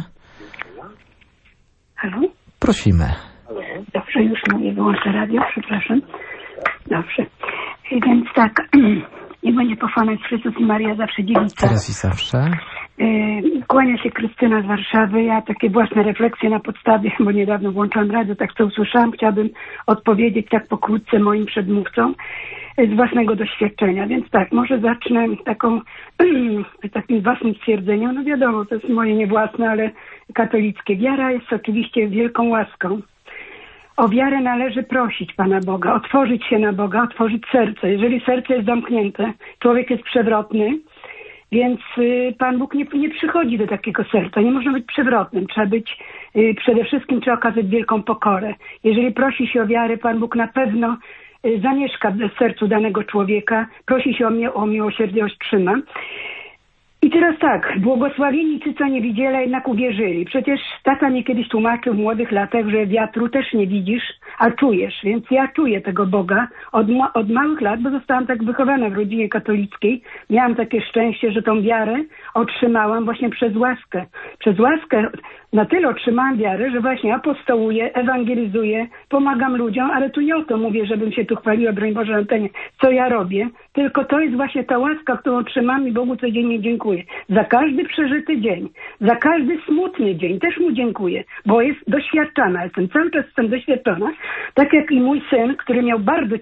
Speaker 14: Halo?
Speaker 1: Prosimy.
Speaker 14: Dobrze, już mówię, wyłączę radio, przepraszam. Dobrze. Więc tak, nie będzie pochwalony Chrystus i Maria zawsze dziewica.
Speaker 1: Teraz i zawsze.
Speaker 14: Kłania się Krystyna z Warszawy. Ja takie własne refleksje na podstawie, bo niedawno włączyłam radio, tak co usłyszałam, chciałabym odpowiedzieć tak pokrótce moim przedmówcom z własnego doświadczenia. Więc tak, może zacznę takim własnym stwierdzeniem. No wiadomo, to jest moje nie własne, ale katolickie. Wiara jest oczywiście wielką łaską. O wiarę należy prosić Pana Boga, otworzyć się na Boga, otworzyć serce. Jeżeli serce jest zamknięte, człowiek jest przewrotny, więc Pan Bóg nie przychodzi do takiego serca. Nie można być przewrotnym. Trzeba być, przede wszystkim trzeba okazać wielką pokorę. Jeżeli prosi się o wiarę, Pan Bóg na pewno zamieszka w sercu danego człowieka. Prosi się o miłosierdzie, otrzyma. I teraz tak, błogosławieni ci, co nie widzieli, jednak uwierzyli. Przecież tata mnie kiedyś tłumaczył w młodych latach, że wiatru też nie widzisz, a czujesz. Więc ja czuję tego Boga od małych lat, bo zostałam tak wychowana w rodzinie katolickiej. Miałam takie szczęście, że tą wiarę otrzymałam właśnie przez łaskę. Przez łaskę na tyle otrzymałam wiarę, że właśnie apostołuję, ewangelizuję, pomagam ludziom, ale tu nie o to mówię, żebym się tu chwaliła, broń Boże, na antenie, co ja robię, tylko to jest właśnie ta łaska, którą otrzymam i Bogu codziennie dziękuję. Za każdy przeżyty dzień, za każdy smutny dzień też Mu dziękuję, bo jest doświadczana, cały czas jestem doświadczona, tak jak i mój syn, który miał bardzo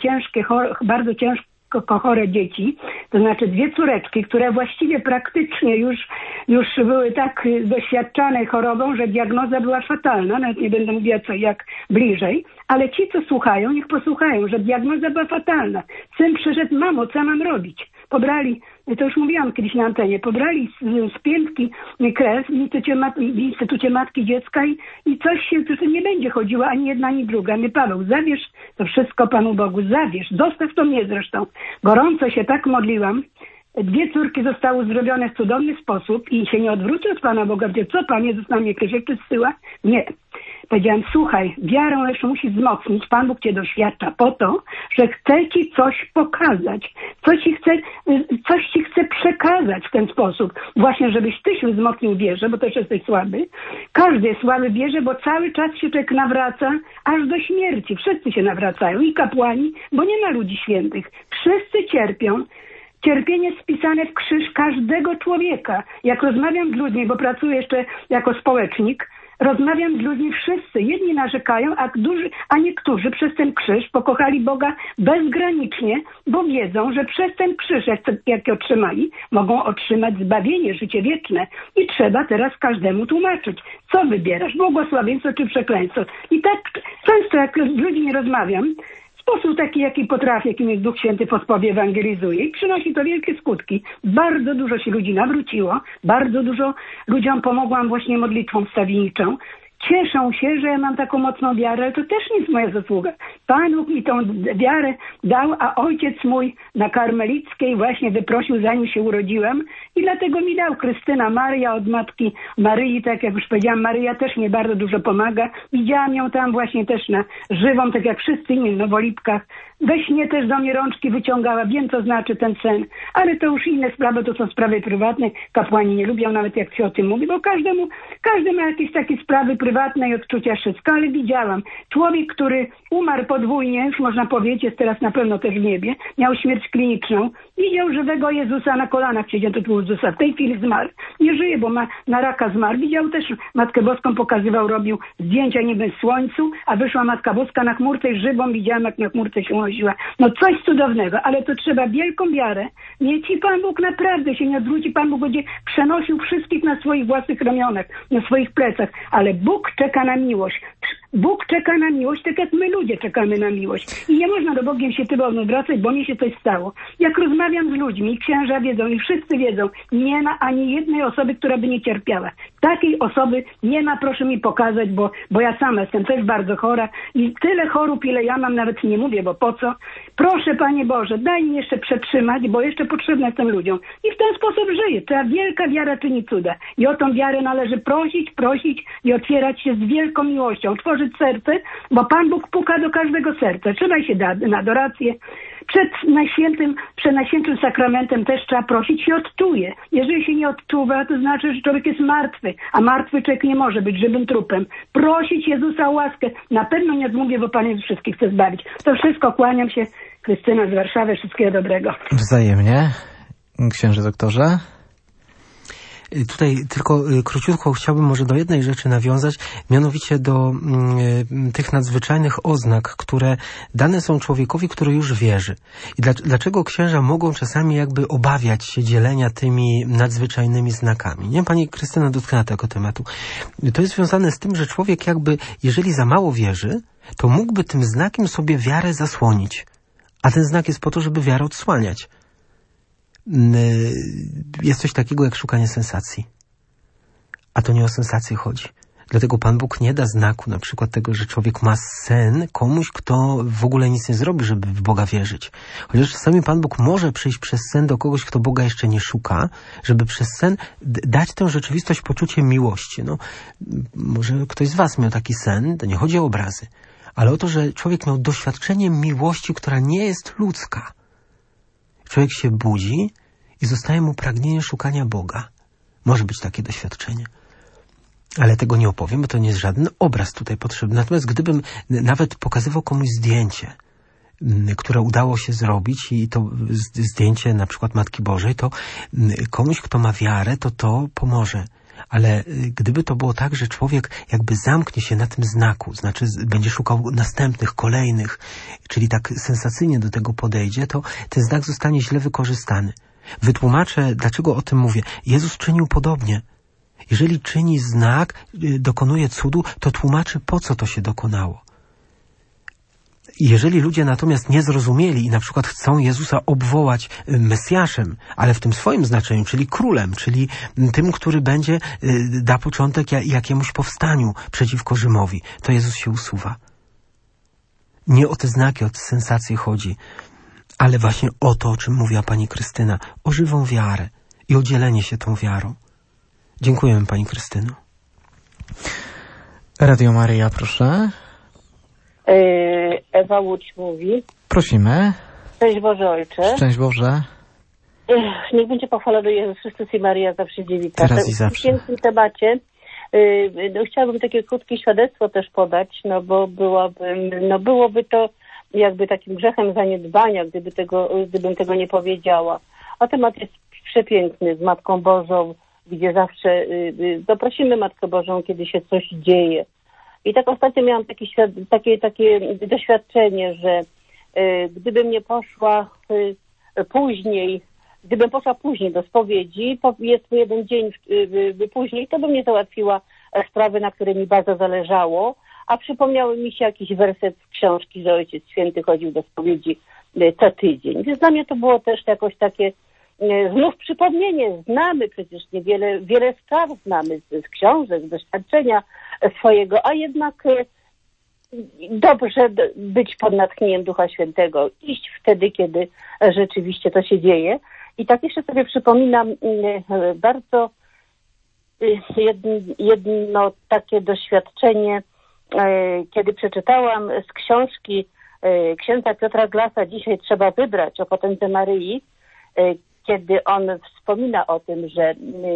Speaker 14: chore dzieci, to znaczy 2 córeczki, które właściwie praktycznie już były tak doświadczane chorobą, że diagnoza była fatalna, nawet nie będę mówiła co jak bliżej, ale ci, co słuchają, niech posłuchają, że diagnoza była fatalna. Syn przyszedł, mamo, co mam robić? Pobrali, to już mówiłam kiedyś na antenie, pobrali z piętki krew w Instytucie Matki Dziecka i coś się, to nie będzie chodziło ani jedna, ani druga. My, Paweł, zabierz to wszystko Panu Bogu, zabierz, dostaw to mnie zresztą. Gorąco się tak modliłam. 2 córki zostały uzdrowione w cudowny sposób i się nie odwrócił od Pana Boga, gdzie co Pan Jezus na mnie jakieś rzeczy zsyła? Nie. Powiedziałam, słuchaj, wiarą lecz musisz wzmocnić. Pan Bóg cię doświadcza po to, że chce ci coś pokazać. Coś ci chce przekazać w ten sposób. Właśnie, żebyś ty się wzmocnił w wierze, bo też jesteś słaby. Każdy jest słaby w wierze, bo cały czas się człowiek nawraca aż do śmierci. Wszyscy się nawracają. I kapłani, bo nie ma ludzi świętych. Wszyscy cierpią. Cierpienie spisane w krzyż każdego człowieka. Jak rozmawiam z ludźmi, bo pracuję jeszcze jako społecznik, rozmawiam z ludźmi wszyscy. Jedni narzekają, a niektórzy przez ten krzyż pokochali Boga bezgranicznie, bo wiedzą, że przez ten krzyż, jaki otrzymali, mogą otrzymać zbawienie, życie wieczne. I trzeba teraz każdemu tłumaczyć, co wybierasz, błogosławieństwo czy przekleństwo. I tak często, jak z ludźmi rozmawiam, w sposób taki, jaki potrafię, jakim jest Duch Święty w sposobie ewangelizuje i przynosi to wielkie skutki. Bardzo dużo się ludzi nawróciło, bardzo dużo ludziom pomogłam właśnie modlitwą wstawienniczą. Cieszą się, że ja mam taką mocną wiarę, ale to też nie jest moja zasługa. Pan Bóg mi tą wiarę dał, a ojciec mój na Karmelickiej właśnie wyprosił, zanim się urodziłem i dlatego mi dał. Krystyna Maria od matki Maryi, tak jak już powiedziałam, Maryja też mnie bardzo dużo pomaga. Widziałam ją tam właśnie też na żywą, tak jak wszyscy inni w Nowolipkach. We śnie też do mnie rączki wyciągała, wiem co znaczy ten sen, ale to już inne sprawy, to są sprawy prywatne. Kapłani nie lubią nawet jak się o tym mówi, bo każdy ma jakieś takie sprawy prywatne i odczucia wszystko, ale widziałam. Człowiek, który umarł podwójnie, już można powiedzieć, jest teraz na pewno też w niebie, miał śmierć kliniczną, widział żywego Jezusa na kolanach, siedział tu Jezusa, w tej chwili zmarł, nie żyje, bo na raka zmarł. Widział też Matkę Boską, pokazywał, robił zdjęcia niby w słońcu, a wyszła Matka Boska na chmurce i żywą widziałam, jak na chmurce się łaziła. No coś cudownego, ale to trzeba wielką wiarę mieć i Pan Bóg naprawdę się nie odwróci. Pan Bóg będzie przenosił wszystkich na swoich własnych ramionach, na swoich plecach, ale Bóg czeka na miłość. Bóg czeka na miłość, tak jak my ludzie czekamy na miłość. I nie można do Bogiem się tyle odwracać, bo mi się coś stało. Jak rozmawiam z ludźmi, księża wiedzą i wszyscy wiedzą, nie ma ani jednej osoby, która by nie cierpiała. Takiej osoby nie ma, proszę mi pokazać, bo ja sama jestem też bardzo chora i tyle chorób, ile ja mam, nawet nie mówię, bo po co. Proszę, Panie Boże, daj mi jeszcze przetrzymać, bo jeszcze potrzebna jestem ludziom. I w ten sposób żyję. Ta wielka wiara czyni cuda. I o tą wiarę należy prosić i otwierać się z wielką miłością, otworzyć serce, bo Pan Bóg puka do każdego serca. Trzeba się na adorację. Przed Najświętszym Sakramentem też trzeba prosić, się odczuje. Jeżeli się nie odczuwa, to znaczy, że człowiek jest martwy, a martwy człowiek nie może być żywym trupem. Prosić Jezusa o łaskę. Na pewno nie odmówię, bo Pan Jezus wszystkich chce zbawić. To wszystko, kłaniam się. Krystyna z Warszawy, wszystkiego dobrego.
Speaker 1: Wzajemnie. Księże doktorze?
Speaker 2: Tutaj tylko króciutko chciałbym może do jednej rzeczy nawiązać, mianowicie do tych nadzwyczajnych oznak, które dane są człowiekowi, który już wierzy. I dlaczego księża mogą czasami jakby obawiać się dzielenia tymi nadzwyczajnymi znakami? Nie, pani Krystyna dotknęła tego tematu. To jest związane z tym, że człowiek jakby, jeżeli za mało wierzy, to mógłby tym znakiem sobie wiarę zasłonić. A ten znak jest po to, żeby wiarę odsłaniać. Jest coś takiego jak szukanie sensacji. A to nie o sensację chodzi. Dlatego Pan Bóg nie da znaku, na przykład tego, że człowiek ma sen komuś, kto w ogóle nic nie zrobi, żeby w Boga wierzyć. Chociaż czasami Pan Bóg może przyjść przez sen do kogoś, kto Boga jeszcze nie szuka, żeby przez sen dać tę rzeczywistość poczucie miłości. No, może ktoś z was miał taki sen, to nie chodzi o obrazy, ale o to, że człowiek miał doświadczenie miłości, która nie jest ludzka. Człowiek się budzi i zostaje mu pragnienie szukania Boga. Może być takie doświadczenie. Ale tego nie opowiem, bo to nie jest żaden obraz tutaj potrzebny. Natomiast gdybym nawet pokazywał komuś zdjęcie, które udało się zrobić i to zdjęcie na przykład Matki Bożej, to komuś, kto ma wiarę, to pomoże. Ale gdyby to było tak, że człowiek jakby zamknie się na tym znaku, znaczy będzie szukał następnych, kolejnych, czyli tak sensacyjnie do tego podejdzie, to ten znak zostanie źle wykorzystany. Wytłumaczę, dlaczego o tym mówię. Jezus czynił podobnie. Jeżeli czyni znak, dokonuje cudu, to tłumaczy, po co to się dokonało. Jeżeli ludzie natomiast nie zrozumieli i na przykład chcą Jezusa obwołać Mesjaszem, ale w tym swoim znaczeniu, czyli królem, czyli tym, który da początek jakiemuś powstaniu przeciwko Rzymowi, to Jezus się usuwa. Nie o te znaki, o te sensacje chodzi, ale właśnie o to, o czym mówiła pani Krystyna, o żywą wiarę i o dzielenie się tą wiarą. Dziękujemy, pani Krystyno.
Speaker 1: Radio Maryja, proszę.
Speaker 15: Ewa Łódź mówi.
Speaker 1: Prosimy.
Speaker 15: Cześć Boże Ojcze.
Speaker 1: Szczęść Boże.
Speaker 15: Niech będzie pochwalony Jezus Chrystus i Maryja zawsze dziewica.
Speaker 1: Teraz i zawsze.
Speaker 15: W pięknym temacie chciałabym takie krótkie świadectwo też podać, bo byłoby to jakby takim grzechem zaniedbania, gdybym tego nie powiedziała. A temat jest przepiękny, z Matką Bożą, gdzie zawsze prosimy Matkę Bożą, kiedy się coś dzieje. I tak ostatnio miałam takie doświadczenie, że gdybym nie poszła gdybym poszła później do spowiedzi, powiedzmy jeden dzień później, to bym nie załatwiła sprawy, na której mi bardzo zależało, a przypomniały mi się jakiś werset z książki, że Ojciec Święty chodził do spowiedzi co tydzień. Więc dla mnie to było też jakoś takie znów przypomnienie. Znamy przecież wiele spraw znamy z książek, z doświadczenia swojego, a jednak dobrze być pod natchnieniem Ducha Świętego, iść wtedy, kiedy rzeczywiście to się dzieje. I tak jeszcze sobie przypominam bardzo jedno takie doświadczenie, kiedy przeczytałam z książki księdza Piotra Glasa "Dzisiaj trzeba wybrać" o potędze Maryi, kiedy on wspomina o tym, że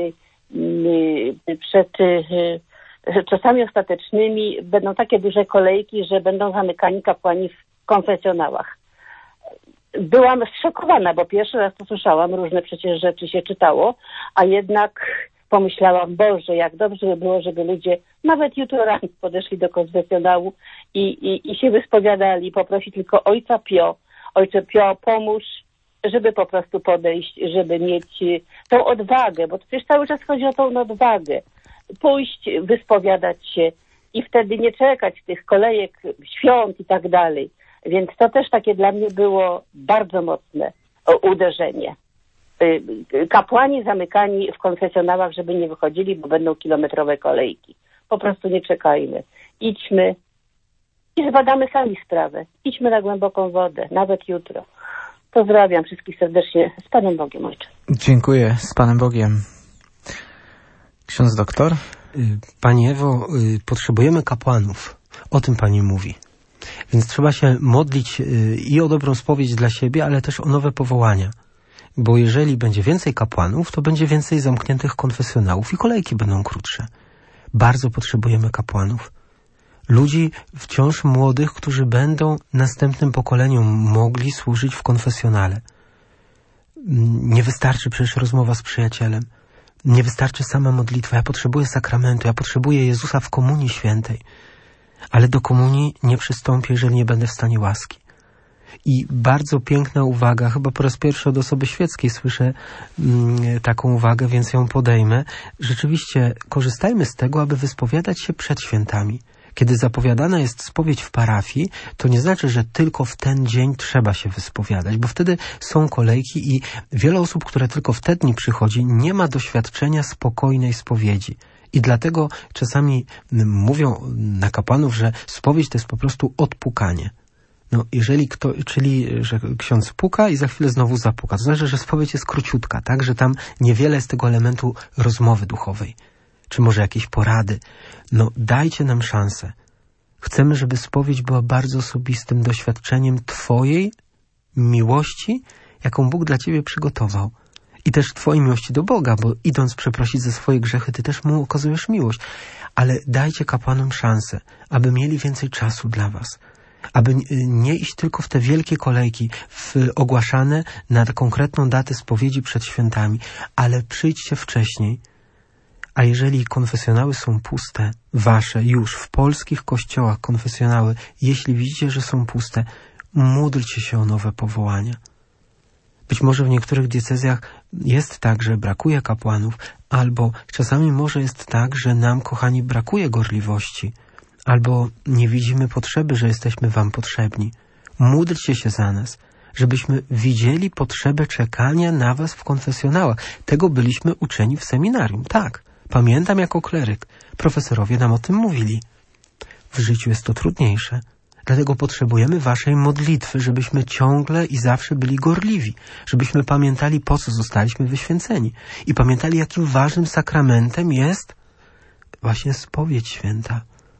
Speaker 15: przed czasami ostatecznymi będą takie duże kolejki, że będą zamykani kapłani w konfesjonałach. Byłam zszokowana, bo pierwszy raz to słyszałam, różne przecież rzeczy się czytało, a jednak pomyślałam, Boże, jak dobrze by było, żeby ludzie nawet jutro rano podeszli do konfesjonału i się wyspowiadali, poprosić tylko Ojca Pio, pomóż, żeby po prostu podejść, żeby mieć tą odwagę, bo to przecież cały czas chodzi o tą odwagę. Pójść, wyspowiadać się i wtedy nie czekać tych kolejek, świąt i tak dalej. Więc to też takie dla mnie było bardzo mocne uderzenie. Kapłani zamykani w konfesjonałach, żeby nie wychodzili, bo będą kilometrowe kolejki. Po prostu nie czekajmy. Idźmy i zbadamy sami sprawę. Idźmy na głęboką wodę, nawet jutro. Pozdrawiam wszystkich serdecznie. Z Panem Bogiem, ojcze.
Speaker 1: Dziękuję. Z Panem Bogiem. Ksiądz doktor?
Speaker 2: Pani Ewo, potrzebujemy kapłanów. O tym Pani mówi. Więc trzeba się modlić i o dobrą spowiedź dla siebie, ale też o nowe powołania. Bo jeżeli będzie więcej kapłanów, to będzie więcej zamkniętych konfesjonałów i kolejki będą krótsze. Bardzo potrzebujemy kapłanów. Ludzi wciąż młodych, którzy będą następnym pokoleniom mogli służyć w konfesjonale. Nie wystarczy przecież rozmowa z przyjacielem. Nie wystarczy sama modlitwa. Ja potrzebuję sakramentu, ja potrzebuję Jezusa w Komunii Świętej. Ale do komunii nie przystąpię, jeżeli nie będę w stanie łaski. I bardzo piękna uwaga, chyba po raz pierwszy od osoby świeckiej słyszę taką uwagę, więc ją podejmę. Rzeczywiście korzystajmy z tego, aby wyspowiadać się przed świętami. Kiedy zapowiadana jest spowiedź w parafii, to nie znaczy, że tylko w ten dzień trzeba się wyspowiadać, bo wtedy są kolejki i wiele osób, które tylko w te dni przychodzi, nie ma doświadczenia spokojnej spowiedzi. I dlatego czasami mówią na kapłanów, że spowiedź to jest po prostu odpukanie. No, czyli że ksiądz puka i za chwilę znowu zapuka. To znaczy, że spowiedź jest króciutka, tak? Że tam niewiele jest tego elementu rozmowy duchowej. Czy może jakieś porady. No, dajcie nam szansę. Chcemy, żeby spowiedź była bardzo osobistym doświadczeniem Twojej miłości, jaką Bóg dla Ciebie przygotował. I też Twojej miłości do Boga, bo idąc przeprosić za swoje grzechy, Ty też Mu okazujesz miłość. Ale dajcie kapłanom szansę, aby mieli więcej czasu dla Was. Aby nie iść tylko w te wielkie kolejki ogłaszane na konkretną datę spowiedzi przed świętami, ale przyjdźcie wcześniej. A jeżeli konfesjonały są puste, wasze już w polskich kościołach konfesjonały, jeśli widzicie, że są puste, módlcie się o nowe powołania. Być może w niektórych diecezjach jest tak, że brakuje kapłanów, albo czasami może jest tak, że nam, kochani, brakuje gorliwości, albo nie widzimy potrzeby, że jesteśmy wam potrzebni. Módlcie się za nas, żebyśmy widzieli potrzebę czekania na was w konfesjonałach. Tego byliśmy uczeni w seminarium, tak. Pamiętam jako kleryk. Profesorowie nam o tym mówili. W życiu jest to trudniejsze. Dlatego potrzebujemy waszej modlitwy, żebyśmy ciągle i zawsze byli gorliwi. Żebyśmy pamiętali, po co zostaliśmy wyświęceni. I pamiętali, jakim ważnym sakramentem jest właśnie spowiedź święta.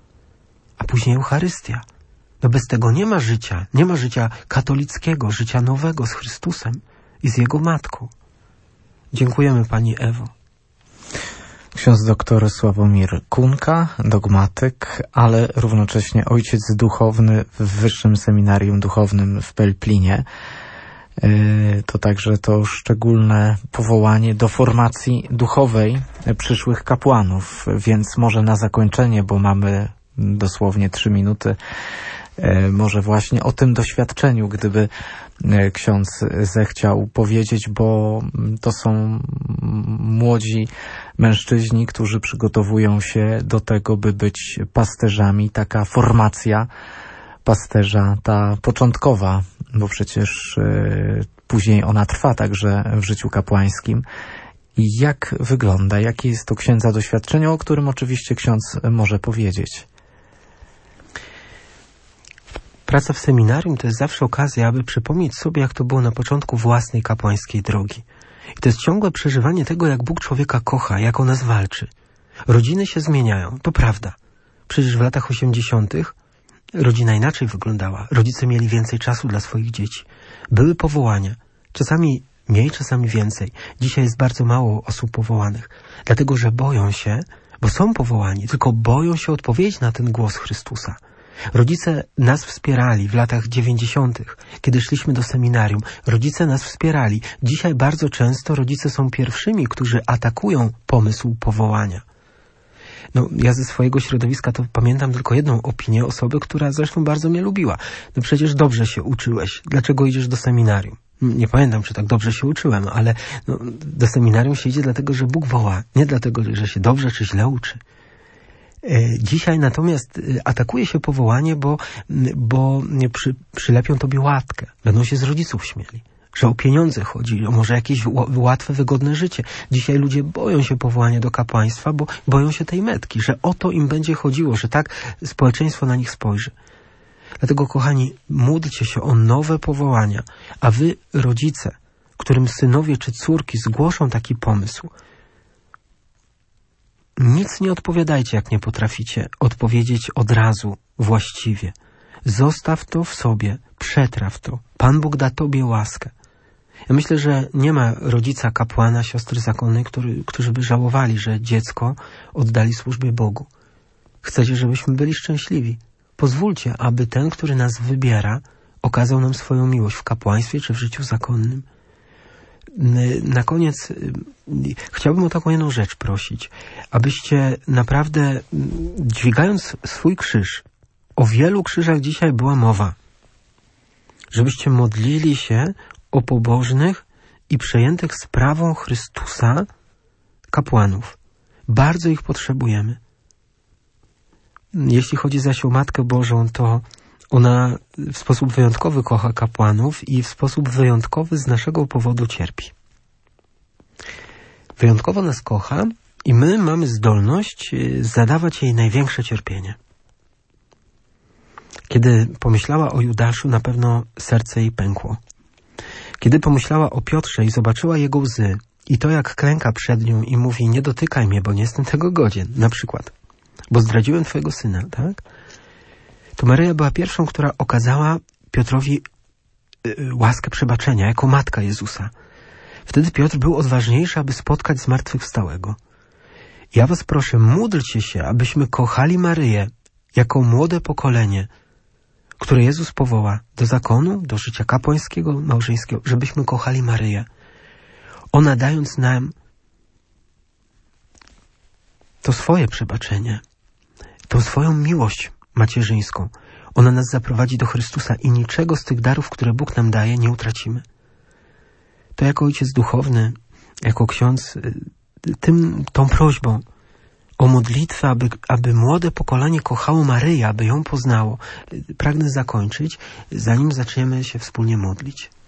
Speaker 2: A później Eucharystia. No bez tego nie ma życia. Nie ma życia katolickiego, życia nowego z Chrystusem i z Jego Matką. Dziękujemy Pani Ewo.
Speaker 1: Ksiądz doktor Sławomir Kunka, dogmatyk, ale równocześnie ojciec duchowny w Wyższym Seminarium Duchownym w Pelplinie. To także to szczególne powołanie do formacji duchowej przyszłych kapłanów, więc może na zakończenie, bo mamy dosłownie 3 minuty, może właśnie o tym doświadczeniu, gdyby ksiądz zechciał powiedzieć, bo to są młodzi mężczyźni, którzy przygotowują się do tego, by być pasterzami. Taka formacja pasterza, ta początkowa, bo przecież później ona trwa także w życiu kapłańskim. I jak wygląda, jakie jest to księdza doświadczenie, o którym oczywiście ksiądz może powiedzieć?
Speaker 2: Praca w seminarium to jest zawsze okazja, aby przypomnieć sobie, jak to było na początku własnej kapłańskiej drogi. I to jest ciągłe przeżywanie tego, jak Bóg człowieka kocha, jak o nas walczy. Rodziny się zmieniają, to prawda. Przecież w latach 80. rodzina inaczej wyglądała. Rodzice mieli więcej czasu dla swoich dzieci. Były powołania. Czasami mniej, czasami więcej. Dzisiaj jest bardzo mało osób powołanych. Dlatego, że boją się, bo są powołani, tylko boją się odpowiedzieć na ten głos Chrystusa. Rodzice nas wspierali w latach 90., kiedy szliśmy do seminarium. Rodzice nas wspierali. Dzisiaj bardzo często rodzice są pierwszymi, którzy atakują pomysł powołania. No, ja ze swojego środowiska to pamiętam tylko jedną opinię osoby, która zresztą bardzo mnie lubiła. No przecież dobrze się uczyłeś. Dlaczego idziesz do seminarium? Nie pamiętam, czy tak dobrze się uczyłem, ale do seminarium się idzie dlatego, że Bóg woła. Nie dlatego, że się dobrze czy źle uczy. Dzisiaj natomiast atakuje się powołanie, bo przylepią tobie łatkę. Będą się z rodziców śmieli. Że o pieniądze chodzi, o może jakieś łatwe, wygodne życie. Dzisiaj ludzie boją się powołania do kapłaństwa, bo boją się tej metki, że o to im będzie chodziło, że tak społeczeństwo na nich spojrzy. Dlatego, kochani, módlcie się o nowe powołania, a wy, rodzice, którym synowie czy córki zgłoszą taki pomysł, nic nie odpowiadajcie, jak nie potraficie odpowiedzieć od razu, właściwie. Zostaw to w sobie, przetraw to. Pan Bóg da tobie łaskę. Ja myślę, że nie ma rodzica, kapłana, siostry zakonnej, którzy by żałowali, że dziecko oddali służbie Bogu. Chcecie, żebyśmy byli szczęśliwi. Pozwólcie, aby ten, który nas wybiera, okazał nam swoją miłość w kapłaństwie czy w życiu zakonnym. Na koniec chciałbym o taką jedną rzecz prosić, abyście naprawdę, dźwigając swój krzyż, o wielu krzyżach dzisiaj była mowa, żebyście modlili się o pobożnych i przejętych sprawą Chrystusa kapłanów. Bardzo ich potrzebujemy. Jeśli chodzi zaś o Matkę Bożą, to ona w sposób wyjątkowy kocha kapłanów i w sposób wyjątkowy z naszego powodu cierpi. Wyjątkowo nas kocha i my mamy zdolność zadawać jej największe cierpienie. Kiedy pomyślała o Judaszu, na pewno serce jej pękło. Kiedy pomyślała o Piotrze i zobaczyła jego łzy i to, jak klęka przed nią i mówi: nie dotykaj mnie, bo nie jestem tego godzien, na przykład, bo zdradziłem twojego syna, tak? To Maryja była pierwszą, która okazała Piotrowi łaskę przebaczenia, jako matka Jezusa. Wtedy Piotr był odważniejszy, aby spotkać zmartwychwstałego. Ja was proszę, módlcie się, abyśmy kochali Maryję jako młode pokolenie, które Jezus powoła do zakonu, do życia kapłańskiego, małżeńskiego, żebyśmy kochali Maryję. Ona, dając nam to swoje przebaczenie, tą swoją miłość macierzyńską, ona nas zaprowadzi do Chrystusa i niczego z tych darów, które Bóg nam daje, nie utracimy. To jako ojciec duchowny, jako ksiądz, tą prośbą o modlitwę, aby młode pokolenie kochało Maryję, aby ją poznało, pragnę zakończyć, zanim zaczniemy się wspólnie modlić.